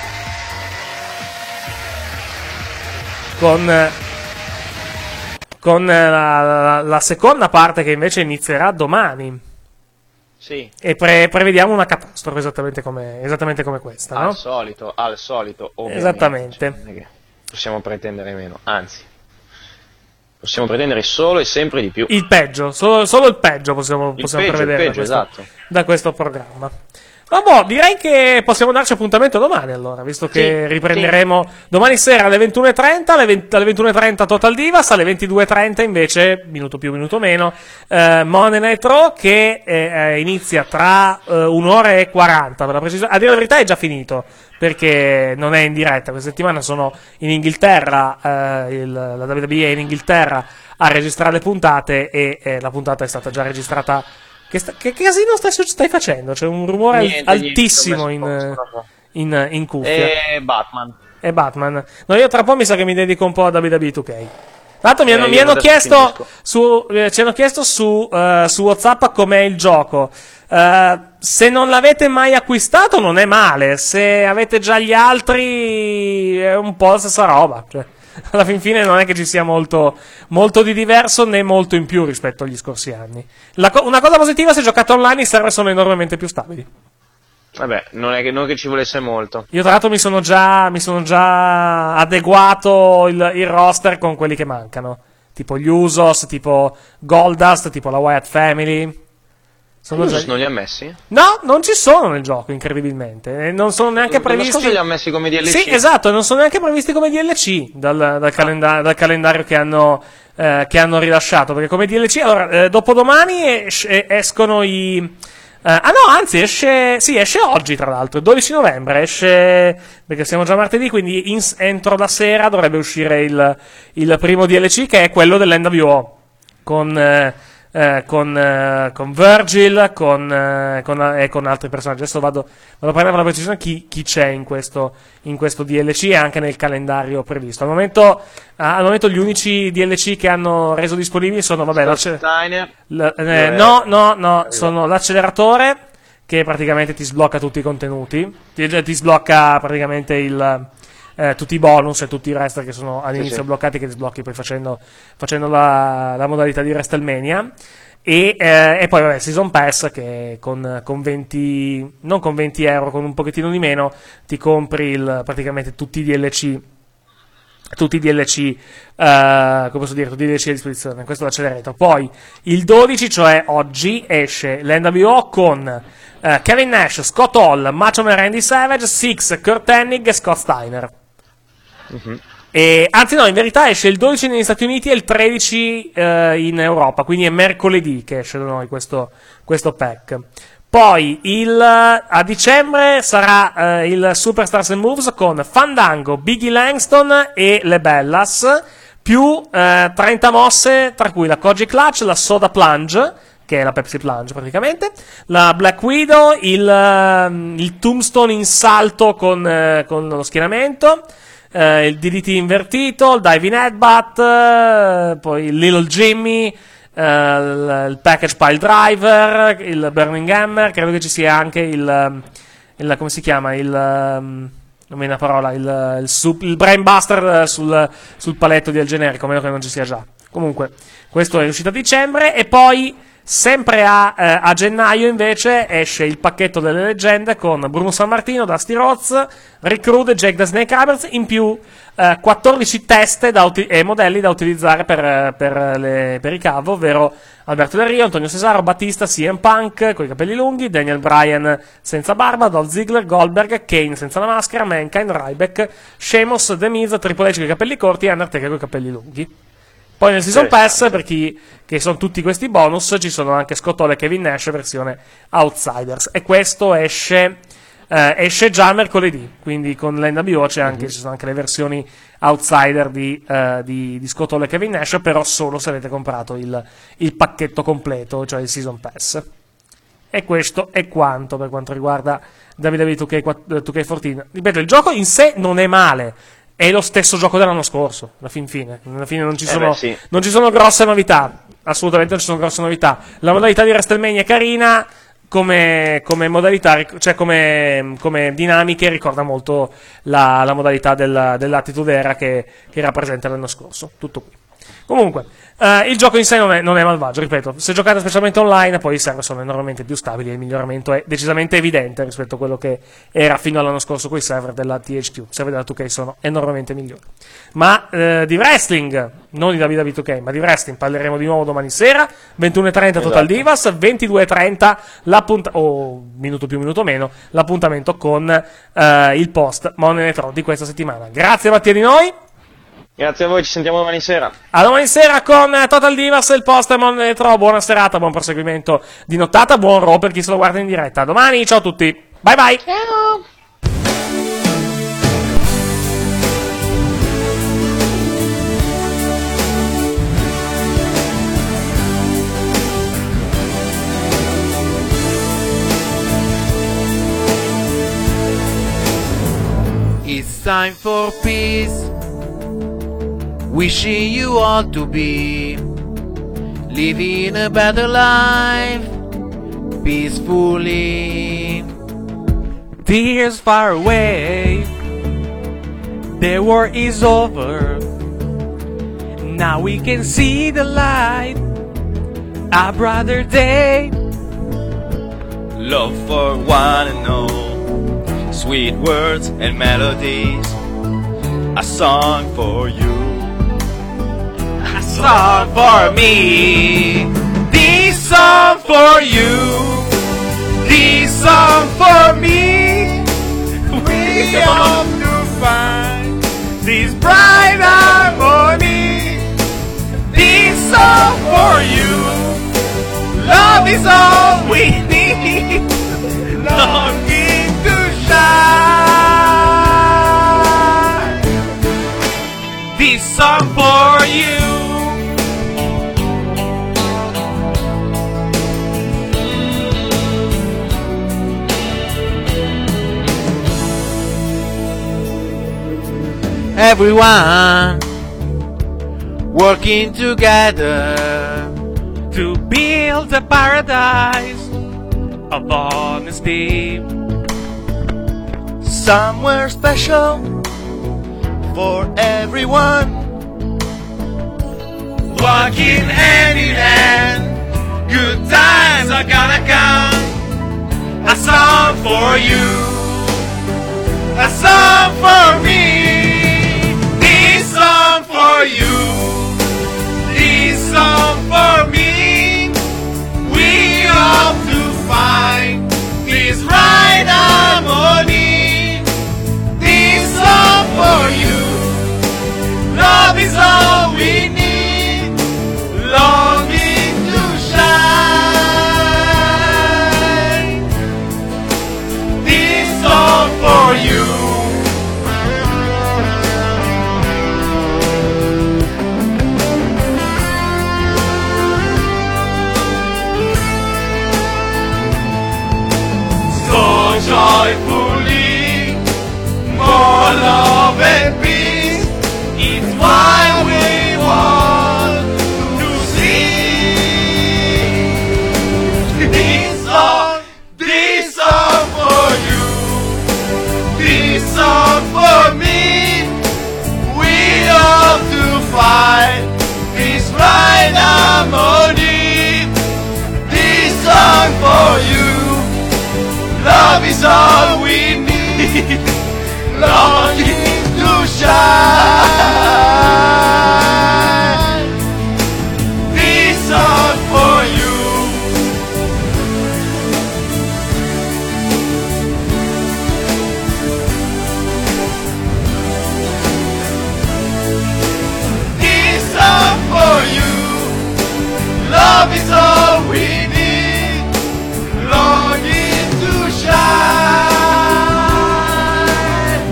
Con... con la, la, la seconda parte che invece inizierà domani. Sì. E pre- prevediamo una catastrofe esattamente come, esattamente come questa, no? Al solito, al solito, ovviamente. Esattamente. Cioè, non è che possiamo pretendere meno, anzi, possiamo pretendere solo e sempre di più. Il peggio, solo, solo il peggio possiamo, Il possiamo peggio, il prevedere peggio, da, questo, esatto. da questo programma. Ma boh, direi che possiamo darci appuntamento domani allora, visto che Sì, riprenderemo domani sera alle ventuno e trenta, alle, venti, alle ventuno e trenta Total Divas, alle ventidue e trenta invece, minuto più, minuto meno, eh, Monday Night Raw che eh, inizia tra eh, un'ora e quaranta, per la precisione. A dire la verità è già finito, perché non è in diretta, questa settimana sono in Inghilterra, eh, il, la W W E è in Inghilterra a registrare le puntate e eh, la puntata è stata già registrata. Che, sta, che casino stai, stai facendo? C'è un rumore Niente, altissimo niente, in, in, in cuffia. E Batman. È Batman. No, io tra un po' mi sa che mi dedico un po' a W W E due K. Tra l'altro mi hanno, Eh, mi io hanno adesso chiesto su, eh, ci hanno chiesto su, uh, su WhatsApp com'è il gioco. Uh, se non l'avete mai acquistato non è male. Se avete già gli altri è un po' la stessa roba. Cioè, alla fin fine non è che ci sia molto, molto di diverso né molto in più rispetto agli scorsi anni. La co- una cosa positiva, se giocate online i server sono enormemente più stabili. Vabbè, non è che, non che ci volesse molto. Io tra l'altro mi sono già, mi sono già adeguato il, il roster con quelli che mancano. Tipo gli Usos, tipo Goldust, tipo la Wyatt Family. Sono già... Non li ha messi? No, non ci sono nel gioco, incredibilmente. E non sono neanche previsti. L'anno scorso li ha messi come D L C. Sì, esatto, non sono neanche previsti come D L C dal, dal, calenda- dal calendario che hanno, eh, che hanno rilasciato. Perché come D L C, allora, eh, dopodomani es- escono i. Eh, ah no, anzi, esce. Sì, esce oggi, tra l'altro, il dodici novembre. Esce. Perché siamo già martedì, quindi in, entro la sera dovrebbe uscire il, il primo D L C, che è quello dell'N W O. Con. Eh, Eh, con, eh, con Virgil con, eh, con, eh, con altri personaggi. Adesso vado, vado a prendere con la precisione chi, chi c'è in questo, in questo D L C e anche nel calendario previsto. Al momento, al momento gli unici D L C che hanno reso disponibili sono, vabbè, l'acce- l- eh, no, no, no, sono l'acceleratore, che praticamente ti sblocca tutti i contenuti, ti, ti sblocca praticamente il... Eh, tutti i bonus e tutti i rest che sono all'inizio sì. bloccati, che li sblocchi poi facendo, facendo la, la modalità di WrestleMania. E, eh, e poi vabbè, Season Pass, che con, con venti, non con venti euro, con un pochettino di meno, ti compri il, praticamente tutti i D L C. Tutti i D L C, uh, come posso dire, tutti i D L C a disposizione. Questo è l'accelerator. Poi il dodici, cioè oggi, esce l'N W O con uh, Kevin Nash, Scott Hall, Macho Man Randy Savage, Six, Kurt Hennig e Scott Steiner. Uh-huh. E, anzi no, in verità esce il dodici negli Stati Uniti e il tredici uh, in Europa, quindi è mercoledì che esce da noi questo, questo pack. Poi il, a dicembre sarà uh, il Superstars and Moves con Fandango, Biggie Langston e le Bellas, più uh, trenta mosse, tra cui la Koji Clutch, la Soda Plunge, che è la Pepsi Plunge praticamente, la Black Widow, il, uh, il Tombstone in salto con, uh, con lo schienamento, uh, il D D T invertito, il Diving Headbutt, uh, poi il Little Jimmy, Uh, il, il package pile driver, il burning hammer, credo che ci sia anche il, il come si chiama, il um, non mi viene la parola, il, il, sup, il brain buster sul, sul paletto del generico, a meno che non ci sia già. Comunque questo è uscito a dicembre. E poi sempre a, eh, a gennaio invece esce il pacchetto delle leggende con Bruno Sammartino, Dusty Rhodes, Rick Rude e Jake the Snake Roberts, in più eh, quattordici teste da uti- e modelli da utilizzare per, per, le, per i cav, ovvero Alberto Del Rio, Antonio Cesaro, Battista, C M Punk con i capelli lunghi, Daniel Bryan senza barba, Dolph Ziggler, Goldberg, Kane senza la maschera, Mankind, Ryback, Sheamus, The Miz, Triple H con i capelli corti e Undertaker con i capelli lunghi. Poi nel Season Pass, per chi che sono tutti questi bonus, ci sono anche Scott Hall e Kevin Nash versione Outsiders, e questo esce eh, esce già mercoledì, quindi con l'N W O c'è anche, mm-hmm. ci sono anche le versioni Outsider di, uh, di, di Scott Hall e Kevin Nash, però solo se avete comprato il, il pacchetto completo, cioè il Season Pass. E questo è quanto per quanto riguarda W W E due K quattordici. Ripeto, il gioco in sé non è male, è lo stesso gioco dell'anno scorso, alla fin fine. Alla fine non ci sono, eh beh, sì. non ci sono grosse novità, assolutamente non ci sono grosse novità. La modalità di WrestleMania è carina, come, come modalità, cioè come, come dinamiche ricorda molto la, la modalità del, dell'Attitude Era che, che era presente l'anno scorso. Tutto qui. Comunque, uh, il gioco in sé non è, non è malvagio, ripeto. Se giocate specialmente online, poi i server sono enormemente più stabili e il miglioramento è decisamente evidente rispetto a quello che era fino all'anno scorso con i server della T H Q. I server della due K sono enormemente migliori. Ma uh, di wrestling, non di W W E due K, ma di wrestling parleremo di nuovo domani sera, ventuno e trenta Esatto. Total Divas, ventidue e trenta l'appunt- o minuto più minuto meno, l'appuntamento con uh, il post Monday Night Raw di questa settimana. Grazie Mattia di noi. Grazie a voi, ci sentiamo domani sera. A domani sera con Total Divas, il post Monday Night Raw. Buona serata, buon proseguimento di nottata, buon Raw per chi se lo guarda in diretta. A domani, ciao a tutti. Bye bye. Ciao. It's time for peace. Wishing you all to be living a better life peacefully. Tears far away, the war is over. Now we can see the light, a brighter day. Love for one and all, sweet words and melodies, a song for you, A song for me, this song for you, this song for me. We hope to find this bright harmony. This song for you, love is all we need, longing to shine. This song for you. Everyone working together To build a paradise of honesty. somewhere special for everyone. Walking hand in hand, good times are gonna come. A song for you, a song for me, this song for you, this song for me. We hope to find this right harmony. This song for you, love is all we need, longing to shine. This song for you. Joyfully, more love and peace, it's why we want to see this song, this song for you, this song for me. We hope to find this right harmony. This song for you, love is all we need, longing to shine. This song for you. This song for you, love is all we need, longing to shine.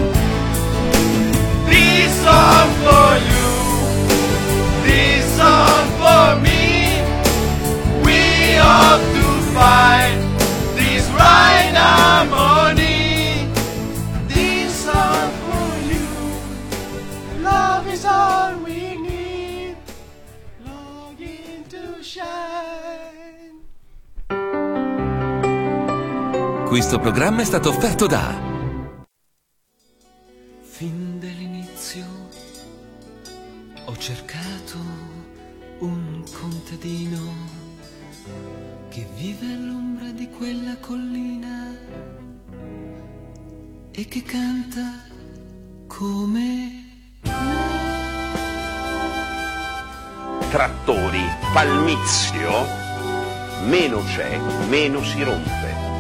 This song for you, this song for me. We ought to find this right harmony. This song for you, love is all we need, longing to shine. Questo programma è stato offerto da Fin dall'inizio Ho cercato un contadino che vive all'ombra di quella collina e che canta come Trattori Palmizio, meno c'è, meno si rompe.